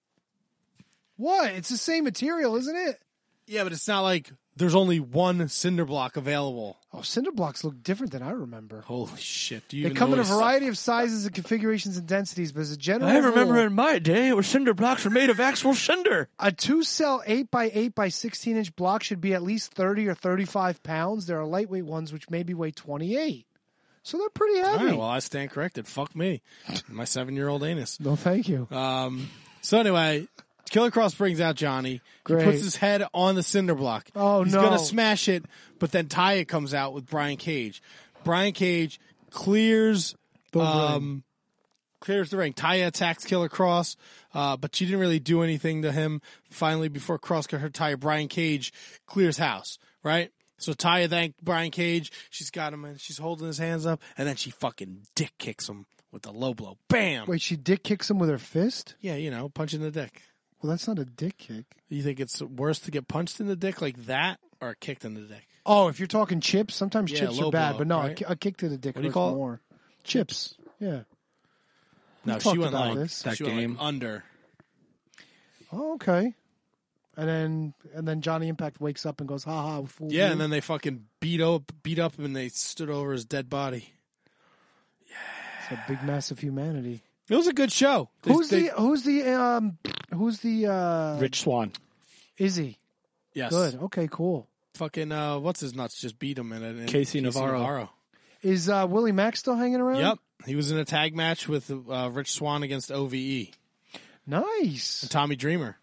What? It's the same material, isn't it? Yeah, but it's not like there's only one cinder block available. Oh, cinder blocks look different than I remember. Holy shit! Do you They even come know in a what a- variety of sizes and configurations and densities, but as a general I remember rule, in my day where cinder blocks were made of actual cinder. a two-cell eight by eight by sixteen inch block should be at least thirty or thirty-five pounds. There are lightweight ones which maybe weigh twenty-eight. So they're pretty All heavy. right, well, I stand corrected. Fuck me, my seven-year-old anus. No, thank you. Um. So anyway, Killer Cross brings out Johnny. Great. He puts his head on the cinder block. Oh, He's no. gonna smash it, but then Taya comes out with Brian Cage. Brian Cage clears The um clears the ring. Taya attacks Killer Cross, uh, but she didn't really do anything to him. Finally, before Cross got her Taya, Brian Cage clears house, right? So Taya thanked Brian Cage. She's got him and she's holding his hands up, and then she fucking dick kicks him with the low blow. Bam! Wait, she dick kicks him with her fist? Yeah, you know, punch in the dick. Well, that's not a dick kick. You think it's worse to get punched in the dick like that or kicked in the dick? Oh, if you're talking chips, sometimes Yeah, chips low are bad, blow, but no, a right? ki- a, kick to the dick What do you hurts call it? more. Chips. Yeah. No, We she talked went about like this. That she went like game. under. Oh, okay. And then and then Johnny Impact wakes up and goes, "Ha ha!" Fool Yeah, you." and then they fucking beat up, beat up him, and they stood over his dead body. it's a big mass of humanity. It was a good show. They- Who's they- the who's the um who's the uh Rich Swan. Izzy? Yes. Good. Okay, cool. Fucking uh, what's his nuts? Just beat him in it. in Casey Navarro. Is uh, Willie Mack still hanging around? Yep, he was in a tag match with uh, Rich Swann against O V E Nice. and Tommy Dreamer.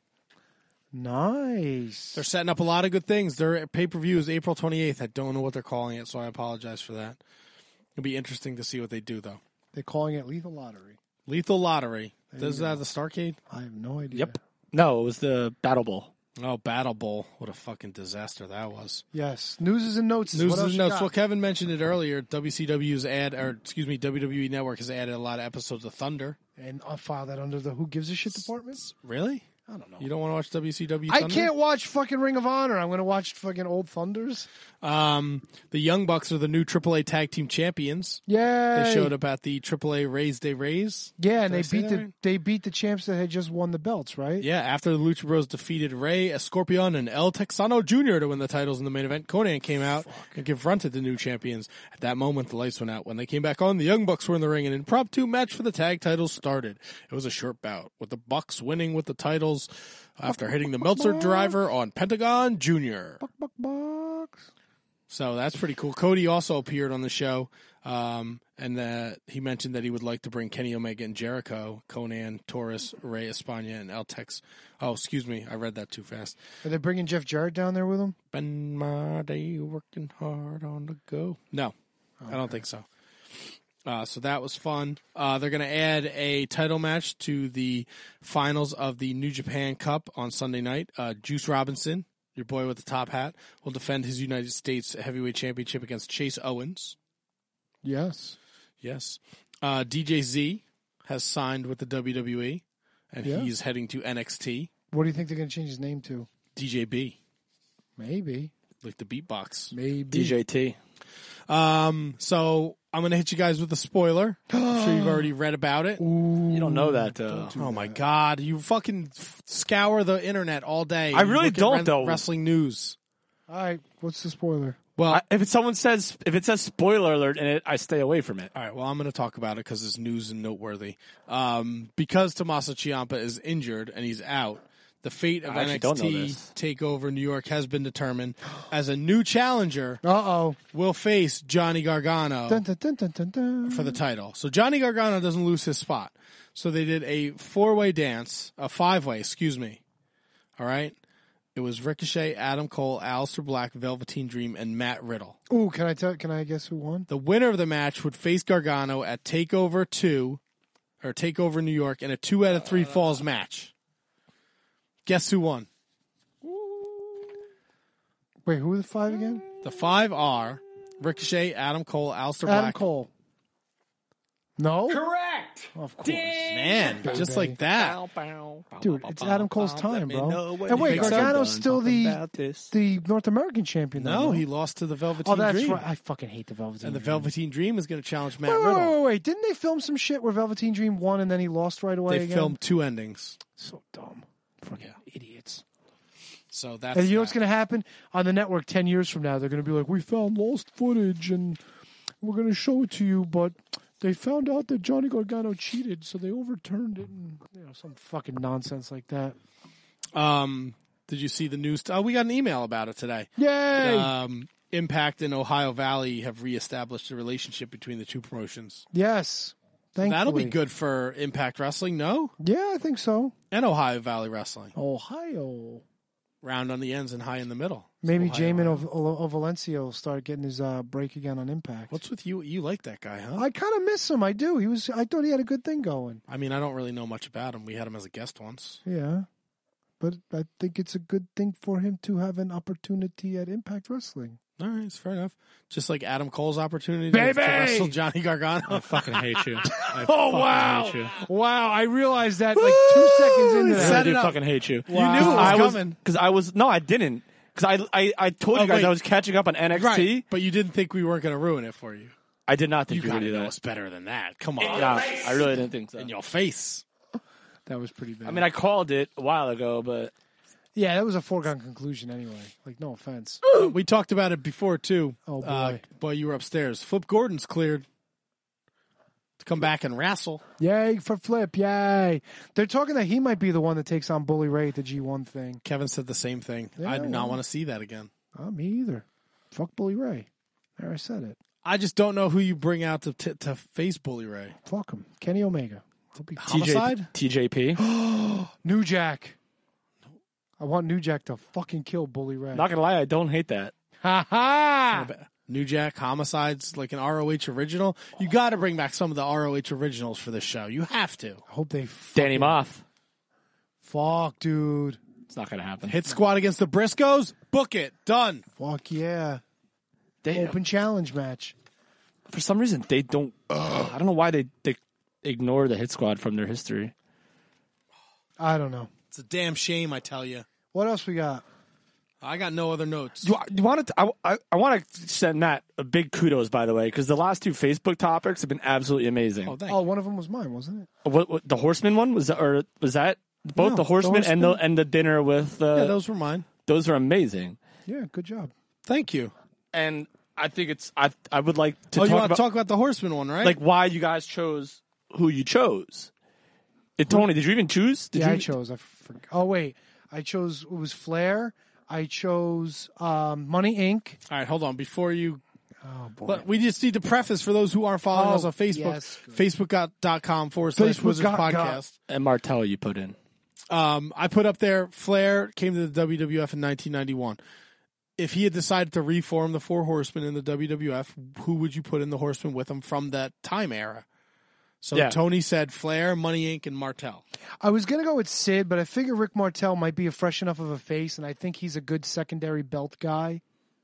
Nice. They're setting up a lot of good things. Their pay per view is April twenty eighth. I don't know what they're calling it, so I apologize for that. It'll be interesting to see what they do, though. They're calling it Lethal Lottery. Lethal Lottery. Does you that go. the Starcade? I have no idea. Yep. No, it was the Battle Bowl. Oh, Battle Bowl. What a fucking disaster that was. Yes. Newses and notes. News what else and you notes. got? Well, Kevin mentioned it earlier. W C W's ad, or excuse me, W W E Network has added a lot of episodes of Thunder. And I'll file that under the Who Gives a Shit department. Really? I don't know. You don't want to watch W C W I Thunder? can't watch fucking Ring of Honor. I'm going to watch fucking old Thunders. Um, the Young Bucks are the new triple A Tag Team Champions. Yeah, They showed up at the triple A Raise Day Raise. Yeah, and Did I they say beat that the right? they beat the champs that had just won the belts, right? Yeah, after the Lucha Bros defeated Rey, Escorpion, and El Texano Junior to win the titles in the main event, Conan came out and confronted the new champions. At that moment, the lights went out. When they came back on, the Young Bucks were in the ring, and an impromptu match for the tag titles started. It was a short bout, with the Bucks winning with the titles after hitting the Meltzer driver on Pentagon Junior Buck, buck, bucks. So that's pretty cool. Cody also appeared on the show, um, and uh, he mentioned that he would like to bring Kenny Omega and Jericho, Conan, Taurus, Rey Espana, and El Tex. Oh, excuse me, I read that too fast. Are they bringing Jeff Jarrett down there with them? Spend my day working hard on the go. No, okay. I don't think so. Uh, so that was fun. Uh, they're going to add a title match to the finals of the New Japan Cup on Sunday night. Uh, Juice Robinson, your boy with the top hat, will defend his United States Heavyweight Championship against Chase Owens. Yes. Yes. Uh, D J Z has signed with the W W E, and Yeah. he's heading to N X T. What do you think they're going to change his name to? D J B. Maybe. Like the beatbox. Maybe. D J T. Um, so I'm going to hit you guys with a spoiler. I'm sure you've already read about it. You don't know that, though. Oh, my God. You fucking f- scour the internet all day. I You really look at don't, re- though. Wrestling news. All right. What's the spoiler? Well, I, if it, someone says if it says spoiler alert in it, I stay away from it. all right. Well, I'm going to talk about it because it's news and noteworthy. Um, because Tommaso Ciampa is injured and he's out, the fate of I actually don't know N X T this. TakeOver New York has been determined as a new challenger Uh-oh. will face Johnny Gargano Dun, dun, dun, dun, dun, dun. for the title. So Johnny Gargano doesn't lose his spot. So they did a four-way dance, a five-way, excuse me. All right? It was Ricochet, Adam Cole, Aleister Black, Velveteen Dream, and Matt Riddle. Ooh, can I tell? Can I guess who won? The winner of the match would face Gargano at TakeOver two, or TakeOver New York, in a two out of three falls match. Guess who won? Wait, who are the five again? The five are Ricochet, Adam Cole, Aleister Adam Black. Cole. No? Correct. Of course. Man, Baby. just like that. Dude, it's Adam Cole's time, bro. And And wait, think so? Gargano's still the this. the North American champion. No, though, he lost to the Velveteen Oh, that's Dream. right. I fucking hate the Velveteen And the Dream. Velveteen Dream is going to challenge Matt Wait, wait, Riddle. wait, wait, wait. Didn't they film some shit where Velveteen Dream won and then he lost right away They again? filmed two endings. So dumb. Fucking idiots. So that's And you know that. what's going to happen? On the network ten years from now, they're going to be like, we found lost footage and we're going to show it to you, but they found out that Johnny Gargano cheated, so they overturned it and, you know, some fucking nonsense like that. Um, did you see the news? Oh, we got an email about it today. Yay! Um, Impact and Ohio Valley have reestablished a relationship between the two promotions. yes. Thankfully. That'll be good for Impact Wrestling, no? Yeah, I think so. And Ohio Valley Wrestling. Ohio. Round on the ends and high in the middle. Maybe Ohio Jamin Valley. of, of, of Valencia will start getting his uh, break again on Impact. What's with you? You like that guy, huh? I kind of miss him. I do. He was. I thought he had a good thing going. I mean, I don't really know much about him. We had him as a guest once. Yeah, but I think it's a good thing for him to have an opportunity at Impact Wrestling. All right, it's fair enough. Just like Adam Cole's opportunity Baby! to wrestle Johnny Gargano. I fucking hate you. I Oh fucking wow! hate you. Wow! I realized that like two seconds into I that. Set really it do up. fucking hate you. You knew it was I was coming. because I was no, I didn't. Because I, I I told Oh, you guys wait. I was catching up on N X T. Right, but you didn't think we weren't going to ruin it for you. I did not think You you, got would to do know that. us better than that. Come on. Yeah, I really didn't think so. In your face. That was pretty bad. I mean, I called it a while ago, but yeah, that was a foregone conclusion anyway. Like, no offense. We talked about it before, too. Oh, boy. Uh, while you were upstairs. Flip Gordon's cleared to come back and wrestle. Yay for Flip! Yay! They're talking that he might be the one that takes on Bully Ray at the G one thing. Kevin said the same thing. Yeah, I do not well. want to see that again. Oh, me either. Fuck Bully Ray. There, I said it. I just don't know who you bring out to t- to face Bully Ray. Fuck him. Kenny Omega. He'll be Homicide? T J P. New Jack. I want New Jack to fucking kill Bully Ray. Not gonna lie, I don't hate that. Ha ha! New Jack, Homicide's like an R O H original. You got to bring back some of the R O H originals for this show. You have to. I hope they Danny fucking- Moff. Fuck, dude. It's not gonna happen. Hit Squad against the Briscoes. Book it. Done. Fuck yeah. They, Open challenge match. for some reason, they don't. Uh, I don't know why they, they ignore the Hit Squad from their history. I don't know. It's a damn shame, I tell you. What else we got? I got no other notes. You, you want to? I, I, I want to send Matt a big kudos, by the way, because the last two Facebook topics have been absolutely amazing. Oh, thank Oh, you. one of them was mine, wasn't it? What, what the Horseman one was, that, or was that both No, the Horseman, the and the Horseman. and the dinner with? Uh, Yeah, those were mine. those are amazing, Yeah, good job. Thank you. and I think it's. I I would like to oh, talk you want about to talk about the Horseman one, right? like why you guys chose who you chose. It, Tony, did you even choose? Did yeah, you? I chose. I forgot. Oh wait, I chose. It was Flair. I chose um, Money Incorporated. All right, hold on. Before you, Oh boy. but we just need to preface for those who aren't following Oh, us on Facebook. yes, good. Facebook.com forward slash Facebook Wizards got- got- Podcast. And Martel, you put in. Um, I put up there, Flair came to the W W F in nineteen ninety-one. If he had decided to reform the Four Horsemen in the W W F, who would you put in the Horsemen with him from that time era? So Yeah. Tony said Flair, Money Incorporated, and Martel. I was gonna go with Sid, but I figure Rick Martel might be a fresh enough of a face, and I think he's a good secondary belt guy.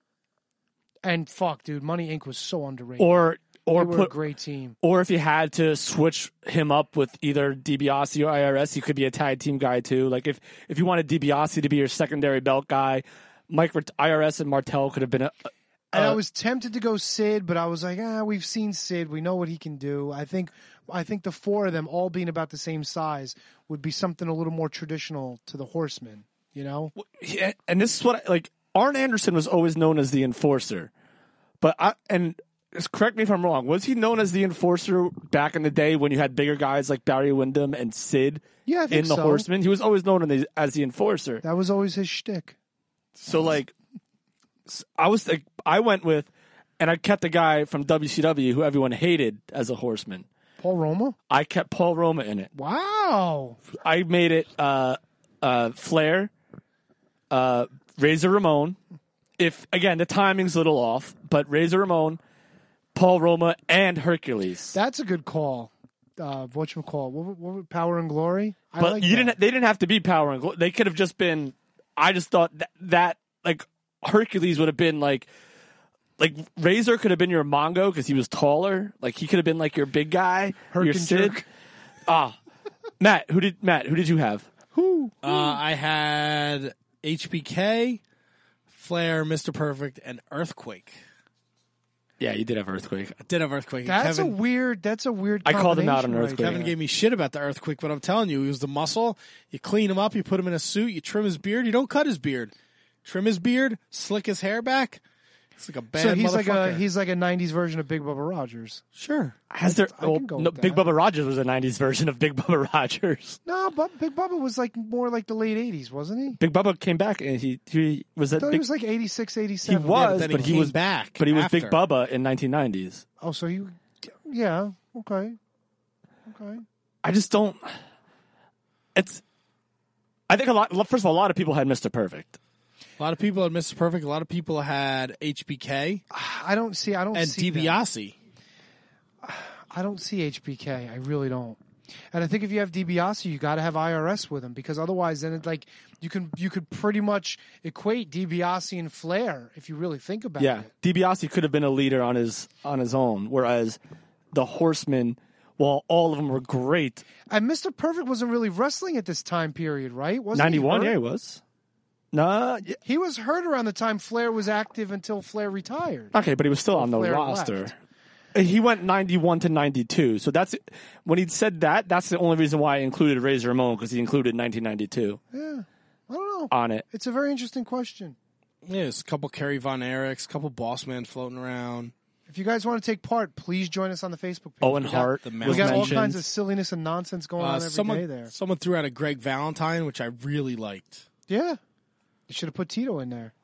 And fuck, dude, Money Incorporated was so underrated. Or or they were put a great team. Or if you had to switch him up with either DiBiase or I R S, he could be a tag team guy too. Like if, if you wanted DiBiase to be your secondary belt guy, Mike I R S and Martel could have been a. a And I was tempted to go Sid, but I was like, ah, we've seen Sid. We know what he can do. I think I think the four of them all being about the same size would be something a little more traditional to the Horsemen, you know? Yeah, and this is what I, like Arn Anderson was always known as the enforcer, but I and just correct me if I'm wrong. Was he known as the enforcer back in the day when you had bigger guys like Barry Windham and Sid Yeah, I think in the so. Horsemen? He was always known as the, as the enforcer. That was always his shtick. So like, I was like, I went with, and I kept the guy from W C W who everyone hated as a Horseman. Paul Roma? I kept Paul Roma in it. Wow. I made it uh, uh, Flair, uh, Razor Ramon. If again the timing's a little off, but Razor Ramon, Paul Roma, and Hercules. That's a good call. Uh, whatchamacall? What, what, Power and Glory? I But like you that. didn't. They didn't have to be Power and Glory. They could have just been. I just thought that, that like Hercules would have been like. Like Razor could have been your Mongo because he was taller. Like he could have been like your big guy, Herc your and Sid. Jerk. Ah, Matt, who did Matt? Who did you have? Who? Uh, I had H B K, Flair, Mister Perfect, and Earthquake. Yeah, you did have Earthquake. I did have Earthquake. That's Kevin, a weird. That's a weird. I called him out on combination right Earthquake. Kevin there. gave me shit about the Earthquake, but I'm telling you, he was the muscle. You clean him up, you put him in a suit, you trim his beard. You don't cut his beard. Trim his beard, slick his hair back. It's like a bad So he's like a motherfucker. he's like a nineties version of Big Bubba Rogers. Sure. Has there? I can well, go no, with Big that. Bubba Rogers was a nineties version of Big Bubba Rogers. No, but Big Bubba was like more like the late eighties, wasn't he? Big Bubba came back and he he was I that thought big. he was like eighty-six, he eighty-seven. was, then but he he, came was back But he was Big after. Bubba in nineteen nineties. Oh, so he, yeah, okay, okay. I just don't. It's. I think a lot. First of all, a lot of people had Mister Perfect. A lot of people had Mister Perfect. A lot of people had H B K I don't see. I don't and see that. DiBiase. I don't see H B K. I really don't. And I think if you have DiBiase, you got to have I R S with him because otherwise, then it's like you can you could pretty much equate DiBiase and Flair if you really think about Yeah, it. DiBiase could have been a leader on his on his own, whereas the Horsemen, well, all of them were great. And Mister Perfect wasn't really wrestling at this time period, right? Wasn't Ninety one, he yeah, hurt? he was. Nah, yeah. He was hurt around the time Flair was active until Flair retired. Okay, but he was still on the Flair roster. left. He went ninety-one to ninety-two. So that's when he said that. That's the only reason why I included Razor Ramon because he included nineteen ninety-two Yeah, I don't know. on it. It's a very interesting question. Yeah, there's a couple Kerry Von Erichs, a couple boss men floating around. If you guys want to take part, please join us on the Facebook page. Owen We got- Hart the We was got all mentioned. kinds of silliness and nonsense going on Uh, every day someone, there. someone threw out a Greg Valentine, which I really liked. Yeah. You should have put Tito in there.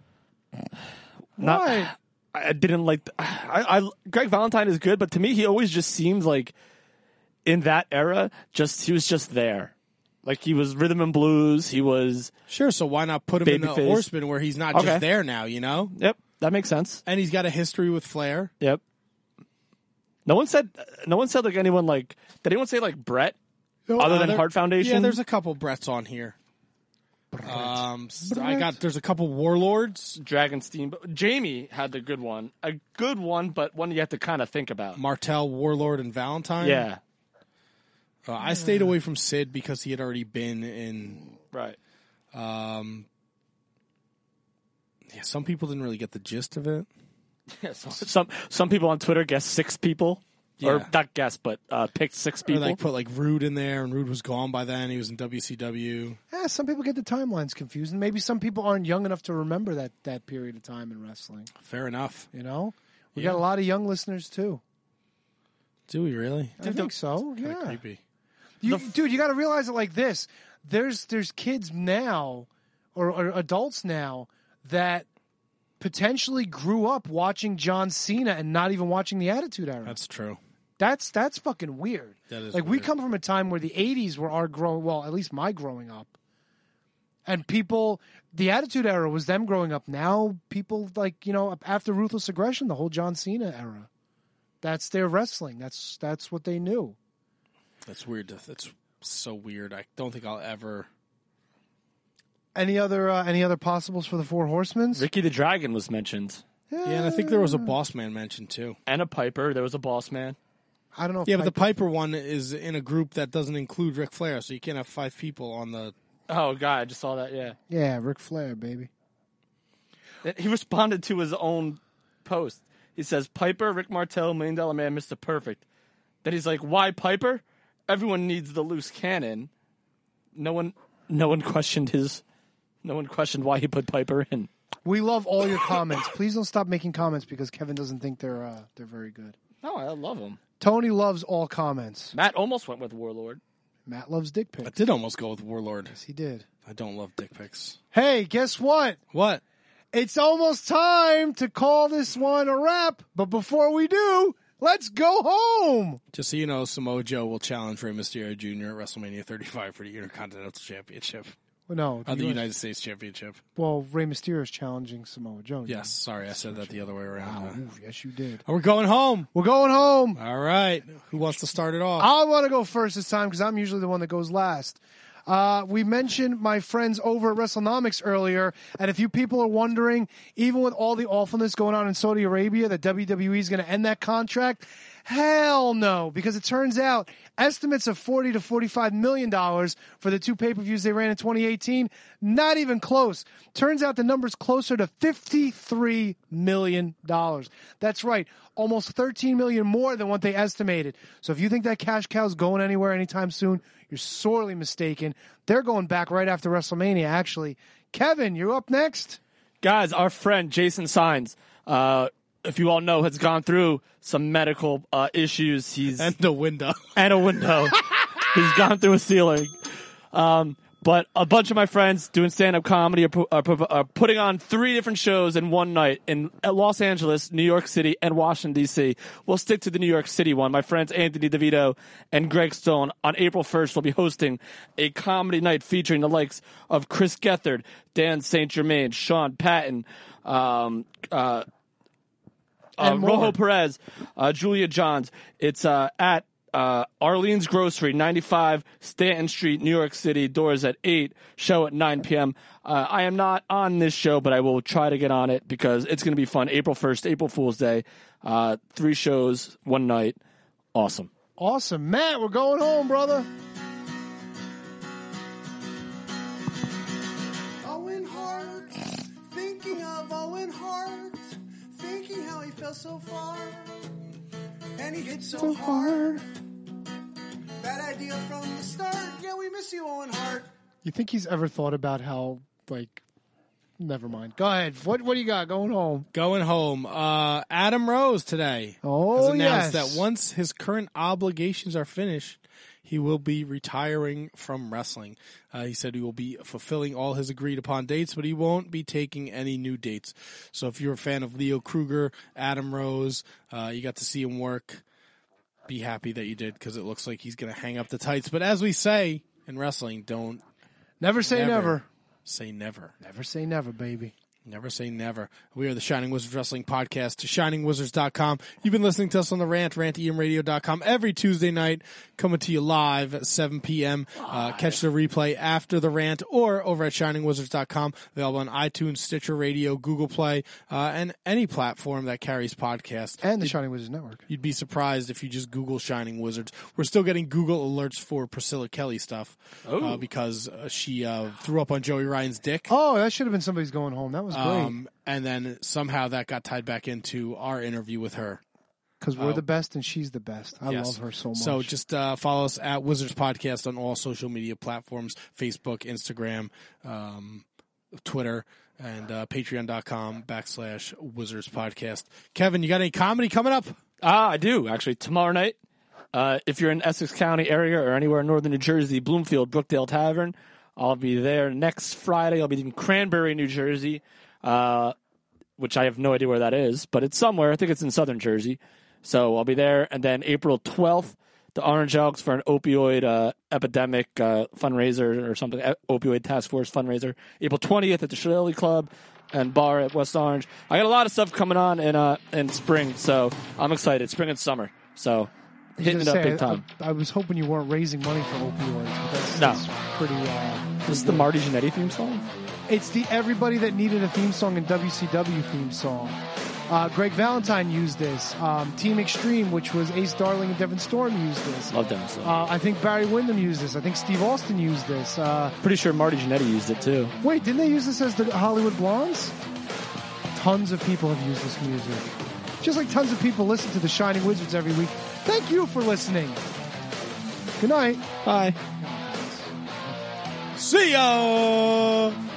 Not- Why? I didn't like. The, I, I Greg Valentine is good, but to me, he always just seems like in that era, just he was just there. Like he was rhythm and blues. He was. Sure, so why not put him in the Babyface. Horseman where he's not Okay. just there now, you know? Yep, that makes sense. And he's got a history with Flair. Yep. No one said. No one said like anyone like. Did anyone say like Brett? Other Uh, than there- Heart Foundation? Yeah, there's a couple Bretts on here. Um, s- I got there's a couple Warlords. Dragon Steamboat. Jamie had the good one. A good one, but one you have to kind of think about. Martel, Warlord, and Valentine. Yeah. Uh, I stayed away from Sid because he had already been in. Right. Um. Yeah, some people didn't really get the gist of it. Yeah, so, some some people on Twitter guessed six people. Yeah. Or not guessed, but uh, picked six people. Or like put like Rude in there, and Rude was gone by then. He was in W C W. Yeah, some people get the timelines confused, and maybe some people aren't young enough to remember that, that period of time in wrestling. Fair enough. You know, we Yeah. got a lot of young listeners too. Do we really? I think so. Kinda Yeah, creepy. you, dude, you got to realize it like this: there's there's kids now, or, or adults now that potentially grew up watching John Cena and not even watching the Attitude Era. That's true. That's that's fucking weird. That is like we weird. come from a time where the eighties were our growing, well, at least my growing up, and people, the Attitude Era was them growing up. Now people like you know after Ruthless Aggression, the whole John Cena era, that's their wrestling. That's that's what they knew. That's weird. to- That's so weird. I don't think I'll ever. Any other uh, any other possibles for the Four Horsemen? Ricky the Dragon was mentioned. Yeah, and I think there was a Boss Man mentioned too. And a Piper. There was a Boss Man. I don't know. If Yeah, but the Piper- Piper one is in a group that doesn't include Ric Flair, so you can't have five people on the. Oh, God, I just saw that, yeah. yeah, Ric Flair, baby. He responded to his own post. He says, Piper, Rick Martel, Million Dollar Man, Mister Perfect. Then he's like, why Piper? Everyone needs the loose cannon. No one no one questioned his no one questioned why he put Piper in. We love all your comments. Please don't stop making comments because Kevin doesn't think they're uh, they're very good. No, I love him. Tony loves all comments. Matt almost went with Warlord. Matt loves dick I pics. did almost go with Warlord. Yes, he did. I don't love dick pics. Hey, guess what? What? It's almost time to call this one a wrap. But before we do, let's go home. Just so you know, Samoa Joe will challenge Rey Mysterio Junior at WrestleMania thirty-five for the Intercontinental Championship. Well, no, Or the U S United States Championship. Well, Rey Mysterio is challenging Samoa Joe. Yes, sorry, I said that the other way around. Wow, ooh, yes, you did. We're going home. We're going home. All right. Who wants to start it off? I want to go first this time because I'm usually the one that goes last. Uh, we mentioned my friends over at WrestleNomics earlier, and if you people are wondering, even with all the awfulness going on in Saudi Arabia, that W W E is going to end that contract, hell no, because it turns out estimates of forty to forty-five million dollars for the two pay-per-views they ran in twenty eighteen, not even close. Turns out the number's closer to fifty-three million dollars. That's right, almost thirteen million dollars more than what they estimated. So if you think that cash cow's going anywhere anytime soon, you're sorely mistaken. They're going back right after WrestleMania, actually. Kevin, you're up next. Guys, our friend Jason Signs, uh, if you all know, has gone through some medical uh, issues. He's And the window. and a window. He's gone through a ceiling. Um, but a bunch of my friends doing stand-up comedy are, pu- are, pu- are putting on three different shows in one night in Los Angeles, New York City, and Washington, D C We'll stick to the New York City one. My friends Anthony DeVito and Greg Stone on April first will be hosting a comedy night featuring the likes of Chris Gethard, Dan Saint Germain, Sean Patton, um, uh, uh, And more. Rojo Perez, uh, Julia Johns. It's uh, at uh, Arlene's Grocery, ninety-five Stanton Street, New York City. Doors at eight, show at nine p.m. Uh, I am not on this show, but I will try to get on it because it's going to be fun. April first, April Fool's Day. Uh, three shows, one night. Awesome. Awesome. Matt, we're going home, brother. Owen Hart, thinking of Owen Hart, thinking how he fell so far, and he hit so, So hard. hard. Bad idea from the start. Yeah, we miss you, Owen Hart. You think he's ever thought about how, like, never mind. Go ahead. What What do you got going home? Going home. Uh, Adam Rose today Oh, has announced yes. that once his current obligations are finished, he will be retiring from wrestling. Uh, he said he will be fulfilling all his agreed upon dates, but he won't be taking any new dates. So if you're a fan of Leo Kruger, Adam Rose, uh, you got to see him work, be happy that you did because it looks like he's going to hang up the tights. But as we say in wrestling, don't Never say Never. never. say never. Never say never, baby. Never say never. We are the Shining Wizards Wrestling Podcast, to shining wizards dot com. You've been listening to us on the Rant, rant e m radio dot com, every Tuesday night, coming to you live at seven p.m. Uh, catch the replay after the Rant or over at shining wizards dot com. Available on iTunes, Stitcher Radio, Google Play, uh, and any platform that carries podcasts. And the Shining Wizards Network. You'd be surprised if you just Google Shining Wizards. We're still getting Google alerts for Priscilla Kelly stuff uh, because uh, she uh, threw up on Joey Ryan's dick. Oh, that should have been somebody's going home. That was great. Um, and then somehow that got tied back into our interview with her. Because we're uh, the best and she's the best. I yes. love her so much. So just uh, follow us at Wizards Podcast on all social media platforms, Facebook, Instagram, um, Twitter, and uh, patreon.com backslash Wizards Podcast. Kevin, you got any comedy coming up? Ah, I do, actually. Tomorrow night, uh, if you're in Essex County area or anywhere in northern New Jersey, Bloomfield, Brookdale Tavern, I'll be there. Next Friday, I'll be in Cranberry, New Jersey, uh, which I have no idea where that is, but it's somewhere. I think it's in southern Jersey. So I'll be there. And then April twelfth, the Orange Elks for an opioid uh, epidemic uh, fundraiser or something, uh, opioid task force fundraiser. April twentieth at the Shillelagh Club and Bar at West Orange. I got a lot of stuff coming on in uh, in spring, so I'm excited. Spring and summer. So hitting it up say, big time. I, I was hoping you weren't raising money for opioids, but that's, No. that's pretty... Uh, This is the Marty Jannetty theme song? It's the everybody that needed a theme song and W C W theme song. Uh, Greg Valentine used this. Um, Team Extreme, which was Ace Darling and Devin Storm, used this. Love Devin Storm. Uh, I think Barry Windham used this. I think Steve Austin used this. Uh, Pretty sure Marty Jannetty used it too. wait, didn't they use this as the Hollywood Blondes? Tons of people have used this music. Just like tons of people listen to the Shining Wizards every week. Thank you for listening. Good night. Bye. See ya!